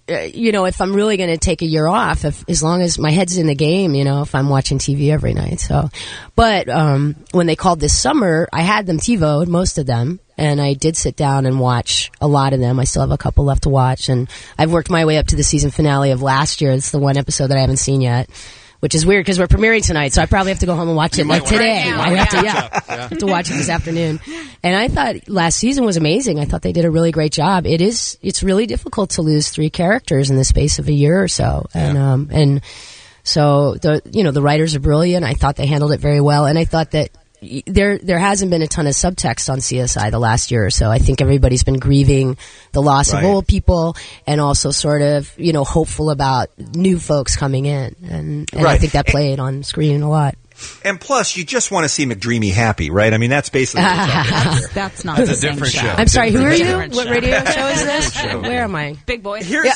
If I'm really going to take a year off, as long as my head's in the game, if I'm watching TV every night. So, but when they called this summer, I had them TiVo'd, most of them, and I did sit down and watch a lot of them. I still have a couple left to watch, and I've worked my way up to the season finale of last year. It's the one episode that I haven't seen yet, which is weird because we're premiering tonight, so I probably have to go home and watch it like today. I have to watch it this afternoon. And I thought last season was amazing. I thought they did a really great job. It's really difficult to lose 3 characters in the space of a year or so. And so the writers are brilliant. I thought they handled it very well, and I thought that there hasn't been a ton of subtext on CSI the last year or so. I think everybody's been grieving the loss of old people, and also sort of, hopeful about new folks coming in. And I think that played on screen a lot. And plus, you just want to see McDreamy happy, right? I mean, that's basically that's not a different show. I'm sorry, who are you? What radio show is this? Where am I? Big boy. Here's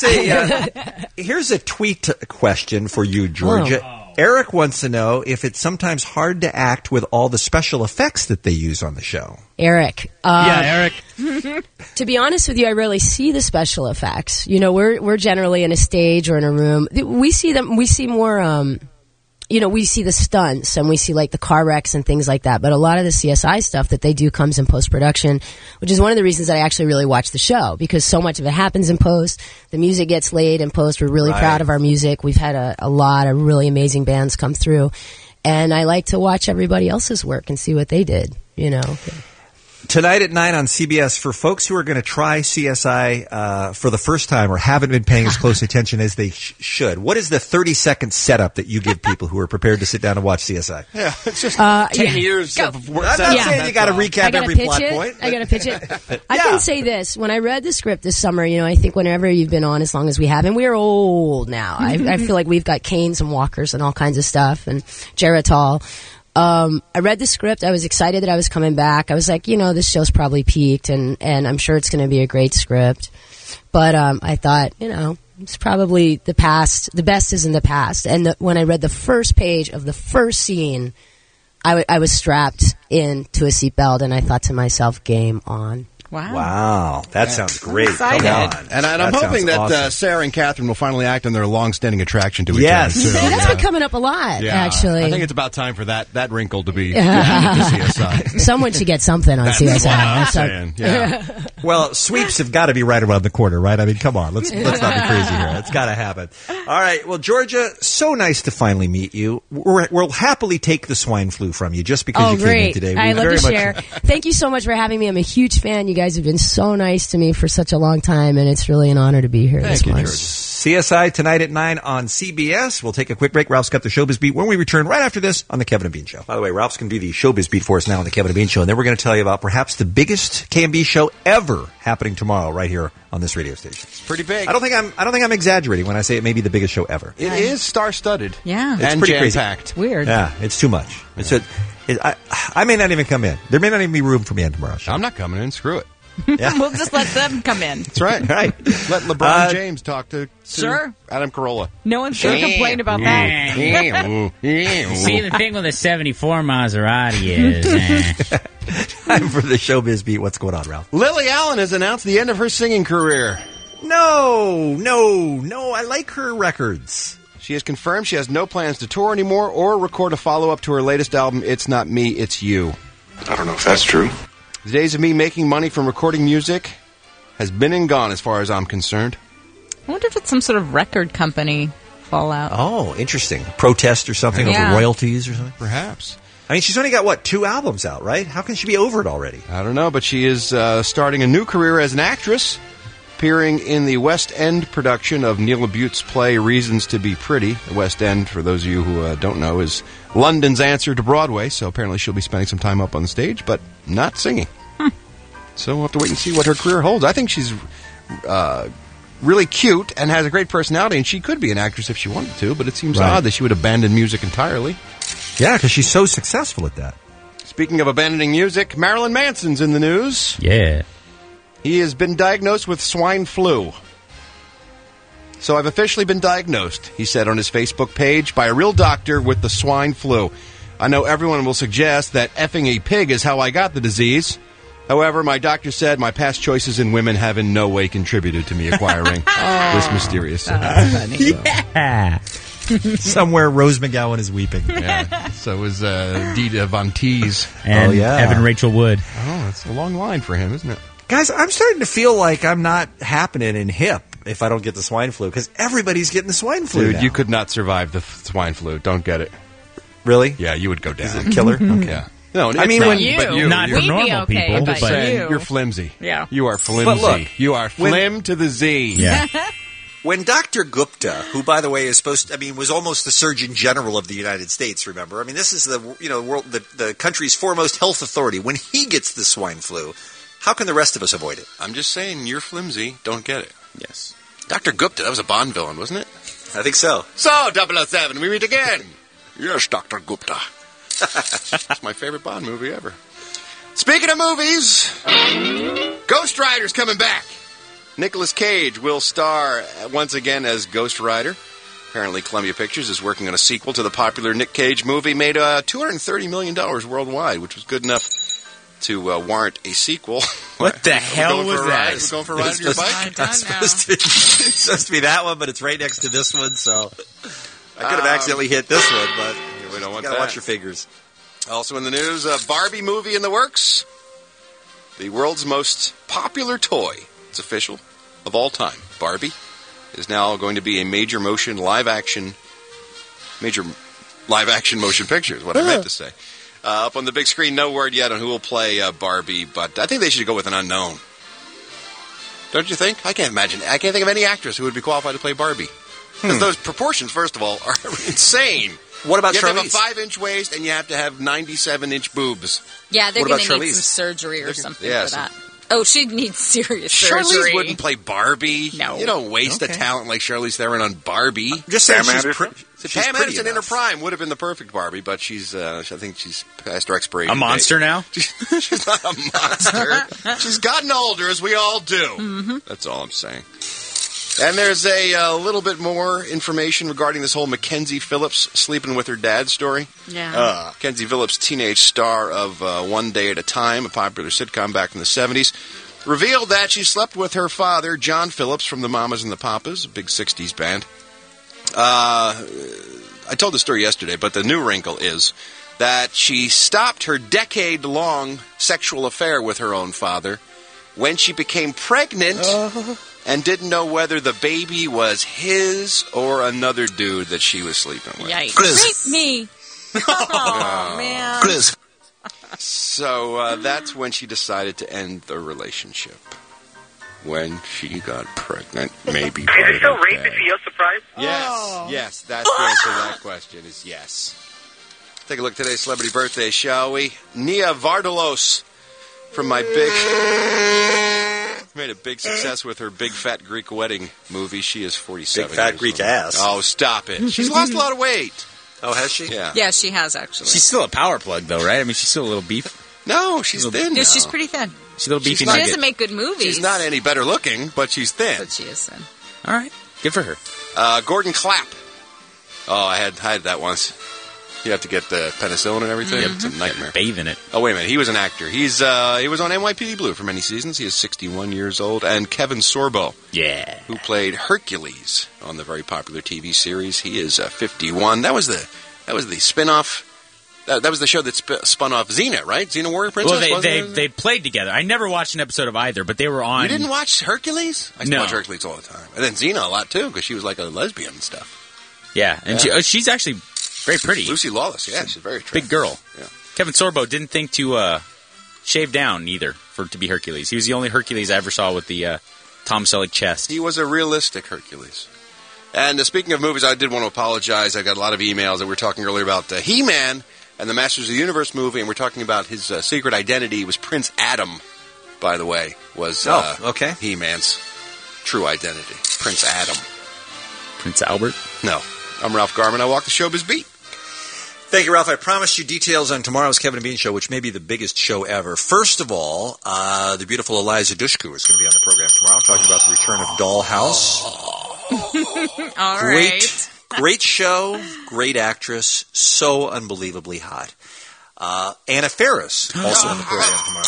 a tweet question for you, Georgia. Oh. Eric wants to know if it's sometimes hard to act with all the special effects that they use on the show. Eric. Eric. To be honest with you, I rarely see the special effects. We're generally in a stage or in a room. We see them. We see more we see the stunts and we see like the car wrecks and things like that, but a lot of the CSI stuff that they do comes in post-production, which is one of the reasons that I actually really watch the show, because so much of it happens in post. The music gets laid in post. We're really proud of our music. We've had a lot of really amazing bands come through, and I like to watch everybody else's work and see what they did, Tonight at 9 on CBS, for folks who are going to try CSI for the first time or haven't been paying as close attention as they should, what is the 30-second setup that you give people who are prepared to sit down and watch CSI? Yeah, it's just 10 years of work. I'm not saying you got to recap every plot point. I got to pitch it. I can say this. When I read the script this summer, I think whenever you've been on as long as we have, and we're old now, I feel like we've got canes and walkers and all kinds of stuff, and Geritol. I read the script. I was excited that I was coming back. I was like, this show's probably peaked, and I'm sure it's going to be a great script. But I thought, it's probably the past. The best is in the past. And when I read the first page of the first scene, I was strapped into a seatbelt, and I thought to myself, game on. Wow. That sounds great. Come on. And I'm hoping that awesome. Sarah and Catherine will finally act on their long-standing attraction to each Yes. other. Too. That's been coming up a lot, actually. I think it's about time for that wrinkle to be added to CSI. Someone should get something on CSI. That's what I'm saying. Yeah. Well, sweeps have got to be right around the corner, right? I mean, come on. Let's not be crazy here. It's got to happen. All right. Well, Georgia, so nice to finally meet you. We'll happily take the swine flu from you just because you came in today. I love to share. Thank you so much for having me. I'm a huge fan. You guys have been so nice to me for such a long time, and it's really an honor to be here this morning. CSI tonight at 9 on CBS. We'll take a quick break. Ralph's got the Showbiz Beat when we return right after this on the Kevin and Bean Show. By the way, Ralph's going to do the Showbiz Beat for us now on the Kevin and Bean Show, and then we're going to tell you about perhaps the biggest K&B show ever happening tomorrow right here on this radio station. It's pretty big. I don't think I'm exaggerating when I say it may be the biggest show ever. It is star-studded. Yeah. It's pretty crazy. Jam-packed. Weird. Yeah, it's too much. I may not even come in. There may not even be room for me on tomorrow's show. I'm not coming in. Screw it. Yeah. We'll just let them come in. That's right. Right. Let LeBron James talk to Sure. Adam Carolla. No one's going to complain about that. See, the thing with the 74 Maserati is... Time for the Showbiz Beat. What's going on, Ralph? Lily Allen has announced the end of her singing career. No. I like her records. She has confirmed she has no plans to tour anymore or record a follow-up to her latest album, It's Not Me, It's You. I don't know if that's true. The days of me making money from recording music has been and gone as far as I'm concerned. I wonder if it's some sort of record company fallout. Oh, interesting. Protest or something over royalties or something? Perhaps. I mean, she's only got, 2 albums out, right? How can she be over it already? I don't know, but she is starting a new career as an actress, appearing in the West End production of Neil LaBute's play Reasons to Be Pretty. The West End, for those of you who don't know, is London's answer to Broadway, so apparently she'll be spending some time up on the stage, but not singing. So we'll have to wait and see what her career holds. I think she's really cute and has a great personality, and she could be an actress if she wanted to, but it seems odd that she would abandon music entirely. Yeah, because she's so successful at that. Speaking of abandoning music, Marilyn Manson's in the news. Yeah. He has been diagnosed with swine flu. So I've officially been diagnosed, he said on his Facebook page, by a real doctor with the swine flu. I know everyone will suggest that effing a pig is how I got the disease. However, my doctor said my past choices in women have in no way contributed to me acquiring this mysterious sickness. Yeah. Somewhere Rose McGowan is weeping. Yeah. So is Dita Von Teese. And Evan Rachel Wood. Oh, that's a long line for him, isn't it? Guys, I'm starting to feel like I'm not happening in hip if I don't get the swine flu, because everybody's getting the swine flu. Dude, now. you could not survive the swine flu. Don't get it. Really? Yeah, you would go down. Is it a killer? Okay. Yeah. No, I mean, when you, not for normal okay, people, I'm just but saying, you're flimsy. Yeah. You are flimsy. But look, you are flim to the Z. Yeah. When Dr. Gupta, who, by the way, was almost the Surgeon General of the United States, remember? I mean, this is the country's foremost health authority. When he gets the swine flu, how can the rest of us avoid it? I'm just saying, you're flimsy. Don't get it. Yes. Dr. Gupta, that was a Bond villain, wasn't it? I think so. So, 007, we meet again. Yes, Dr. Gupta. It's my favorite Bond movie ever. Speaking of movies, Ghost Rider's coming back. Nicolas Cage will star once again as Ghost Rider. Apparently, Columbia Pictures is working on a sequel to the popular Nick Cage movie, made $230 million worldwide, which was good enough to warrant a sequel. What the hell was that? We're going for a ride on your bike? It's supposed to be that one, but it's right next to this one, so... I could have accidentally hit this one, but we don't want you gotta that. watch your figures. Also in the news, a Barbie movie in the works. The world's most popular toy, it's official, of all time, Barbie, is now going to be a major live action motion picture is what I meant to say. Up on the big screen, no word yet on who will play Barbie, but I think they should go with an unknown. Don't you think? I can't think of any actress who would be qualified to play Barbie. Because those proportions, first of all, are insane. What about Charlize? You have to Charlize? have a 5-inch waist, and you have to have 97-inch boobs. Yeah, they're What going about to need Charlize? some surgery or something yeah, for that. Oh, she needs serious Charlize surgery. wouldn't play Barbie. No. You don't waste a talent like Charlize Theron on Barbie. Just saying Pam she's Anderson pretty in her enough. prime would have been the perfect Barbie, but she's I think she's past her expiration A monster date. now? She's not a monster. She's gotten older, as we all do. Mm-hmm. That's all I'm saying. And there's a little bit more information regarding this whole Mackenzie Phillips sleeping with her dad story. Yeah. Mackenzie Phillips, teenage star of One Day at a Time, a popular sitcom back in the 70s, revealed that she slept with her father, John Phillips, from the Mamas and the Papas, a big 60s band. I told the story yesterday, but the new wrinkle is that she stopped her decade-long sexual affair with her own father when she became pregnant and didn't know whether the baby was his or another dude that she was sleeping with. Yikes. Rape me. Oh, man. So that's when she decided to end the relationship. When she got pregnant, maybe. Is it still rape if he is surprised? Yes, that's the answer to that question is yes. Take a look at today's celebrity birthday, shall we? Nia Vardalos from my made a big success with her Big Fat Greek Wedding movie. She is 47 Big fat years Greek old. ass. Oh, stop it. She's lost a lot of weight. Oh, has she? Yeah. Yeah, she has, actually. She's still a power plug, though, right? I mean, she's still a little beef. No, she's thin Yeah, now. she's pretty thin. She's a little beefy She nugget. doesn't make good movies. She's not any better looking, but she's thin. But she is thin. All right. Good for her. Gordon Clapp. Oh, I had that once. You have to get the penicillin and everything. Mm-hmm. It's a nightmare. Bathe in it. Oh, wait a minute. He was an actor. He was on NYPD Blue for many seasons. He is 61 years old. And Kevin Sorbo. Yeah. Who played Hercules on the very popular TV series. He is 51. That was the spin-off. That was the show that spun off Xena, right? Xena Warrior Princess? Well, they played together. I never watched an episode of either, but they were on. You didn't watch Hercules? I used to No. watch Hercules all the time. And then Xena a lot, too, because she was like a lesbian and stuff. Yeah, and she's actually very pretty. Lucy Lawless, yeah, she's very attractive. Big girl. Yeah. Kevin Sorbo didn't think to shave down either to be Hercules. He was the only Hercules I ever saw with the Tom Selleck chest. He was a realistic Hercules. And speaking of movies, I did want to apologize. I got a lot of emails that we were talking earlier about He-Man and the Masters of the Universe movie, and we're talking about his secret identity. It was Prince Adam, by the way, was okay. He-Man's true identity. Prince Adam. Prince Albert? No. I'm Ralph Garman. I walk the showbiz beat. Thank you, Ralph. I promised you details on tomorrow's Kevin and Bean show, which may be the biggest show ever. First of all, the beautiful Eliza Dushku is going to be on the program tomorrow, talking about the return of Dollhouse. All right. Great show, great actress, so unbelievably hot. Anna Faris, also on the program tomorrow.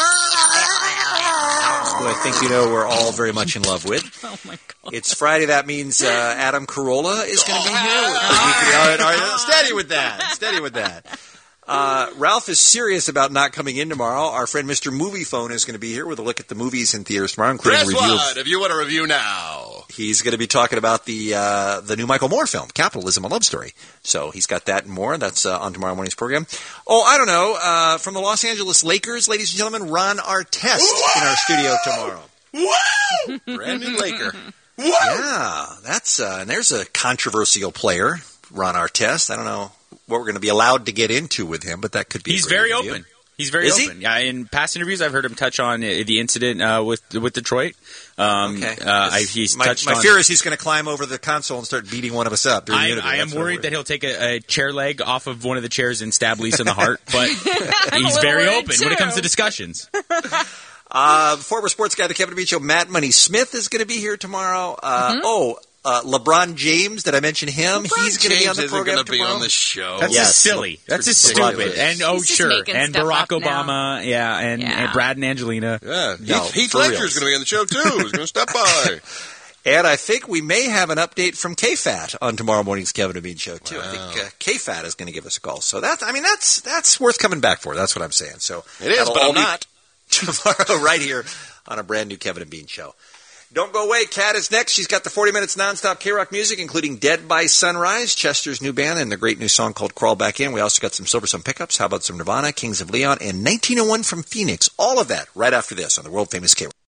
Who I think you know we're all very much in love with. Oh, my God. It's Friday. That means Adam Carolla is going to be here. All right, steady with that. Ralph is serious about not coming in tomorrow. Our friend Mr. Movie Phone is going to be here with a look at the movies in theaters tomorrow, including Press a review. one if you want a review now. He's going to be talking about the new Michael Moore film, Capitalism, a Love Story. So he's got that and more. That's on tomorrow morning's program. Oh, I don't know. From the Los Angeles Lakers, ladies and gentlemen, Ron Artest in our studio tomorrow. Wow! Brand new Laker. Yeah, that's and there's a controversial player, Ron Artest. I don't know what we're going to be allowed to get into with him, but that could be. He's a great very interview. open. He's very Is he? open. Yeah, in past interviews, I've heard him touch on the incident with Detroit. Okay. He's my touched on. fear is he's going to climb over the console and start beating one of us up during the interview. I am That's what I'm worried that he'll take a chair leg off of one of the chairs and stab Lisa in the heart, but he's very open when it comes to discussions. Former sports guy, the Kevin and Bean Show, Matt Money Smith is going to be here tomorrow. LeBron James, did I mention him? He's going to be on the program going to be tomorrow. on the show. That's just silly. That's just stupid. And He's just making and stuff Barack up now. Obama, and Brad and Angelina. Yeah, No, Heath for Ledger's reals. going to be on the show too. He's going to step by. And I think we may have an update from KFAT on tomorrow morning's Kevin and Bean Show, too. Wow. I think KFAT is going to give us a call. So that's worth coming back for. That's what I'm saying. So it is, but I'm not. Tomorrow right here on a brand new Kevin and Bean Show. Don't go away. Kat is next. She's got the 40 minutes nonstop K-Rock music, including Dead by Sunrise, Chester's new band, and the great new song called Crawl Back In. We also got some Silverstone pickups. How about some Nirvana, Kings of Leon, and 1901 from Phoenix. All of that right after this on the world-famous K-Rock.